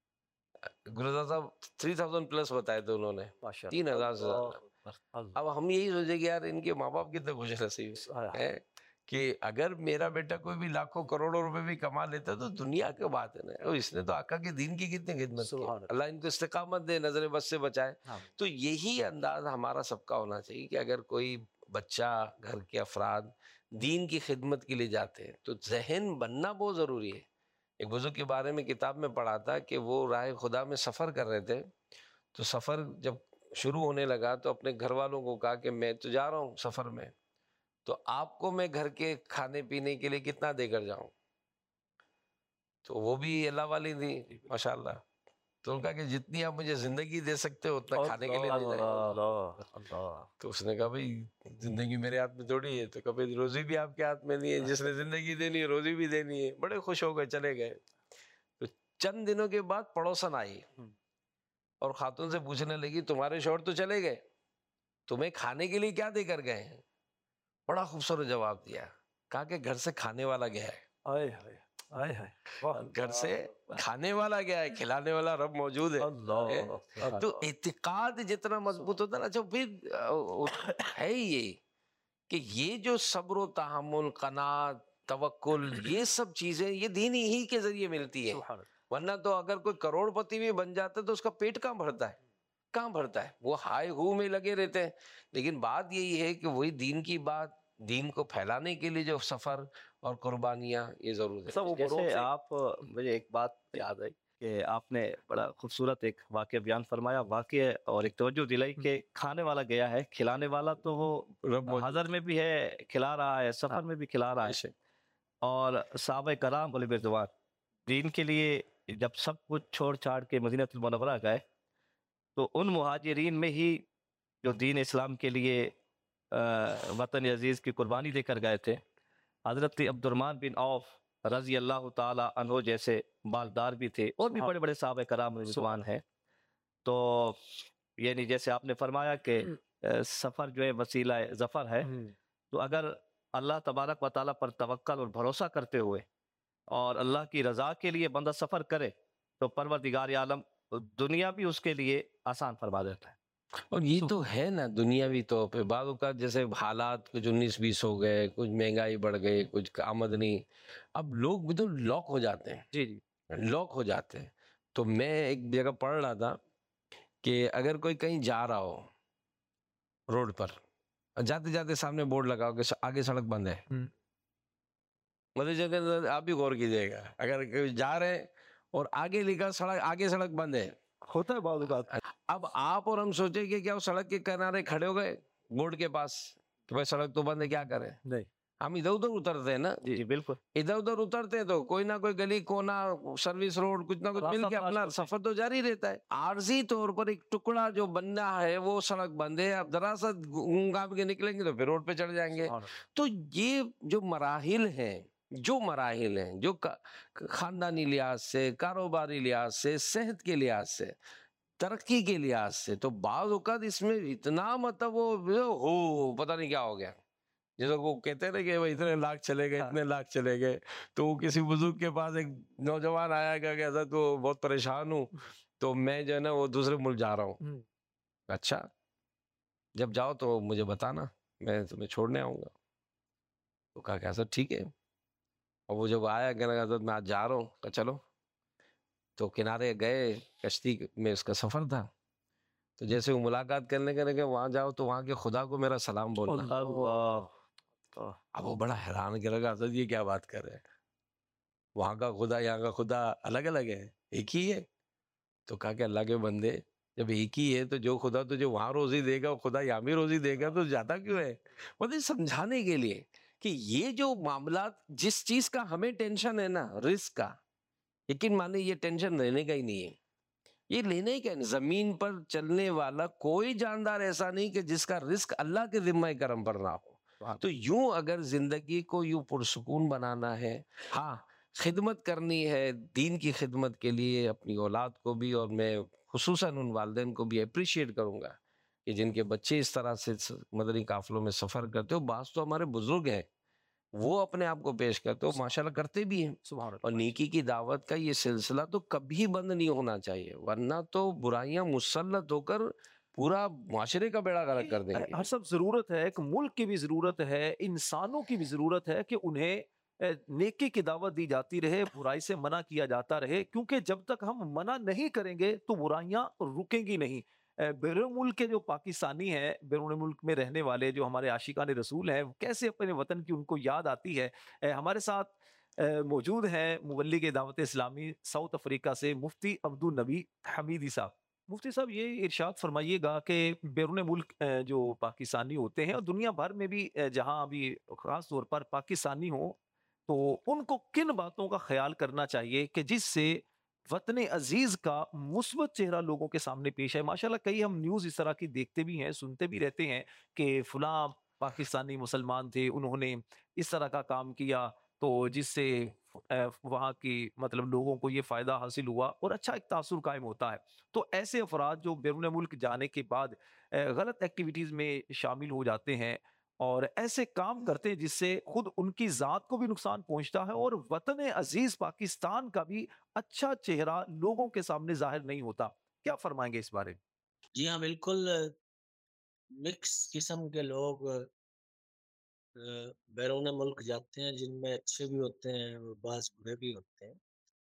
گلزار صاحب تھری تھاؤزینڈ پلس بتائے تھے انہوں نے، تین ہزار سے زیادہ. اب ہم یہی سوچے کہ یار ان کے ماں باپ کتنے خوش نصیب ہیں کہ اگر میرا بیٹا کوئی بھی لاکھوں کروڑوں روپے بھی کما لیتا تو دنیا کی بات ہے نا، اس نے تو آقا کے دین کی کتنی خدمت کی. اللہ ان کو استقامت دے، نظر بد سے بچائے. تو یہی انداز ہمارا سب کا ہونا چاہیے کہ اگر کوئی بچہ، گھر کے افراد دین کی خدمت کے لیے جاتے ہیں تو ذہن بننا بہت ضروری ہے. ایک بزرگ کے بارے میں کتاب میں پڑھا تھا کہ وہ راہ خدا میں سفر کر رہے تھے، تو سفر جب شروع ہونے لگا تو اپنے گھر والوں کو کہا کہ میں تو جا رہا ہوں سفر میں، تو آپ کو میں گھر کے کھانے پینے کے لیے کتنا دے کر جاؤں؟ تو وہ بھی اللہ والی تھی ماشاءاللہ، تو ان کا کہ جتنی آپ مجھے زندگی دے سکتے ہو اتنا کھانے کے لیے دے جائیں. تو اس نے کہا بھائی زندگی میرے ہاتھ میں تھوڑی ہے، تو کبھی روزی بھی آپ کے ہاتھ میں نہیں ہے، جس نے زندگی دینی ہے روزی بھی دینی ہے. بڑے خوش ہو گئے، چلے گئے. تو چند دنوں کے بعد پڑوسن آئی اور خاتون سے پوچھنے لگی تمہارے شوہر تو چلے گئے، تمہیں کھانے کے لیے کیا دے کر گئے ہیں؟ بڑا خوبصورت جواب دیا، کہا کہ گھر سے کھانے والا گیا ہے. گھر سے کھانے والا گیا ہے، کھلانے والا رب موجود ہے. تو اعتقاد جتنا مضبوط ہوتا ہے نا، جو پھر ہے یہ کہ یہ جو صبر و تحمل، قناعت، توکل، یہ سب چیزیں یہ دین ہی کے ذریعے ملتی ہے. ورنہ تو اگر کوئی کروڑ پتی بھی بن جاتا ہے تو اس کا پیٹ کہاں بھرتا ہے؟ کہاں بھرتا ہے؟ وہ ہائے ہو میں لگے رہتے ہیں. لیکن بات یہی ہے کہ وہی دین کی بات، دین کو پھیلانے کے لیے جو سفر اور قربانیاں یہ ضرور ہے. جیسے آپ، مجھے ایک بات یاد آئی کہ آپ نے بڑا خوبصورت ایک واقعہ بیان فرمایا، واقعہ اور ایک توجہ دلائی کہ کھانے والا گیا ہے، کھلانے والا تو وہ حضر میں بھی ہے، کھلا رہا ہے، سفر میں بھی کھلا رہا ہے. اور صحابہ کرام علیہ رضوان دین کے لیے جب سب کچھ چھوڑ چھاڑ کے مدینہ المنورہ گئے تو ان مہاجرین میں ہی جو دین اسلام کے لیے وطن عزیز کی قربانی دے کر گئے تھے، حضرت عبد الرحمن بن عوف رضی اللہ تعالی عنہ جیسے مالدار بھی تھے، اور بھی بڑے بڑے صحابہ کرام رضوان ہیں. تو یعنی جیسے آپ نے فرمایا کہ سفر جو ہے وسیلہ ظفر ہے، تو اگر اللہ تبارک و تعالیٰ پر توکل اور بھروسہ کرتے ہوئے اور اللہ کی رضا کے لیے بندہ سفر کرے تو پروردگار عالم دنیا بھی اس کے لیے آسان فرما دیتا ہے. اور یہ تو ہے نا دنیاوی طور پہ بعض اوقات جیسے حالات کچھ انیس بیس ہو گئے، کچھ مہنگائی بڑھ گئی، کچھ آمدنی، اب لوگ بھی تو لاک ہو جاتے ہیں. جی جی لاک ہو جاتے ہیں. تو میں ایک جگہ پڑھ رہا تھا کہ اگر کوئی کہیں جا رہا ہو روڈ پر، جاتے جاتے سامنے بورڈ لگاؤ کہ آگے سڑک بند ہے، مطلب جگہ آپ بھی غور کیجیے گا، اگر کوئی جا رہے ہیں اور آگے لکھا سڑک آگے سڑک بند ہے، ہوتا ہے بعض اوقات. اب آپ اور ہم سوچیں کہ کیا وہ سڑک کے کنارے کھڑے ہو گئے بورڈ کے پاس کہ بھائی سڑک تو بند ہے، کیا کریں؟ نہیں ہم ادھر ادھر اترتے ہیں نا. جی بالکل. ادھر ادھر اترتے ہیں تو کوئی نہ کوئی گلی کونا سروس روڈ کچھ نہ کچھ مل کے اپنا سفر تو جاری رہتا ہے. عارضی طور پر ایک ٹکڑا جو بننا ہے وہ سڑک بند ہے، اب ذرا سا گھوم کے نکلیں گے تو پھر روڈ پہ چڑھ جائیں گے. تو یہ جو مراحل ہیں جو مراحل ہیں جو خاندانی لحاظ سے، کاروباری لحاظ سے، صحت کے لحاظ سے، ترقی کے لحاظ سے، تو بعض اوقات اس میں اتنا مطلب وہ ہو پتہ نہیں کیا ہو گیا. جیسے وہ کہتے ہیں نا کہ اتنے لاکھ چلے گئے اتنے لاکھ چلے گئے. تو وہ کسی بزرگ کے پاس ایک نوجوان آیا کہ حضرت وہ بہت پریشان ہوں تو میں جو ہے نا وہ دوسرے ملک جا رہا ہوں. اچھا جب جاؤ تو مجھے بتانا، میں تمہیں چھوڑنے آؤں گا. تو کہا کہ حضرت ٹھیک ہے. اور وہ جب آیا کہ حضرت میں آج جا رہا ہوں، کہ چلو. تو کنارے گئے، کشتی میں اس کا سفر تھا. تو جیسے وہ ملاقات کرنے کے لگے وہاں جاؤ تو وہاں کے خدا کو میرا سلام بولنا. اب وہ بڑا حیران کہ لگا حضرت یہ کیا بات کر رہے ہیں، وہاں کا خدا یہاں کا خدا الگ الگ ہے، ایک ہی ہے. تو کہا کہ اللہ کے بندے جب ایک ہی ہے تو جو خدا تجھے وہاں روزی دے گا وہ خدا یہاں بھی روزی دے گا، تو جاتا کیوں ہے؟ مطلب سمجھانے کے لیے کہ یہ جو معاملات جس چیز کا ہمیں ٹینشن ہے نا رزق کا، یقین مانے یہ ٹینشن لینے کا ہی نہیں ہے. یہ لینے کا نہیں. زمین پر چلنے والا کوئی جاندار ایسا نہیں کہ جس کا رزق اللہ کے ذمہ کرم پر نہ ہو. تو یوں اگر زندگی کو یوں پرسکون بنانا ہے، ہاں خدمت کرنی ہے دین کی خدمت کے لیے اپنی اولاد کو بھی، اور میں خصوصاً ان والدین کو بھی اپریشیٹ کروں گا کہ جن کے بچے اس طرح سے مدنی قافلوں میں سفر کرتے ہو. بعض تو ہمارے بزرگ ہیں وہ اپنے آپ کو پیش کرتے ہو ماشاءاللہ کرتے بھی ہیں. اور نیکی کی دعوت کا یہ سلسلہ تو کبھی بند نہیں ہونا چاہیے، ورنہ تو برائیاں مسلط ہو کر پورا معاشرے کا بیڑا غرق کر دیں گے. ہر سب ضرورت ہے، ایک ملک کی بھی ضرورت ہے، انسانوں کی بھی ضرورت ہے کہ انہیں نیکی کی دعوت دی جاتی رہے، برائی سے منع کیا جاتا رہے، کیونکہ جب تک ہم منع نہیں کریں گے تو برائیاں رکیں گی نہیں. بیرون ملک کے جو پاکستانی ہیں، بیرون ملک میں رہنے والے جو ہمارے عاشقان رسول ہیں، کیسے اپنے وطن کی ان کو یاد آتی ہے. ہمارے ساتھ موجود ہیں مبلغ دعوت اسلامی ساؤتھ افریقہ سے مفتی عبدالنبی حمیدی صاحب. مفتی صاحب یہ ارشاد فرمائیے گا کہ بیرون ملک جو پاکستانی ہوتے ہیں اور دنیا بھر میں بھی جہاں بھی خاص طور پر پاکستانی ہوں تو ان کو کن باتوں کا خیال کرنا چاہیے کہ جس سے وطن عزیز کا مثبت چہرہ لوگوں کے سامنے پیش ہے. ماشاءاللہ کئی ہم نیوز اس طرح کی دیکھتے بھی ہیں، سنتے بھی رہتے ہیں کہ فلاں پاکستانی مسلمان تھے، انہوں نے اس طرح کا کام کیا تو جس سے وہاں کی مطلب لوگوں کو یہ فائدہ حاصل ہوا اور اچھا ایک تاثر قائم ہوتا ہے. تو ایسے افراد جو بیرون ملک جانے کے بعد غلط ایکٹیویٹیز میں شامل ہو جاتے ہیں اور ایسے کام کرتے ہیں جس سے خود ان کی ذات کو بھی نقصان پہنچتا ہے اور وطن عزیز پاکستان کا بھی اچھا چہرہ لوگوں کے سامنے ظاہر نہیں ہوتا، کیا فرمائیں گے اس بارے میں؟ جی ہاں بالکل. مکس قسم کے لوگ بیرون ملک جاتے ہیں جن میں اچھے بھی ہوتے ہیں اور بعض برے بھی ہوتے ہیں.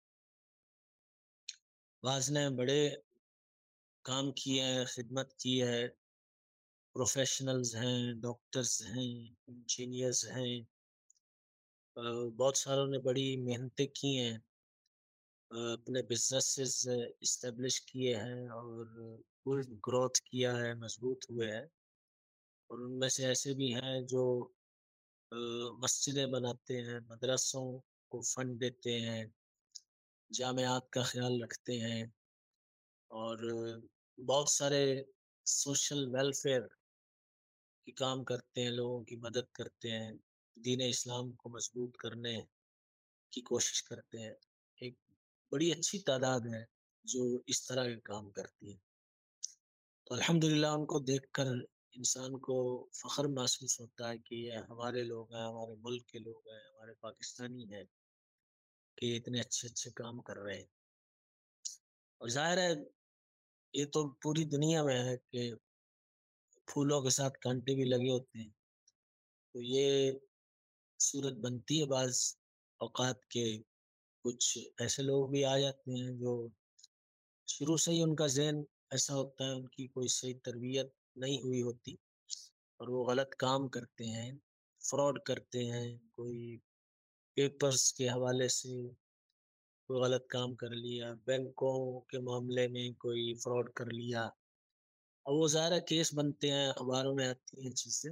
بعض نے بڑے کام کیے ہیں، خدمت کی ہے، پروفیشنلز ہیں، ڈاکٹرز ہیں، انجینئرز ہیں، بہت ساروں نے بڑی محنتیں کی ہیں، اپنے بزنسز اسٹیبلش کیے ہیں اور پوری گروتھ کیا ہے، مضبوط ہوئے ہیں. اور ان میں سے ایسے بھی ہیں جو مسجدیں بناتے ہیں، مدرسوں کو فنڈ دیتے ہیں، جامعات کا خیال رکھتے ہیں اور بہت سارے سوشل ویلفیئر کی کام کرتے ہیں، لوگوں کی مدد کرتے ہیں، دین اسلام کو مضبوط کرنے کی کوشش کرتے ہیں. ایک بڑی اچھی تعداد ہے جو اس طرح کے کام کرتی ہے. تو الحمدللہ ان کو دیکھ کر انسان کو فخر محسوس ہوتا ہے کہ یہ ہمارے لوگ ہیں، ہمارے ملک کے لوگ ہیں، ہمارے پاکستانی ہیں کہ یہ اتنے اچھے اچھے کام کر رہے ہیں۔ اور ظاہر ہے یہ تو پوری دنیا میں ہے کہ پھولوں کے ساتھ کانٹے بھی لگے ہوتے ہیں، تو یہ صورت بنتی ہے بعض اوقات کے کچھ ایسے لوگ بھی آ جاتے ہیں جو شروع سے ہی ان کا ذہن ایسا ہوتا ہے، ان کی کوئی صحیح تربیت نہیں ہوئی ہوتی اور وہ غلط کام کرتے ہیں، فراڈ کرتے ہیں، کوئی پیپرز کے حوالے سے کوئی غلط کام کر لیا، بینکوں کے معاملے میں کوئی فراڈ کر لیا، اور وہ ظاہر کیس بنتے ہیں، اخباروں میں آتی ہیں چیزیں،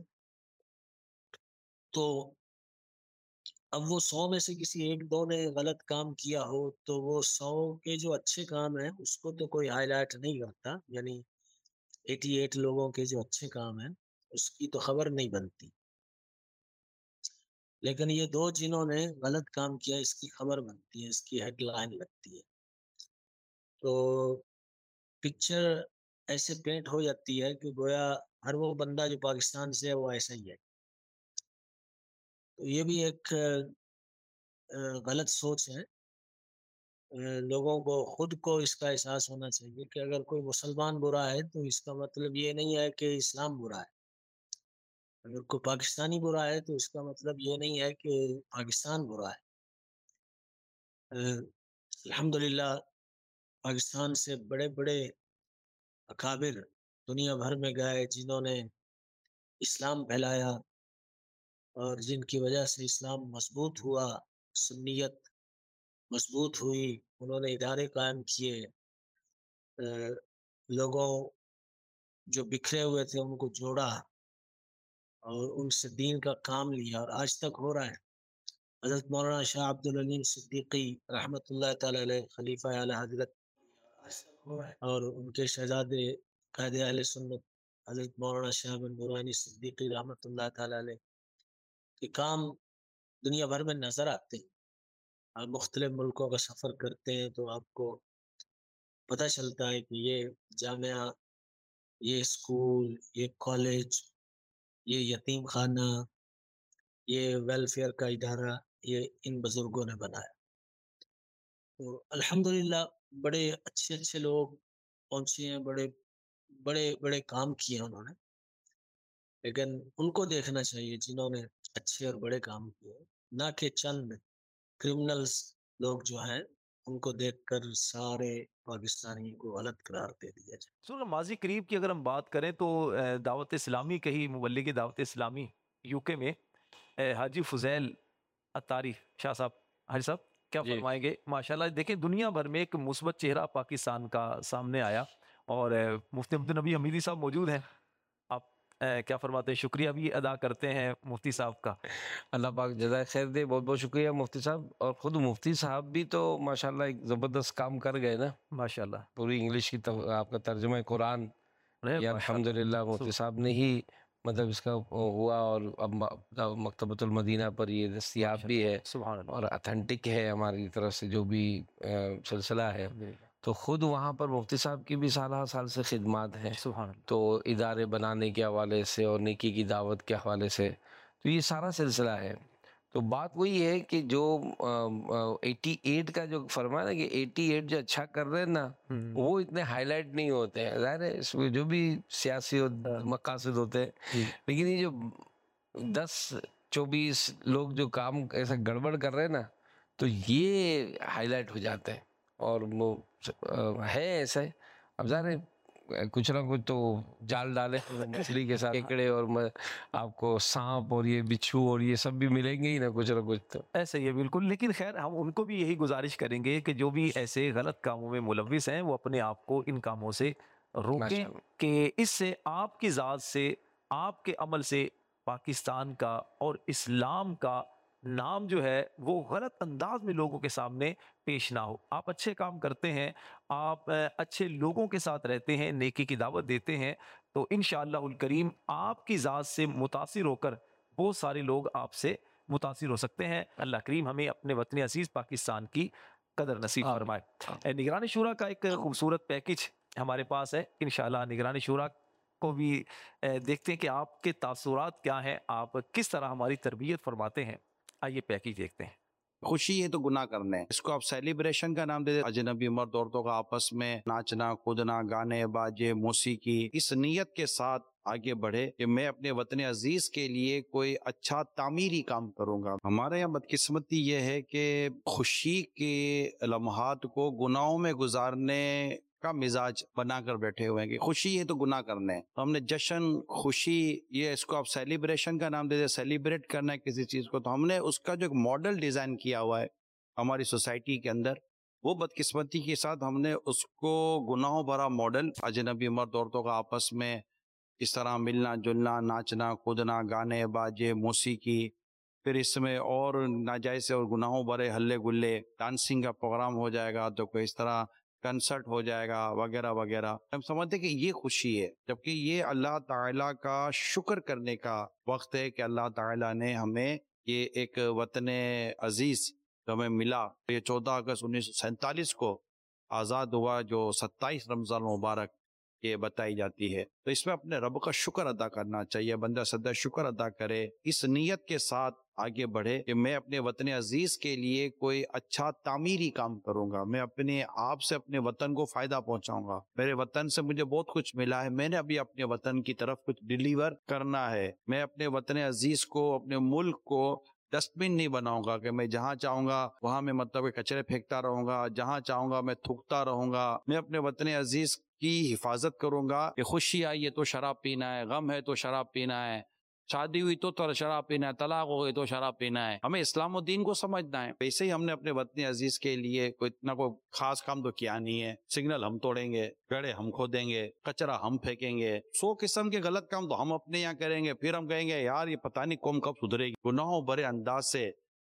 تو اب وہ سو میں سے کسی ایک دو نے غلط کام کیا ہو تو وہ سو کے جو اچھے کام ہیں اس کو تو کوئی ہائی لائٹ نہیں کرتا، یعنی ایٹی ایٹ لوگوں کے جو اچھے کام ہیں اس کی تو خبر نہیں بنتی، لیکن یہ دو جنہوں نے غلط کام کیا اس کی خبر بنتی ہے، اس کی ہیڈ لائن لگتی ہے، تو پکچر ایسے پینٹ ہو جاتی ہے کہ گویا ہر وہ بندہ جو پاکستان سے ہے وہ ایسا ہی ہے۔ تو یہ بھی ایک غلط سوچ ہے، لوگوں کو خود کو اس کا احساس ہونا چاہیے کہ اگر کوئی مسلمان برا ہے تو اس کا مطلب یہ نہیں ہے کہ اسلام برا ہے، اگر کوئی پاکستانی برا ہے تو اس کا مطلب یہ نہیں ہے کہ پاکستان برا ہے۔ الحمدللہ پاکستان سے بڑے بڑے اکابر دنیا بھر میں گئے جنہوں نے اسلام پھیلایا اور جن کی وجہ سے اسلام مضبوط ہوا، سنیت مضبوط ہوئی، انہوں نے ادارے قائم کیے، لوگوں جو بکھرے ہوئے تھے ان کو جوڑا اور ان سے دین کا کام لیا، اور آج تک ہو رہا ہے۔ حضرت مولانا شاہ عبد العلیم صدیقی رحمۃ اللہ تعالی علیہ خلیفہ اعلی حضرت اور ان کے شہزادے قائد اہل سنت حضرت مولانا شاہ بن نورانی صدیقی رحمۃ اللہ تعالی علیہ کے کام دنیا بھر میں نظر آتے ہیں، آپ مختلف ملکوں کا سفر کرتے ہیں تو آپ کو پتہ چلتا ہے کہ یہ جامعہ، یہ اسکول، یہ کالج، یہ یتیم خانہ، یہ ویلفیئر کا ادارہ، یہ ان بزرگوں نے بنایا۔ تو الحمدللہ بڑے اچھے اچھے لوگ پہنچے ہیں، بڑے بڑے بڑے کام کیے ہیں انہوں نے، لیکن ان کو دیکھنا چاہیے جنہوں نے اچھے اور بڑے کام کیے، نہ کہ چند کرمنلز لوگ جو ہیں ان کو دیکھ کر سارے پاکستانی کو غلط قرار دے دیا جائے۔ سر ماضی قریب کی اگر ہم بات کریں تو دعوت اسلامی کے ہی مبلغ دعوت اسلامی یو کے میں حاجی فضیل اتاری شاہ صاحب، حاجی صاحب کیا جی فرمائیں گے؟ ماشاءاللہ دیکھیں دنیا بھر میں ایک مثبت چہرہ پاکستان کا سامنے آیا، اور مفتی عبد النبی حمیدی صاحب موجود ہیں، آپ کیا فرماتے ہیں؟ شکریہ بھی ادا کرتے ہیں مفتی صاحب کا۔ اللہ پاک جزائے خیر دے، بہت بہت شکریہ مفتی صاحب، اور خود مفتی صاحب بھی تو ماشاءاللہ ایک زبردست کام کر گئے نا، ماشاءاللہ پوری انگلش کی تف- آپ کا ترجمہ قرآن ارے یہ ماشاءاللہ، الحمدللہ مفتی صاحب نے ہی مطلب اس کا ہوا، اور اب مکتبۃ المدینہ پر یہ دستیاب بھی ہے سبحان اللہ، اور اتھینٹک ہے ہماری طرف سے جو بھی سلسلہ ہے، تو خود وہاں پر مفتی صاحب کی بھی سالہ سال سے خدمات ہیں، سبحان اللہ، تو ادارے بنانے کے حوالے سے اور نیکی کی دعوت کے حوالے سے، تو یہ سارا سلسلہ ہے۔ تو بات وہی ہے کہ جو ایٹی ایٹ کا جو فرمایا نا کہ ایٹی ایٹ جو اچھا کر رہے ہیں نا وہ اتنے ہائی لائٹ نہیں ہوتے ہیں، ظاہر ہے اس میں جو بھی سیاسی اور مقاصد ہوتے ہیں، لیکن یہ جو دس چوبیس لوگ جو کام ایسا گڑبڑ کر رہے ہیں نا تو یہ ہائی لائٹ ہو جاتے ہیں، اور وہ ہے ایسے، اب ظاہر ہے کچھ نہ کچھ تو جال ڈالے مچھلی کے ساتھ کیکڑے اور آپ کو سانپ اور یہ بچھو اور یہ سب بھی ملیں گے ہی نا کچھ نہ کچھ، تو ایسے ہی ہے بالکل۔ لیکن خیر ہم ان کو بھی یہی گزارش کریں گے کہ جو بھی ایسے غلط کاموں میں ملوث ہیں وہ اپنے آپ کو ان کاموں سے روکیں، کہ اس سے آپ کی ذات سے، آپ کے عمل سے پاکستان کا اور اسلام کا نام جو ہے وہ غلط انداز میں لوگوں کے سامنے پیش نہ ہو۔ آپ اچھے کام کرتے ہیں، آپ اچھے لوگوں کے ساتھ رہتے ہیں، نیکی کی دعوت دیتے ہیں، تو انشاءاللہ الکریم آپ کی ذات سے متاثر ہو کر بہت سارے لوگ آپ سے متاثر ہو سکتے ہیں۔ اللہ کریم ہمیں اپنے وطن عزیز پاکستان کی قدر نصیب فرمائے۔ نگران شورا کا ایک خوبصورت پیکج ہمارے پاس ہے، انشاءاللہ نگران شورا کو بھی دیکھتے ہیں کہ آپ کے تاثرات کیا ہیں, آپ کس طرح ہماری تربیت فرماتے ہیں. آئیے پیکیج دیکھتے ہیں. خوشی ہے تو گناہ کرنے ہیں, اس کو آپ سیلیبریشن کا نام دے دیں. اجنبی مرد عورتوں کا آپس میں ناچنا کودنا, گانے باجے, موسیقی, اس نیت کے ساتھ آگے بڑھے کہ میں اپنے وطن عزیز کے لیے کوئی اچھا تعمیری کام کروں گا. ہمارے یہاں بدقسمتی یہ ہے کہ خوشی کے لمحات کو گناہوں میں گزارنے کا مزاج بنا کر بیٹھے ہوئے ہیں کہ خوشی ہے تو گناہ کرنے ہیں. ہم نے جشن, خوشی, یہ اس کو آپ سیلیبریشن کا نام دے دیں, سیلیبریٹ کرنا ہے کسی چیز کو, تو ہم نے اس کا جو ایک ماڈل ڈیزائن کیا ہوا ہے ہماری سوسائٹی کے اندر, وہ بدقسمتی کے ساتھ ہم نے اس کو گناہوں بھرا ماڈل, اجنبی مرد عورتوں کا آپس میں اس طرح ملنا جلنا, ناچنا کودنا, گانے باجے, موسیقی, پھر اس میں اور ناجائز اور گناہوں بھرے ہلے گلے, ڈانسنگ کا پروگرام ہو جائے گا تو کوئی اس طرح کنسرٹ ہو جائے گا وغیرہ وغیرہ. ہم سمجھتے کہ یہ خوشی ہے, جبکہ یہ اللہ تعالیٰ کا شکر کرنے کا وقت ہے کہ اللہ تعالیٰ نے ہمیں یہ ایک وطن عزیز جو ہمیں ملا, یہ چودہ اگست انیس سو سینتالیس کو آزاد ہوا, جو ستائیس رمضان مبارک یہ بتائی جاتی ہے. تو اس میں اپنے رب کا شکر ادا کرنا چاہیے, بندہ سدا شکر ادا کرے, اس نیت کے ساتھ آگے بڑھے کہ میں اپنے وطن عزیز کے لیے کوئی اچھا تعمیری کام کروں گا, میں اپنے آپ سے اپنے وطن کو فائدہ پہنچاؤں گا. میرے وطن سے مجھے بہت کچھ ملا ہے, میں نے ابھی اپنے وطن کی طرف کچھ ڈیلیور کرنا ہے. میں اپنے وطن عزیز کو, اپنے ملک کو ڈسٹ بن نہیں بناؤں گا کہ میں جہاں چاہوں گا وہاں میں مطلب کچرے پھینکتا رہوں گا, جہاں چاہوں گا میں تھوکتا رہوں گا. میں اپنے وطن عزیز کی حفاظت کروں گا کہ خوشی آئی ہے تو شراب پینا ہے, غم ہے تو شراب پینا ہے, شادی ہوئی تو تو شراب پینا ہے, طلاق ہو گئی تو شراب پینا ہے. ہمیں اسلام و دین کو سمجھنا ہے. ویسے ہی ہم نے اپنے وطن عزیز کے لیے کوئی اتنا کوئی خاص کام تو کیا نہیں ہے. سگنل ہم توڑیں گے, گڑھے ہم کھودیں گے, کچرا ہم پھینکیں گے, سو قسم کے غلط کام تو ہم اپنے یہاں کریں گے. پھر ہم کہیں گے یار یہ پتہ نہیں قوم کب سدھرے گی. گناہوں بھرے انداز سے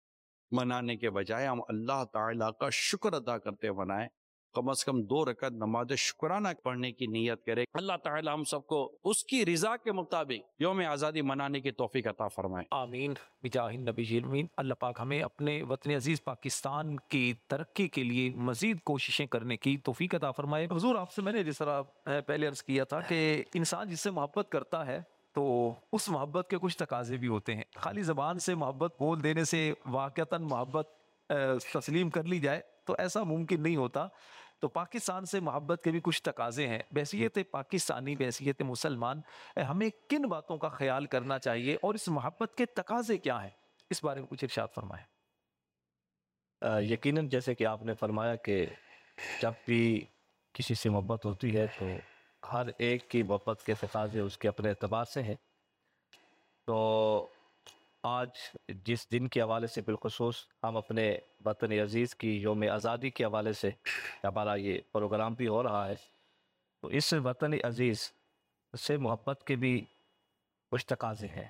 منانے کے بجائے ہم اللہ تعالیٰ کا شکر ادا کرتے منائیں. کم از کم دو رکعت نماز شکرانہ پڑھنے کی نیت کرے. اللہ تعالیٰ ہم سب کو اس کی رضا کے مطابق یوم آزادی منانے کی توفیق عطا فرمائے. آمین بجاہ النبی امین. اللہ پاک ہمیں اپنے وطن عزیز پاکستان کی ترقی کے لیے مزید کوششیں کرنے کی توفیق عطا فرمائے. حضور آپ سے میں نے جس طرح پہلے عرض کیا تھا کہ انسان جس سے محبت کرتا ہے تو اس محبت کے کچھ تقاضے بھی ہوتے ہیں. خالی زبان سے محبت بول دینے سے واقعتاً محبت تسلیم کر لی جائے تو ایسا ممکن نہیں ہوتا. تو پاکستان سے محبت کے بھی کچھ تقاضے ہیں. بحیثیت پاکستانی, بحیثیت مسلمان, ہمیں کن باتوں کا خیال کرنا چاہیے اور اس محبت کے تقاضے کیا ہیں, اس بارے میں کچھ ارشاد فرمائیں. یقیناً جیسے کہ آپ نے فرمایا کہ جب بھی کسی سے محبت ہوتی ہے تو ہر ایک کی محبت کے تقاضے اس کے اپنے اعتبار سے ہیں. تو آج جس دن کے حوالے سے بالخصوص ہم اپنے وطن عزیز کی یوم آزادی کے حوالے سے ہمارا یہ پروگرام بھی ہو رہا ہے, تو اس وطن عزیز سے محبت کے بھی کچھ تقاضے ہیں.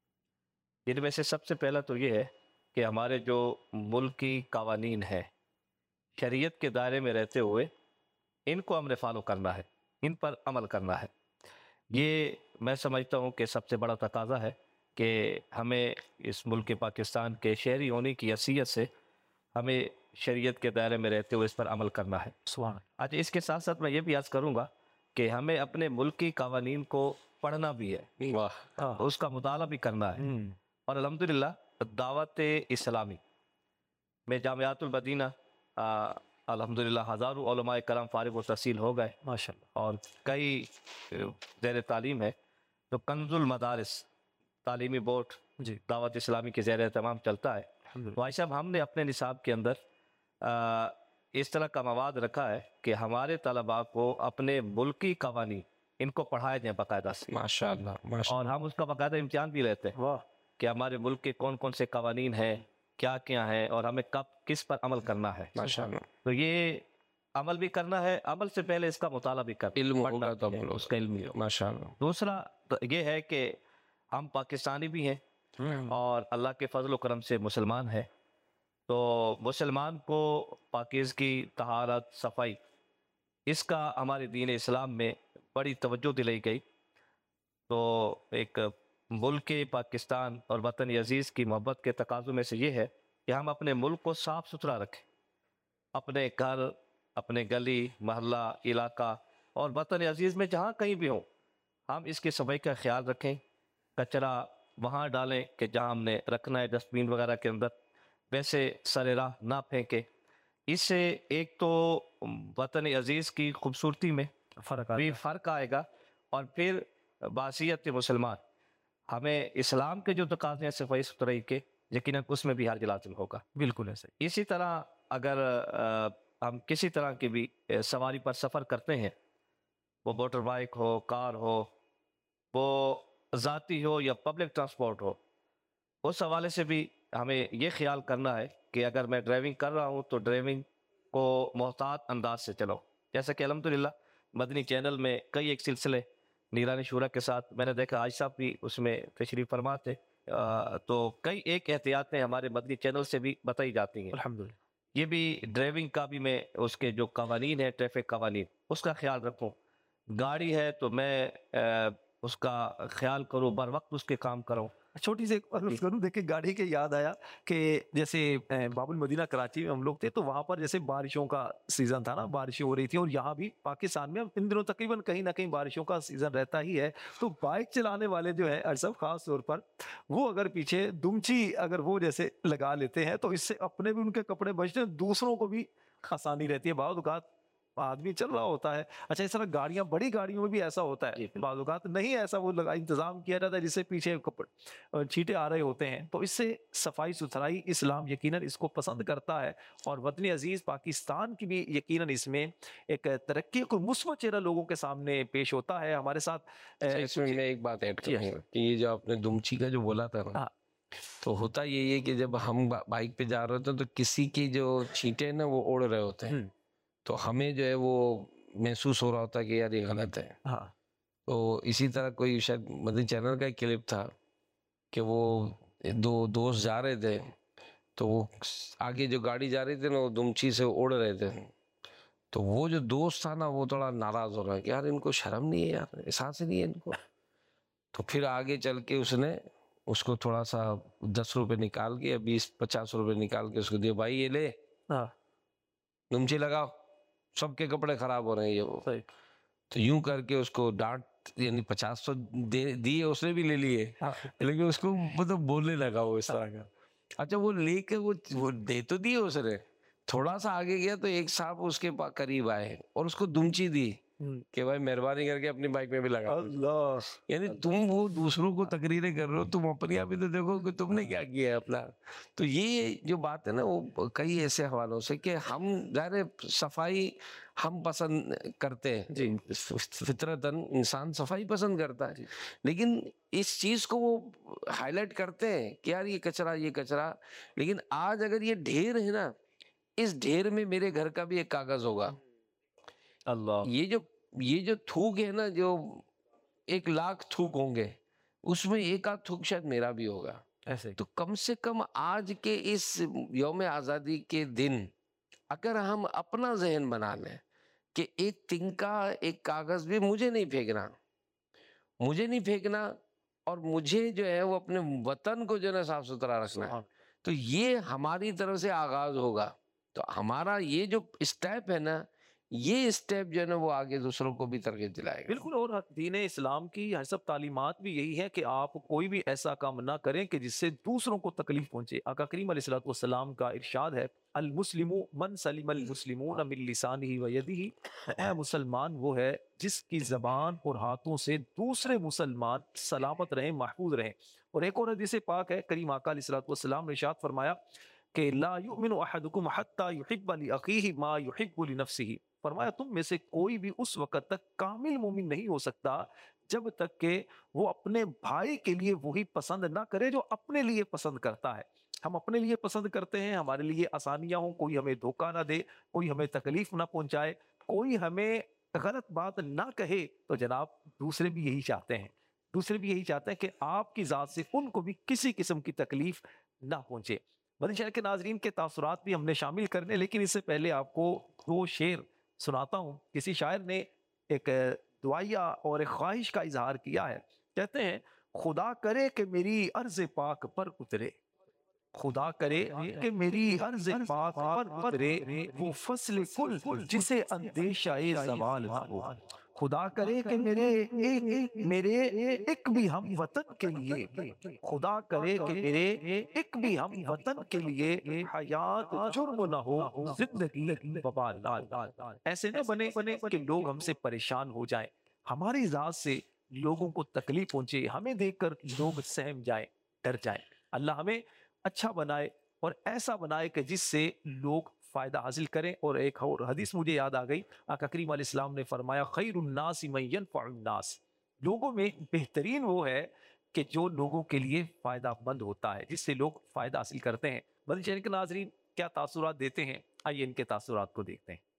جن میں سے سب سے پہلا تو یہ ہے کہ ہمارے جو ملکی قوانین ہیں, شریعت کے دائرے میں رہتے ہوئے ان کو ہم نے فالو کرنا ہے, ان پر عمل کرنا ہے. یہ میں سمجھتا ہوں کہ سب سے بڑا تقاضا ہے کہ ہمیں اس ملک پاکستان کے شہری ہونے کی حیثیت سے ہمیں شریعت کے دائرے میں رہتے ہوئے اس پر عمل کرنا ہے. سبحان اللہ. آج اس کے ساتھ ساتھ میں یہ بھی عرض کروں گا کہ ہمیں اپنے ملک کی قوانین کو پڑھنا بھی ہے, اس کا مطالعہ بھی کرنا ہے. اور الحمدللہ دعوت اسلامی میں جامعات المدینہ الحمدللہ ہزاروں علماء کرام فارغ و تحصیل ہو گئے ماشاءاللہ, اور کئی زیر تعلیم ہے. تو کنز المدارس تعلیمی بورڈ جی دعوت اسلامی کے زیر اہتمام چلتا ہے. بھائی صاحب ہم نے اپنے نصاب کے اندر آ, اس طرح کا مواد رکھا ہے کہ ہمارے طلباء کو اپنے ملکی قوانین ان کو پڑھائے جائیں باقاعدہ سے. ماشاءاللہ اور ہم اس کا باقاعدہ امتحان بھی لیتے ہیں واہ کہ ہمارے ملک کے کون کون سے قوانین ہیں, کیا کیا ہیں, اور ہمیں کب کس پر عمل کرنا ہے. ماشاءاللہ تو یہ عمل بھی کرنا ہے, عمل سے پہلے اس کا مطالعہ بھی کرنا, علم پڑھنا ہوگا تو بھی ہے, عمل اس کا علم بھی ہوگا. ماشاءاللہ. دوسرا یہ ہے کہ ہم پاکستانی بھی ہیں اور اللہ کے فضل و کرم سے مسلمان ہیں. تو مسلمان کو پاکیزگی, طہارت, صفائی, اس کا ہمارے دین اسلام میں بڑی توجہ دلائی گئی. تو ایک ملک پاکستان اور وطن عزیز کی محبت کے تقاضوں میں سے یہ ہے کہ ہم اپنے ملک کو صاف ستھرا رکھیں. اپنے گھر, اپنے گلی محلہ, علاقہ اور وطن عزیز میں جہاں کہیں بھی ہوں, ہم اس کی صفائی کا خیال رکھیں، کچرا وہاں ڈالیں کہ جہاں ہم نے رکھنا ہے ڈسٹ بین وغیرہ کے اندر، ویسے سر راہ نہ پھینکیں۔ اس سے ایک تو وطن عزیز کی خوبصورتی میں فرق بھی فرق آئے گا، اور پھر باحثیت مسلمان ہمیں اسلام کے جو تقاضے ہیں صفائی ستھرائی کے، یقیناً اس میں بھی حرج لازم ہوگا۔ بالکل ایسے ہی۔ اسی طرح اگر ہم کسی طرح کی بھی سواری پر سفر کرتے ہیں، وہ موٹر بائک ہو، کار ہو، وہ ذاتی ہو یا پبلک ٹرانسپورٹ ہو، اس حوالے سے بھی ہمیں یہ خیال کرنا ہے کہ اگر میں ڈرائیونگ کر رہا ہوں تو ڈرائیونگ کو محتاط انداز سے چلاؤ۔ جیسا کہ الحمدللہ مدنی چینل میں کئی ایک سلسلے نیران شورا کے ساتھ میں نے دیکھا، آج صاحب بھی اس میں تشریف فرما تھے، تو کئی ایک احتیاطیں ہمارے مدنی چینل سے بھی بتائی جاتی ہیں۔ الحمدللہ یہ بھی ڈرائیونگ کا بھی میں اس کے جو قوانین ہیں، ٹریفک قوانین، اس کا خیال رکھوں۔ گاڑی ہے تو میں اس کا خیال کروں، بر وقت اس کے کام کروں۔ چھوٹی سی عرض کروں، دیکھیں گاڑی کے یاد آیا کہ جیسے باب المدینہ کراچی میں ہم لوگ تھے، تو وہاں پر جیسے بارشوں کا سیزن تھا نا، بارشیں ہو رہی تھی، اور یہاں بھی پاکستان میں ان دنوں تقریباً کہیں نہ کہیں بارشوں کا سیزن رہتا ہی ہے۔ تو بائک چلانے والے جو ہیں ارشد خاص طور پر، وہ اگر پیچھے دمچی اگر وہ جیسے لگا لیتے ہیں تو اس سے اپنے بھی ان کے کپڑے بچتے ہیں، دوسروں کو بھی آسانی رہتی ہے۔ بعض اوقات آدمی چل رہا ہوتا ہے، اچھا اس طرح گاڑیاں، بڑی گاڑیوں میں بھی ایسا ہوتا ہے، بعض اوقات نہیں ایسا وہ لگا انتظام کیا جاتا ہے جس سے پیچھے کپڑے چھینٹے آ رہے ہوتے ہیں، تو اس سے صفائی ستھرائی اسلام یقیناً اس کو پسند کرتا ہے، اور وطن عزیز پاکستان کی بھی یقیناً اس میں ایک ترقی کو مثبت چہرہ لوگوں کے سامنے پیش ہوتا ہے۔ ہمارے ساتھ اس میں میں ایک بات ایڈ کروں کہ یہ جو آپ نے دمچی کا جو بولا تھا نا، تو ہوتا یہی ہے کہ جب ہم بائک پہ جا رہے ہوتے ہیں تو کسی کی جو چھینٹے نا وہ اڑ رہے ہوتے ہیں، تو ہمیں جو ہے وہ محسوس ہو رہا ہوتا ہے کہ یار یہ غلط ہے۔ ہاں، تو اسی طرح کوئی شاید مدنی چینل کا ایک کلپ تھا کہ وہ دو دوست جا رہے تھے، تو وہ آگے جو گاڑی جا رہی تھی نا وہ دمچی سے اڑ رہے تھے، تو وہ جو دوست تھا نا وہ تھوڑا ناراض ہو رہا ہے کہ یار ان کو شرم نہیں ہے، یار احساس نہیں ہے ان کو۔ تو پھر آگے چل کے اس نے اس کو تھوڑا سا دس روپے نکال کے یا بیس پچاس روپے نکال کے اس کو دیا، بھائی یہ لے دمچی لگاؤ، سب کے کپڑے خراب ہو رہے ہیں یہ وہ۔ تو یوں کر کے اس کو ڈانٹ، یعنی پچاس سو دیے اس نے بھی لے لیے، لیکن اس کو مطلب بولنے لگا وہ اس طرح کا۔ اچھا وہ لے کے وہ دے تو دیے اس نے، تھوڑا سا آگے گیا تو ایک صاحب اس کے قریب آئے اور اس کو دمچی دی کہ بھائی مہربانی کر کے اپنی بائک میں بھی لگا۔ اللہ، یعنی تم وہ دوسروں کو تقریریں کر رہے ہو، تم اپنی آپ ہی تو دیکھو کہ تم نے کیا کیا ہے اپنا۔ تو یہ جو بات ہے نا وہ کئی ایسے حوالوں سے کہ ہم ظاہر صفائی ہم پسند کرتے ہیں جی، فطرتاً انسان صفائی پسند کرتا ہے، لیکن اس چیز کو وہ ہائی لائٹ کرتے ہیں کہ یار یہ کچرا یہ کچرا، لیکن آج اگر یہ ڈھیر ہے نا، اس ڈھیر میں میرے گھر کا بھی ایک کاغذ ہوگا۔ اللہ، یہ جو یہ جو تھوک ہے نا، جو ایک لاکھ تھوک ہوں گے اس میں ایک آدھ تھوک شاید میرا بھی ہوگا ایسے۔ تو کم سے کم آج کے اس یوم آزادی کے دن اگر ہم اپنا ذہن بنا لیں کہ ایک تنکا ایک کاغذ بھی مجھے نہیں پھینکنا، مجھے نہیں پھینکنا اور مجھے جو ہے وہ اپنے وطن کو جو ہے صاف ستھرا رکھنا ہے، تو یہ ہماری طرف سے آغاز ہوگا۔ تو ہمارا یہ جو اسٹیپ ہے نا، یہ اسٹیپ جو ہے نا وہ آگے دوسروں کو بھی ترغیب دلائے گا۔ بالکل، اور دین اسلام کی ہر سب تعلیمات بھی یہی ہے کہ آپ کوئی بھی ایسا کام نہ کریں کہ جس سے دوسروں کو تکلیف پہنچے۔ آقا کریم علیہ الصلوۃ والسلام کا ارشاد ہے، المسلم من سلم المسلمون من لسانہ و یدہ، اے مسلمان وہ ہے جس کی زبان اور ہاتھوں سے دوسرے مسلمان سلامت رہیں، محفوظ رہیں۔ اور ایک اور حدیث پاک ہے، کریم آقا علیہ الصلوۃ والسلام نے ارشاد فرمایا کہ لا یؤمن احدکم حتی یحب لاخیہ ما یحب لنفسہ، فرمایا تم میں سے کوئی بھی اس وقت تک کامل مومن نہیں ہو سکتا جب تک کہ وہ اپنے بھائی کے لیے وہی پسند نہ کرے جو اپنے لیے پسند کرتا ہے۔ ہم اپنے لیے پسند کرتے ہیں، ہمارے لیے آسانیاں ہوں، کوئی ہمیں دھوکہ نہ دے، کوئی ہمیں تکلیف نہ پہنچائے، کوئی ہمیں غلط بات نہ کہے، تو جناب دوسرے بھی یہی چاہتے ہیں، دوسرے بھی یہی چاہتے ہیں کہ آپ کی ذات سے ان کو بھی کسی قسم کی تکلیف نہ پہنچے۔ مدنی چینل کے ناظرین کے تاثرات بھی ہم نے شامل کرنے، لیکن اس سے پہلے آپ کو دو شعر سناتا ہوں۔ کسی شاعر نے ایک دعائیہ اور ایک خواہش کا اظہار کیا ہے، کہتے ہیں خدا کرے کہ میری عرض پاک پر اترے، خدا کرے کہ میری عرض پاک پر اترے وہ فصل کل جسے اندیشہ زوال نہ ہو، خدا کرے کہ میرے ایک ایک میرے ایک بھی ہم وطن کے لیے خدا کرے کہ میرے ایک بھی ہم وطن کے لیے حیات جرم نہ ہو زندگی وبال ایسے نہ بنے کہ لوگ ہم سے پریشان ہو جائیں، ہماری ذات سے لوگوں کو تکلیف پہنچے، ہمیں دیکھ کر لوگ سہم جائیں، ڈر جائیں۔ اللہ ہمیں اچھا بنائے اور ایسا بنائے کہ جس سے لوگ فائدہ حاصل کریں۔ اور ایک اور حدیث مجھے یاد آ گئی، آقا کریم علیہ السلام نے فرمایا خیر الناس من ینفع الناس، لوگوں میں بہترین وہ ہے کہ جو لوگوں کے لیے فائدہ مند ہوتا ہے، جس سے لوگ فائدہ حاصل کرتے ہیں۔ مدنی چینل کے ناظرین کیا تاثرات دیتے ہیں، آئیے ان کے تاثرات کو دیکھتے ہیں۔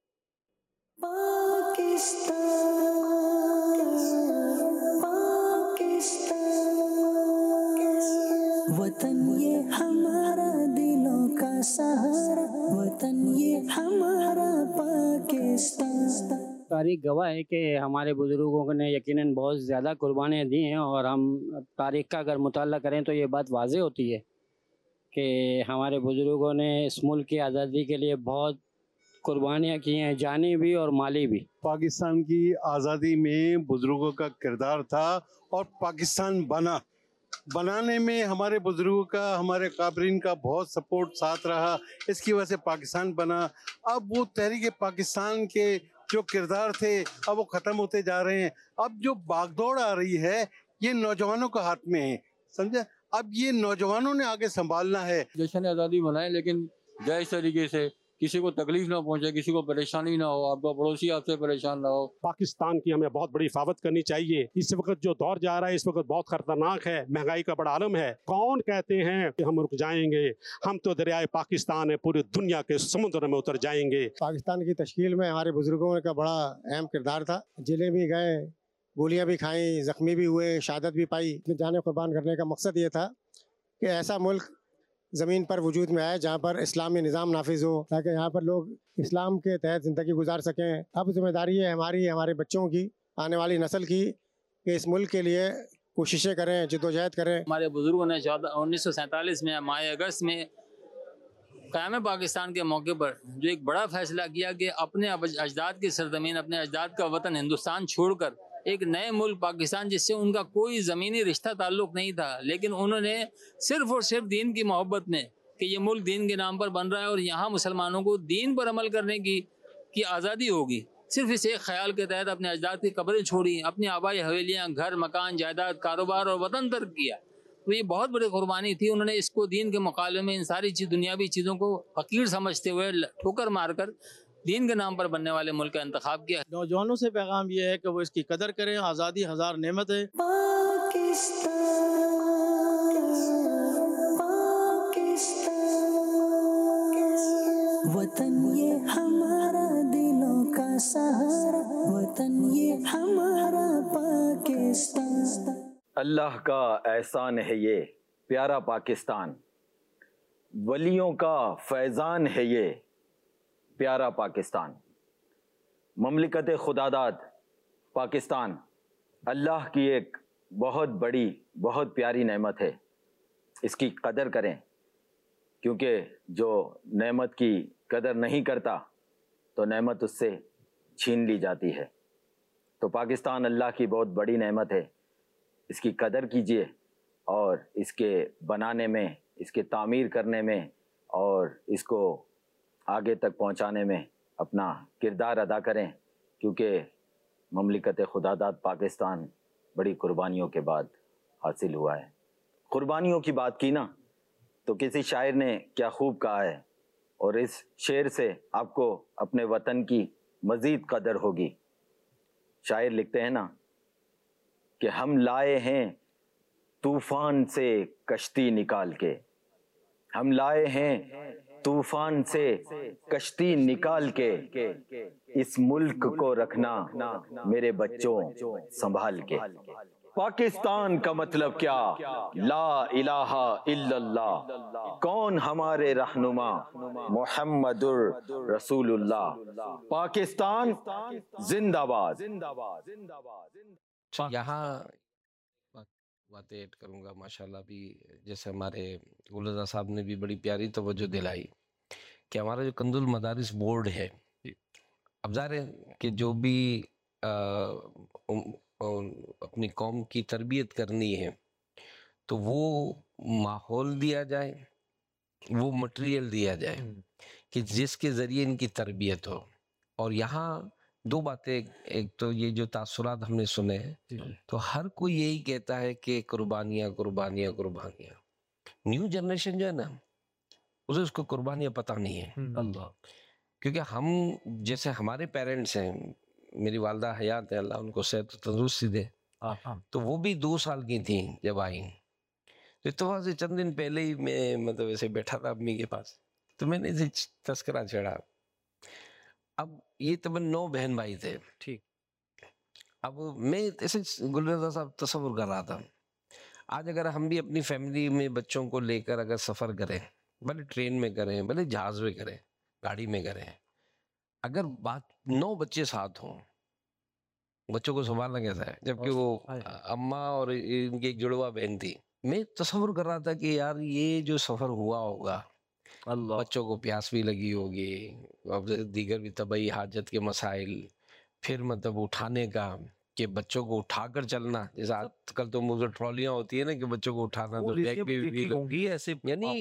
وطن یہ ہمارا دلوں کا سہارا، وطن یہ ہمارا پاکستان۔ تاریخ گواہ ہے کہ ہمارے بزرگوں نے یقیناً بہت زیادہ قربانیاں دی ہیں، اور ہم تاریخ کا اگر مطالعہ کریں تو یہ بات واضح ہوتی ہے کہ ہمارے بزرگوں نے اس ملک کی آزادی کے لیے بہت قربانیاں کی ہیں، جانی بھی اور مالی بھی۔ پاکستان کی آزادی میں بزرگوں کا کردار تھا، اور پاکستان بنا بنانے میں ہمارے بزرگوں کا، ہمارے قابرین کا بہت سپورٹ ساتھ رہا، اس کی وجہ سے پاکستان بنا۔ اب وہ تحریک پاکستان کے جو کردار تھے اب وہ ختم ہوتے جا رہے ہیں۔ اب جو باغ دوڑ آ رہی ہے یہ نوجوانوں کا ہاتھ میں ہے، سمجھا؟ اب یہ نوجوانوں نے آگے سنبھالنا ہے۔ جشن آزادی منائیں لیکن جائز طریقے سے، کسی کو تکلیف نہ پہنچے، کسی کو پریشانی نہ ہو، آپ کا پڑوسی آپ سے پریشان نہ ہو۔ پاکستان کی ہمیں بہت بڑی حفاظت کرنی چاہیے۔ اس وقت جو دور جا رہا ہے اس وقت بہت خطرناک ہے، مہنگائی کا بڑا عالم ہے۔ کون کہتے ہیں کہ ہم رک جائیں گے؟ ہم تو دریائے پاکستان ہے، پوری دنیا کے سمندر میں اتر جائیں گے۔ پاکستان کی تشکیل میں ہمارے بزرگوں کا بڑا اہم کردار تھا، جیلیں بھی گئے، گولیاں بھی کھائیں، زخمی بھی ہوئے، شہادت بھی پائی۔ جانیں قربان کرنے کا مقصد یہ تھا کہ ایسا ملک زمین پر وجود میں آئے جہاں پر اسلامی نظام نافذ ہو، تاکہ یہاں پر لوگ اسلام کے تحت زندگی گزار سکیں۔ اب ذمہ داری ہے ہماری، ہمارے بچوں کی، آنے والی نسل کی، کہ اس ملک کے لیے کوششیں کریں، جدوجہد کریں۔ ہمارے بزرگوں نے چودہ انیس سو سینتالیس میں ماہ اگست میں قیام پاکستان کے موقع پر جو ایک بڑا فیصلہ کیا کہ اپنے اجداد کی سرزمین، اپنے اجداد کا وطن ہندوستان چھوڑ کر ایک نئے ملک پاکستان، جس سے ان کا کوئی زمینی رشتہ تعلق نہیں تھا، لیکن انہوں نے صرف اور صرف دین کی محبت میں کہ یہ ملک دین کے نام پر بن رہا ہے اور یہاں مسلمانوں کو دین پر عمل کرنے کی کی آزادی ہوگی، صرف اس ایک خیال کے تحت اپنے اجداد کی قبریں چھوڑی، اپنی آبائی حویلیاں، گھر، مکان، جائیداد، کاروبار اور وطن ترک کیا۔ تو یہ بہت بڑی قربانی تھی۔ انہوں نے اس کو دین کے مقابلے میں ان ساری چیز دنیاوی چیزوں کو حقیر سمجھتے ہوئے ٹھوکر مار کر دین کے نام پر بننے والے ملک کا انتخاب کیا۔ نوجوانوں سے پیغام یہ ہے کہ وہ اس کی قدر کریں، آزادی ہزار نعمت ہے۔ وطن یہ ہمارا دلوں کا سہارا، وطن یہ ہمارا پاکستان۔ اللہ کا احسان ہے یہ پیارا پاکستان، ولیوں کا فیضان ہے یہ پیارا پاکستان۔ مملکت خداداد پاکستان اللہ کی ایک بہت بڑی، بہت پیاری نعمت ہے، اس کی قدر کریں، کیونکہ جو نعمت کی قدر نہیں کرتا تو نعمت اس سے چھین لی جاتی ہے۔ تو پاکستان اللہ کی بہت بڑی نعمت ہے، اس کی قدر کیجیے اور اس کے بنانے میں، اس کے تعمیر کرنے میں اور اس کو آگے تک پہنچانے میں اپنا کردار ادا کریں، کیونکہ مملکت خداداد پاکستان بڑی قربانیوں کے بعد حاصل ہوا ہے۔ قربانیوں کی بات کی نا تو کسی شاعر نے کیا خوب کہا ہے، اور اس شعر سے آپ کو اپنے وطن کی مزید قدر ہوگی۔ شاعر لکھتے ہیں نا کہ ہم لائے ہیں طوفان سے کشتی نکال کے، ہم لائے ہیں طوفان سے کشتی نکال کے، اس ملک کو رکھنا میرے بچوں سنبھال کے۔ پاکستان کا مطلب کیا؟ لا الہ الا اللہ، کون ہمارے رہنما؟ محمد رسول اللہ۔ پاکستان زندہ باد۔ یہاں باتیں ایڈ کروں گا ماشاءاللہ بھی، جیسے ہمارے گلزار صاحب نے بھی بڑی پیاری توجہ دلائی کہ ہمارا جو کنز المدارس بورڈ ہے، اب ظاہر ہے کہ جو بھی اپنی قوم کی تربیت کرنی ہے تو وہ ماحول دیا جائے، وہ مٹیریل دیا جائے کہ جس کے ذریعے ان کی تربیت ہو. اور یہاں دو باتیں، ایک تو یہ جو تاثرات ہم نے سنے تو ہر کوئی یہی کہتا ہے کہ قربانیاں قربانیاں قربانیاں. نیو جنریشن جو ہے نا اسے اس کو قربانیاں پتہ نہیں ہے. اللہ، کیونکہ ہم جیسے ہمارے پیرنٹس ہیں، میری والدہ حیات ہے، اللہ ان کو صحت و تندرستی دے، تو وہ بھی دو سال کی تھیں جب آئیں. تو اتفاق سے چند دن پہلے ہی میں مطلب ایسے بیٹھا تھا امی کے پاس، تو میں نے اسے تذکرہ چھیڑا. اب یہ تمن نو بہن بھائی تھے، ٹھیک. اب میں ایسے گل رضا صاحب تصور کر رہا تھا، آج اگر ہم بھی اپنی فیملی میں بچوں کو لے کر اگر سفر کریں، بھلے ٹرین میں کریں، بھلے جہاز میں کریں، گاڑی میں کریں، اگر بات نو بچے ساتھ ہوں، بچوں کو سنبھالنا کیسا ہے؟ جبکہ وہ اماں اور ان کی ایک جڑوا بہن تھی. میں تصور کر رہا تھا کہ یار یہ جو سفر ہوا ہوگا، بچوں کو پیاس بھی لگی ہوگی، دیگر بھی طبعی حاجت کے مسائل، پھر مطلب اٹھانے کا کہ بچوں کو اٹھا کر چلنا، جیسے آج کل تو مجھے ٹرالیاں ہوتی ہیں نا کہ بچوں کو اٹھانا، تو بیگ بھی ایسے، یعنی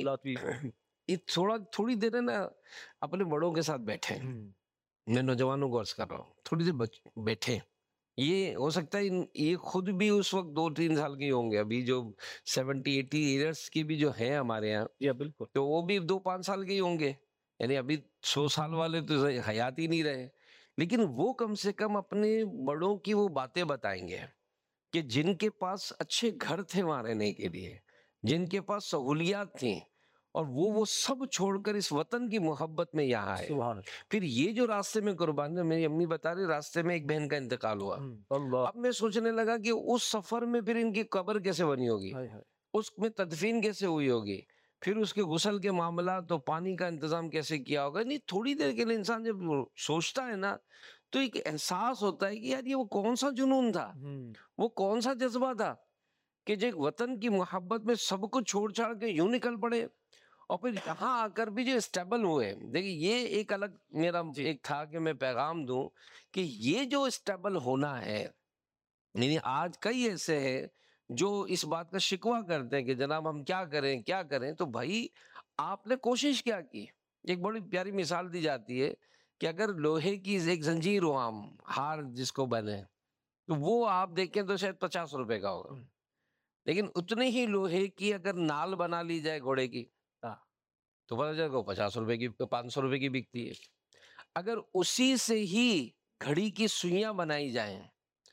یہ تھوڑا تھوڑی دیر ہے نا اپنے بڑوں کے ساتھ بیٹھے. میں نوجوانوں کو عرض کر رہا ہوں تھوڑی دیر بیٹھے. یہ ہو سکتا ہے یہ خود بھی اس وقت دو تین سال کے ہوں گے، ابھی جو سیونٹی ایٹی ایئرس کی بھی جو ہیں ہمارے یہاں، بالکل، تو وہ بھی دو پانچ سال کے ہی ہوں گے. یعنی ابھی سو سال والے تو حیات ہی نہیں رہے، لیکن وہ کم سے کم اپنے بڑوں کی وہ باتیں بتائیں گے کہ جن کے پاس اچھے گھر تھے وہاں رہنے کے لیے، جن کے پاس سہولیات تھیں، اور وہ وہ سب چھوڑ کر اس وطن کی محبت میں یہاں آئے. پھر یہ جو راستے میں قربانی، میری امی بتا رہی راستے میں ایک بہن کا انتقال ہوا. اب میں سوچنے لگا کہ اس سفر میں پھر ان کی قبر کیسے بنی ہوگی، اس میں تدفین کیسے ہوئی ہوگی، پھر اس کے غسل کے معاملات تو پانی کا انتظام کیسے کیا ہوگا. نہیں، تھوڑی دیر کے لیے انسان جب سوچتا ہے نا تو ایک احساس ہوتا ہے کہ یار یہ وہ کون سا جنون تھا، وہ کون سا جذبہ تھا کہ جو وطن کی محبت میں سب کو چھوڑ چھاڑ کے یوں نکل پڑے، اور پھر یہاں آ کر بھی جو اسٹیبل ہوئے. دیکھیں یہ ایک الگ میرا ایک تھا کہ میں پیغام دوں کہ یہ جو اسٹیبل ہونا ہے، یعنی آج کئی ایسے ہیں جو اس بات کا شکوہ کرتے ہیں کہ جناب ہم کیا کریں کیا کریں. تو بھائی آپ نے کوشش کیا کی؟ ایک بڑی پیاری مثال دی جاتی ہے کہ اگر لوہے کی ایک زنجیر ہو، عام ہار جس کو بنے، تو وہ آپ دیکھیں تو شاید پچاس روپے کا ہوگا، لیکن اتنے ہی لوہے کی اگر نال بنا لی جائے گھوڑے کی تو پتہ چلے گا پچاس روپے کی، پانچ سو روپے کی بکتی ہے. اگر اسی سے ہی گھڑی کی سوئیاں بنائی جائیں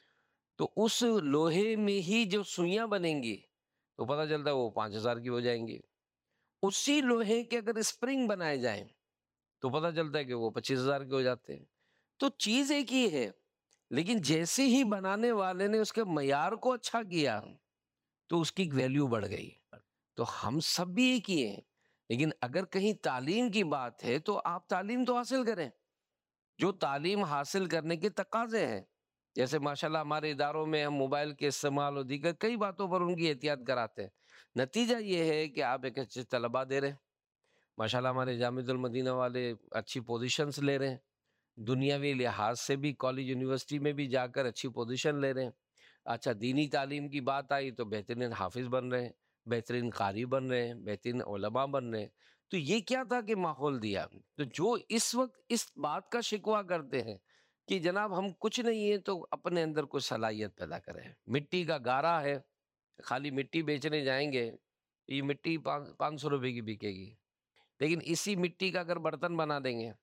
تو اس لوہے میں ہی جو سوئیاں بنیں گی تو پتہ چلتا ہے وہ پانچ ہزار کی ہو جائیں گی. اسی لوہے کے اگر اسپرنگ بنائے جائیں تو پتہ چلتا ہے کہ وہ پچیس ہزار کے ہو جاتے ہیں. تو چیز ایک ہی ہے، لیکن جیسے ہی بنانے والے نے اس کے معیار کو اچھا کیا تو اس کی ویلیو بڑھ گئی. تو ہم سب بھی ایک ہی ہیں، لیکن اگر کہیں تعلیم کی بات ہے تو آپ تعلیم تو حاصل کریں، جو تعلیم حاصل کرنے کے تقاضے ہیں. جیسے ماشاءاللہ ہمارے اداروں میں ہم موبائل کے استعمال اور دیگر کئی باتوں پر ان کی احتیاط کراتے ہیں. نتیجہ یہ ہے کہ آپ ایک اچھے طلباء دے رہے ہیں، ماشاءاللہ ہمارے جامعۃ المدینہ والے اچھی پوزیشنز لے رہے ہیں، دنیاوی لحاظ سے بھی کالج یونیورسٹی میں بھی جا کر اچھی پوزیشن لے رہے ہیں. اچھا دینی تعلیم کی بات آئی تو بہترین حافظ بن رہے ہیں، بہترین قاری بن رہے ہیں، بہترین علماء بن رہے ہیں. تو یہ کیا تھا کہ ماحول دیا. تو جو اس وقت اس بات کا شکوہ کرتے ہیں کہ جناب ہم کچھ نہیں ہیں، تو اپنے اندر کوئی صلاحیت پیدا کریں. مٹی کا گارا ہے، خالی مٹی بیچنے جائیں گے، یہ مٹی پانچ سو روپے کی بکے گی، لیکن اسی مٹی کا اگر برتن بنا دیں گے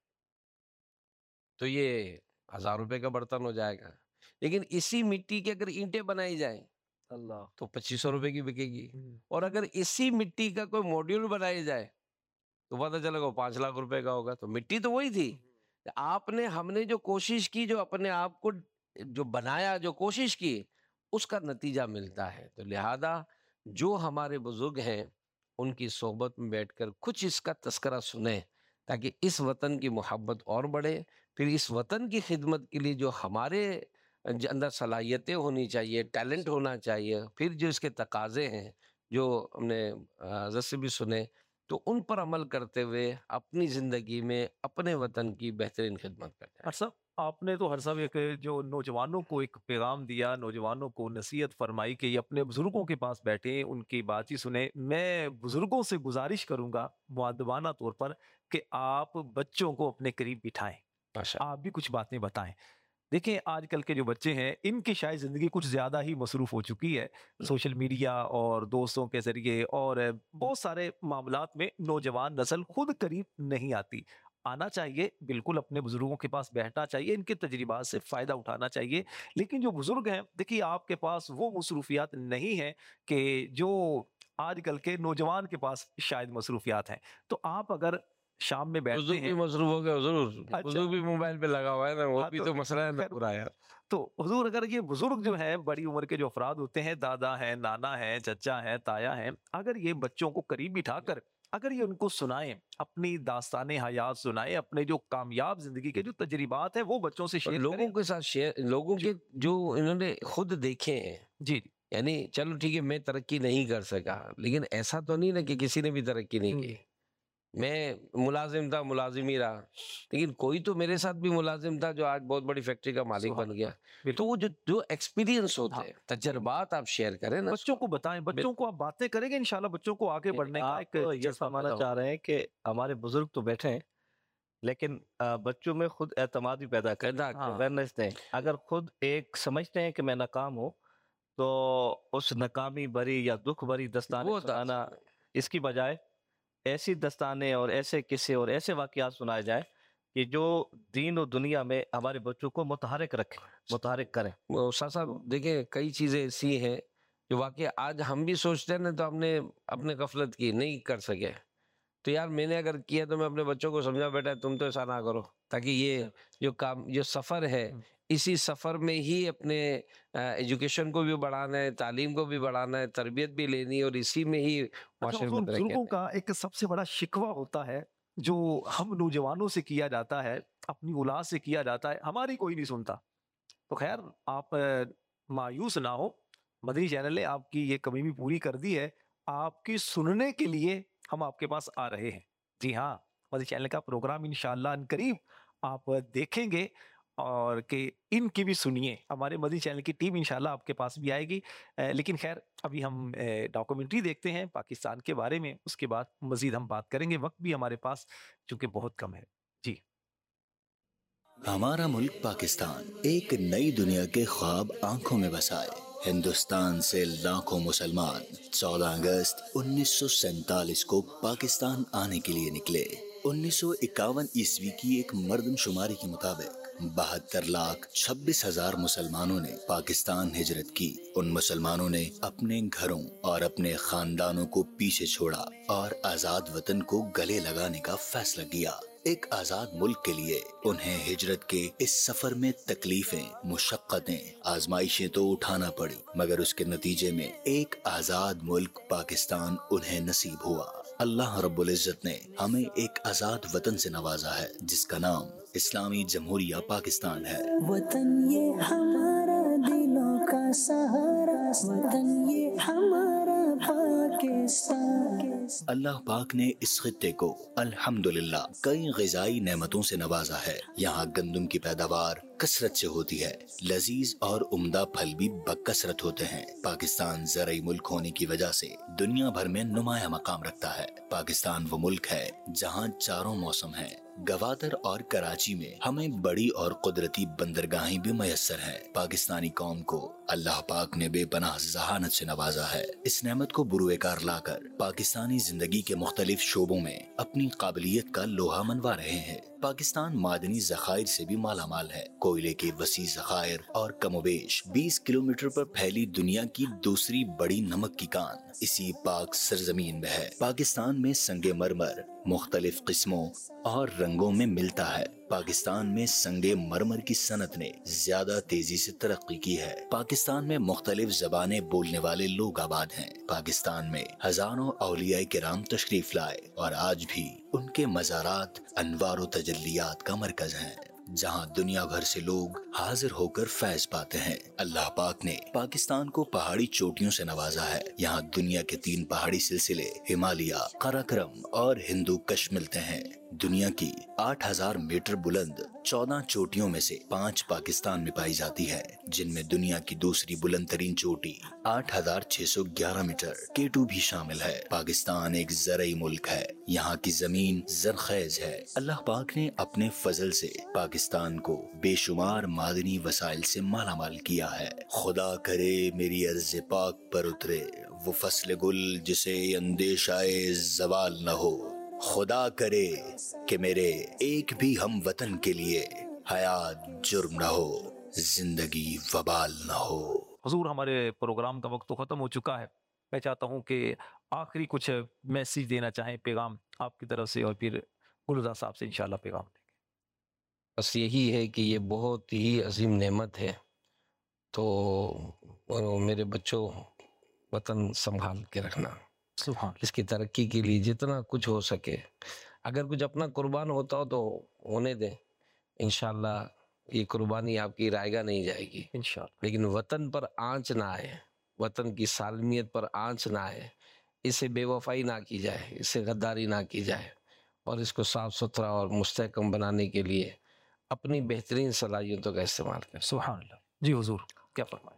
تو یہ ہزار روپے کا برتن ہو جائے گا. لیکن اسی مٹی کے اگر اینٹیں بنائی جائیں اللہ تو پچیس سو روپے کی بکے گی. اور اگر اسی مٹی کا کوئی ماڈیول بنایا جائے تو پتہ چلے گا پانچ لاکھ روپے کا ہوگا. تو مٹی تو وہی تھی. آپ نے ہم نے جو کوشش کی، جو اپنے آپ کو جو بنایا، جو کوشش کی، اس کا نتیجہ ملتا ہے. تو لہذا جو ہمارے بزرگ ہیں ان کی صحبت میں بیٹھ کر کچھ اس کا تذکرہ سنیں تاکہ اس وطن کی محبت اور بڑھے. پھر اس وطن کی خدمت کے لیے جو ہمارے اندر صلاحیتیں ہونی چاہیے، ٹیلنٹ ہونا چاہیے، پھر جو اس کے تقاضے ہیں جو ہم نے حضرت سے بھی سنے، تو ان پر عمل کرتے ہوئے اپنی زندگی میں اپنے وطن کی بہترین خدمت کرتے ہیں. صاحب آپ نے تو ہر صاحب ایک جو نوجوانوں کو ایک پیغام دیا، نوجوانوں کو نصیحت فرمائی کہ یہ اپنے بزرگوں کے پاس بیٹھیں، ان کی بات ہی سنیں. میں بزرگوں سے گزارش کروں گا مؤدبانہ طور پر کہ آپ بچوں کو اپنے قریب بٹھائیں، آپ بھی کچھ باتیں بتائیں. دیکھیں آج کل کے جو بچے ہیں ان کی شاید زندگی کچھ زیادہ ہی مصروف ہو چکی ہے سوشل میڈیا اور دوستوں کے ذریعے، اور بہت سارے معاملات میں نوجوان نسل خود قریب نہیں آتی. آنا چاہیے، بالکل اپنے بزرگوں کے پاس بیٹھنا چاہیے، ان کے تجربات سے فائدہ اٹھانا چاہیے. لیکن جو بزرگ ہیں دیکھیے آپ کے پاس وہ مصروفیات نہیں ہیں کہ جو آج کل کے نوجوان کے پاس شاید مصروفیات ہیں. تو آپ اگر شام میں بیٹھتے بزرگ ہیں، بھی مصروف ہو گیا ضرور، اچھا، بزرگ بھی موبائل پہ لگا ہوا ہے نا، وہ ہاں بھی تو تو مسئلہ ہے نا خیر، پورا یار. تو حضور اگر یہ بزرگ جو ہیں بڑی عمر کے جو افراد ہوتے ہیں، دادا ہیں، نانا ہیں، چچا ہیں، تایا ہیں، اگر یہ بچوں کو قریب بٹھا کر اگر یہ ان کو سنائیں، اپنی داستان حیات سنائیں، اپنے جو کامیاب زندگی کے جو تجربات ہیں وہ بچوں سے شیئر لوگوں کریں. کے ساتھ شیئر، لوگوں کے جو انہوں نے خود دیکھے ہیں. جی یعنی چلو ٹھیک ہے میں ترقی نہیں کر سکا، لیکن ایسا تو نہیں نا کہ کسی نے بھی ترقی نہیں کی. میں ملازم تھا، ملازم ہی رہا، لیکن کوئی تو میرے ساتھ بھی ملازم تھا جو آج بہت بڑی فیکٹری کا مالک بن گیا. تو وہ جو جو ایکسپیرینس ہوتے ہیں، تجربات آپ شیئر کریں نا، بچوں کو بتائیں، بچوں کو آپ باتیں کریں گے انشاءاللہ بچوں کو آگے بڑھنے کا ایک آپ یہ فرمانا چاہ رہے ہیں کہ ہمارے بزرگ تو بیٹھے ہیں لیکن آ، بچوں میں خود اعتماد بھی پیدا کریں، اویئرنیس دیں. اگر خود ایک سمجھتے ہیں کہ میں ناکام ہوں تو اس ناکامی بری یا دکھ بری دستانے سنانا، اس کی بجائے ایسی دستانے اور ایسے قصے اور ایسے واقعات سنائے جائیں کہ جو دین و دنیا میں ہمارے بچوں کو متحرک رکھیں، متحرک کریں. استاد صاحب دیکھیں کئی چیزیں ایسی ہیں جو واقعی آج ہم بھی سوچتے ہیں نا، تو ہم نے اپنے غفلت کی نہیں کر سکے. تو یار میں نے اگر کیا تو میں اپنے بچوں کو سمجھا بیٹا تم تو ایسا نہ کرو، تاکہ یہ جو کام جو سفر ہے اسی سفر میں ہی اپنے ایجوکیشن کو بھی بڑھانا ہے، تعلیم کو بھی بڑھانا ہے، تربیت بھی لینی ہے، اور اسی میں ہی معاشرے میں ترقی. بزرگوں کا ایک سب سے بڑا شکوہ ہوتا ہے جو ہم نوجوانوں سے کیا جاتا ہے، اپنی اولاد سے کیا جاتا ہے، ہماری کوئی نہیں سنتا. تو خیر آپ مایوس نہ ہو، مدنی چینل نے آپ کی یہ کمی بھی پوری کر دی ہے. آپ کی سننے کے لیے ہم آپ کے پاس آ رہے ہیں. جی ہاں، مدنی چینل کا پروگرام انشاءاللہ ان قریب آپ دیکھیں گے، اور کہ ان کی بھی سنیے. ہمارے مدنی چینل کی ٹیم انشاءاللہ آپ کے پاس بھی آئے گی. لیکن خیر ابھی ہم ڈاکومنٹری دیکھتے ہیں پاکستان کے بارے میں، اس کے بعد مزید ہم بات کریں گے. وقت بھی ہمارے پاس چونکہ بہت کم ہے. جی ہمارا ملک پاکستان ایک نئی دنیا کے خواب آنکھوں میں بسائے. ہندوستان سے لاکھوں مسلمان چودہ اگست انیس سو سینتالیس کو پاکستان آنے کے لیے نکلے. انیس سو اکاون عیسوی کی ایک مردم شماری کے مطابق بہتر لاکھ چھبیس ہزار مسلمانوں نے پاکستان ہجرت کی. ان مسلمانوں نے اپنے گھروں اور اپنے خاندانوں کو پیچھے چھوڑا اور آزاد وطن کو گلے لگانے کا فیصلہ کیا. ایک آزاد ملک کے لیے انہیں ہجرت کے اس سفر میں تکلیفیں، مشقتیں، آزمائشیں تو اٹھانا پڑی، مگر اس کے نتیجے میں ایک آزاد ملک پاکستان انہیں نصیب ہوا. اللہ رب العزت نے ہمیں ایک آزاد وطن سے نوازا ہے جس کا نام اسلامی جمہوریہ پاکستان ہے. وطن یہ ہمارا دلوں کا سہارا، وطن یہ ہمارا پاکستان. اللہ پاک نے اس خطے کو الحمدللہ کئی غذائی نعمتوں سے نوازا ہے. یہاں گندم کی پیداوار کثرت سے ہوتی ہے، لذیذ اور عمدہ پھل بھی بکثرت ہوتے ہیں. پاکستان زرعی ملک ہونے کی وجہ سے دنیا بھر میں نمایاں مقام رکھتا ہے. پاکستان وہ ملک ہے جہاں چاروں موسم ہیں. گوادر اور کراچی میں ہمیں بڑی اور قدرتی بندرگاہیں بھی میسر ہیں. پاکستانی قوم کو اللہ پاک نے بے پناہ ذہانت سے نوازا ہے. اس نعمت کو بروئے کار لا کر پاکستانی زندگی کے مختلف شعبوں میں اپنی قابلیت کا لوہا منوا رہے ہیں. پاکستان معدنی ذخائر سے بھی مالا مال ہے. کوئلے کے وسیع ذخائر اور کم و بیش بیس کلومیٹر پر پھیلی دنیا کی دوسری بڑی نمک کی کان اسی پاک سرزمین میں ہے. پاکستان میں سنگ مرمر مختلف قسموں اور رنگوں میں ملتا ہے. پاکستان میں سنگ مرمر کی صنعت نے زیادہ تیزی سے ترقی کی ہے. پاکستان میں مختلف زبانیں بولنے والے لوگ آباد ہیں. پاکستان میں ہزاروں اولیاء کرام تشریف لائے اور آج بھی ان کے مزارات انوار و تجلیات کا مرکز ہیں جہاں دنیا بھر سے لوگ حاضر ہو کر فیض پاتے ہیں. اللہ پاک نے پاکستان کو پہاڑی چوٹیوں سے نوازا ہے. یہاں دنیا کے تین پہاڑی سلسلے ہمالیہ، قراقرم اور ہندو کش ملتے ہیں. دنیا کی آٹھ ہزار میٹر بلند چودہ چوٹیوں میں سے پانچ پاکستان میں پائی جاتی ہے، جن میں دنیا کی دوسری بلند ترین چوٹی آٹھ ہزار چھ سو گیارہ میٹر کے ٹو بھی شامل ہے۔ پاکستان ایک زرعی ملک ہے، یہاں کی زمین زرخیز ہے۔ اللہ پاک نے اپنے فضل سے پاکستان کو بے شمار معدنی وسائل سے مالا مال کیا ہے۔ خدا کرے میری ارض پاک پر اترے وہ فصل گل جسے اندیشہ زوال نہ ہو، خدا کرے کہ میرے ایک بھی ہم وطن کے لیے حیات جرم نہ ہو، زندگی وبال نہ ہو۔ حضور ہمارے پروگرام کا وقت تو ختم ہو چکا ہے، میں چاہتا ہوں کہ آخری کچھ میسیج دینا چاہیں، پیغام آپ کی طرف سے، اور پھر گلزار صاحب سے انشاءاللہ پیغام دیں گے۔ بس یہی ہے کہ یہ بہت ہی عظیم نعمت ہے، تو میرے بچوں وطن سنبھال کے رکھنا، اس کی ترقی کے لیے جتنا کچھ ہو سکے، اگر کچھ اپنا قربان ہوتا ہو تو ہونے دیں، انشاءاللہ یہ قربانی آپ کی رائگاں نہیں جائے گی انشاءاللہ، لیکن وطن پر آنچ نہ آئے، وطن کی سالمیت پر آنچ نہ آئے، اسے بے وفائی نہ کی جائے، اسے غداری نہ کی جائے، اور اس کو صاف ستھرا اور مستحکم بنانے کے لیے اپنی بہترین صلاحیتوں کا استعمال کریں۔ سبحان اللہ۔ جی حضور کیا فرمائیں؟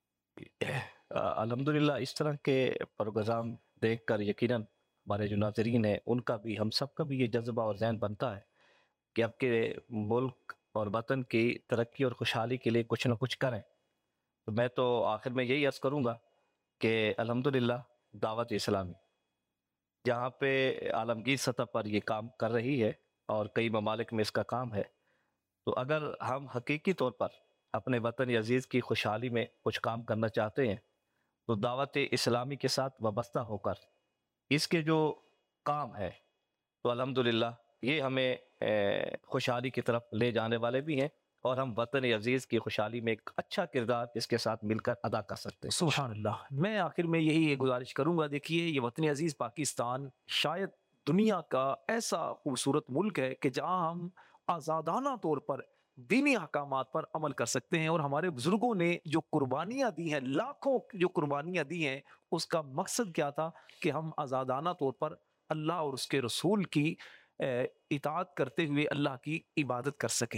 الحمدللہ اس طرح کے پروگرام دیکھ کر یقیناً ہمارے جو ناظرین ہیں ان کا بھی، ہم سب کا بھی یہ جذبہ اور ذہن بنتا ہے کہ آپ کے ملک اور وطن کی ترقی اور خوشحالی کے لیے کچھ نہ کچھ کریں۔ تو میں تو آخر میں یہی عرض کروں گا کہ الحمدللہ دعوت اسلامی جہاں پہ عالمگیر سطح پر یہ کام کر رہی ہے اور کئی ممالک میں اس کا کام ہے، تو اگر ہم حقیقی طور پر اپنے وطن عزیز کی خوشحالی میں کچھ کام کرنا چاہتے ہیں تو دعوت اسلامی کے ساتھ وابستہ ہو کر اس کے جو کام ہے تو الحمدللہ یہ ہمیں خوشحالی کی طرف لے جانے والے بھی ہیں، اور ہم وطن عزیز کی خوشحالی میں ایک اچھا کردار اس کے ساتھ مل کر ادا کر سکتے ہیں۔ سبحان اللہ۔ میں آخر میں یہی گزارش کروں گا، دیکھیے یہ وطن عزیز پاکستان شاید دنیا کا ایسا خوبصورت ملک ہے کہ جہاں ہم آزادانہ طور پر دینی احکامات پر عمل کر سکتے ہیں، اور ہمارے بزرگوں نے جو قربانیاں دی ہیں، لاکھوں جو قربانیاں دی ہیں، اس کا مقصد کیا تھا کہ ہم آزادانہ طور پر اللہ اور اس کے رسول کی اطاعت کرتے ہوئے اللہ کی عبادت کر سکیں۔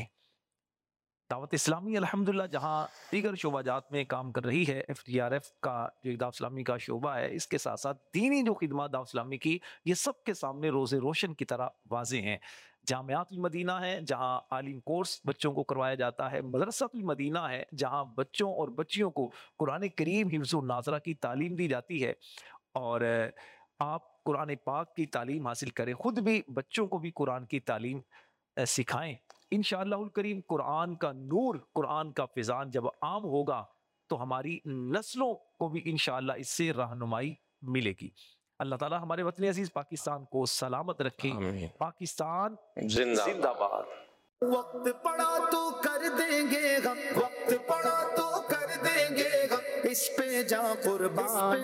دعوت اسلامی الحمدللہ جہاں دیگر شعبہ جات میں کام کر رہی ہے، ایف ڈی آر ایف کا جو دعوت اسلامی کا شعبہ ہے، اس کے ساتھ ساتھ دینی جو خدمات دعوت اسلامی کی، یہ سب کے سامنے روز روشن کی طرح واضح ہیں۔ جامعات المدینہ ہے جہاں عالم کورس بچوں کو کروایا جاتا ہے، مدرسۃ المدینہ ہے جہاں بچوں اور بچیوں کو قرآن کریم حفظ و ناظرہ کی تعلیم دی جاتی ہے، اور آپ قرآن پاک کی تعلیم حاصل کریں، خود بھی بچوں کو بھی قرآن کی تعلیم سکھائیں۔ انشاءاللہ الکریم قرآن کا نور، قرآن کا فیضان جب عام ہوگا تو ہماری نسلوں کو بھی انشاءاللہ اس سے رہنمائی ملے گی۔ اللہ تعالیٰ ہمارے وطن عزیز پاکستان کو سلامت رکھے۔ پاکستان زندہ باد۔ وقت پڑا تو کر دیں گے غم، وقت پڑا تو کر دیں گے غم، اس پہ جا قربان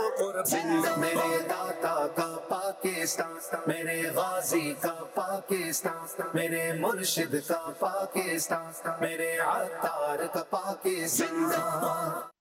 میرے داتا کا پاکستان، میرے غازی کا پاکستان، میرے مرشد کا پاکستان، میرے عطار کا پاکستان۔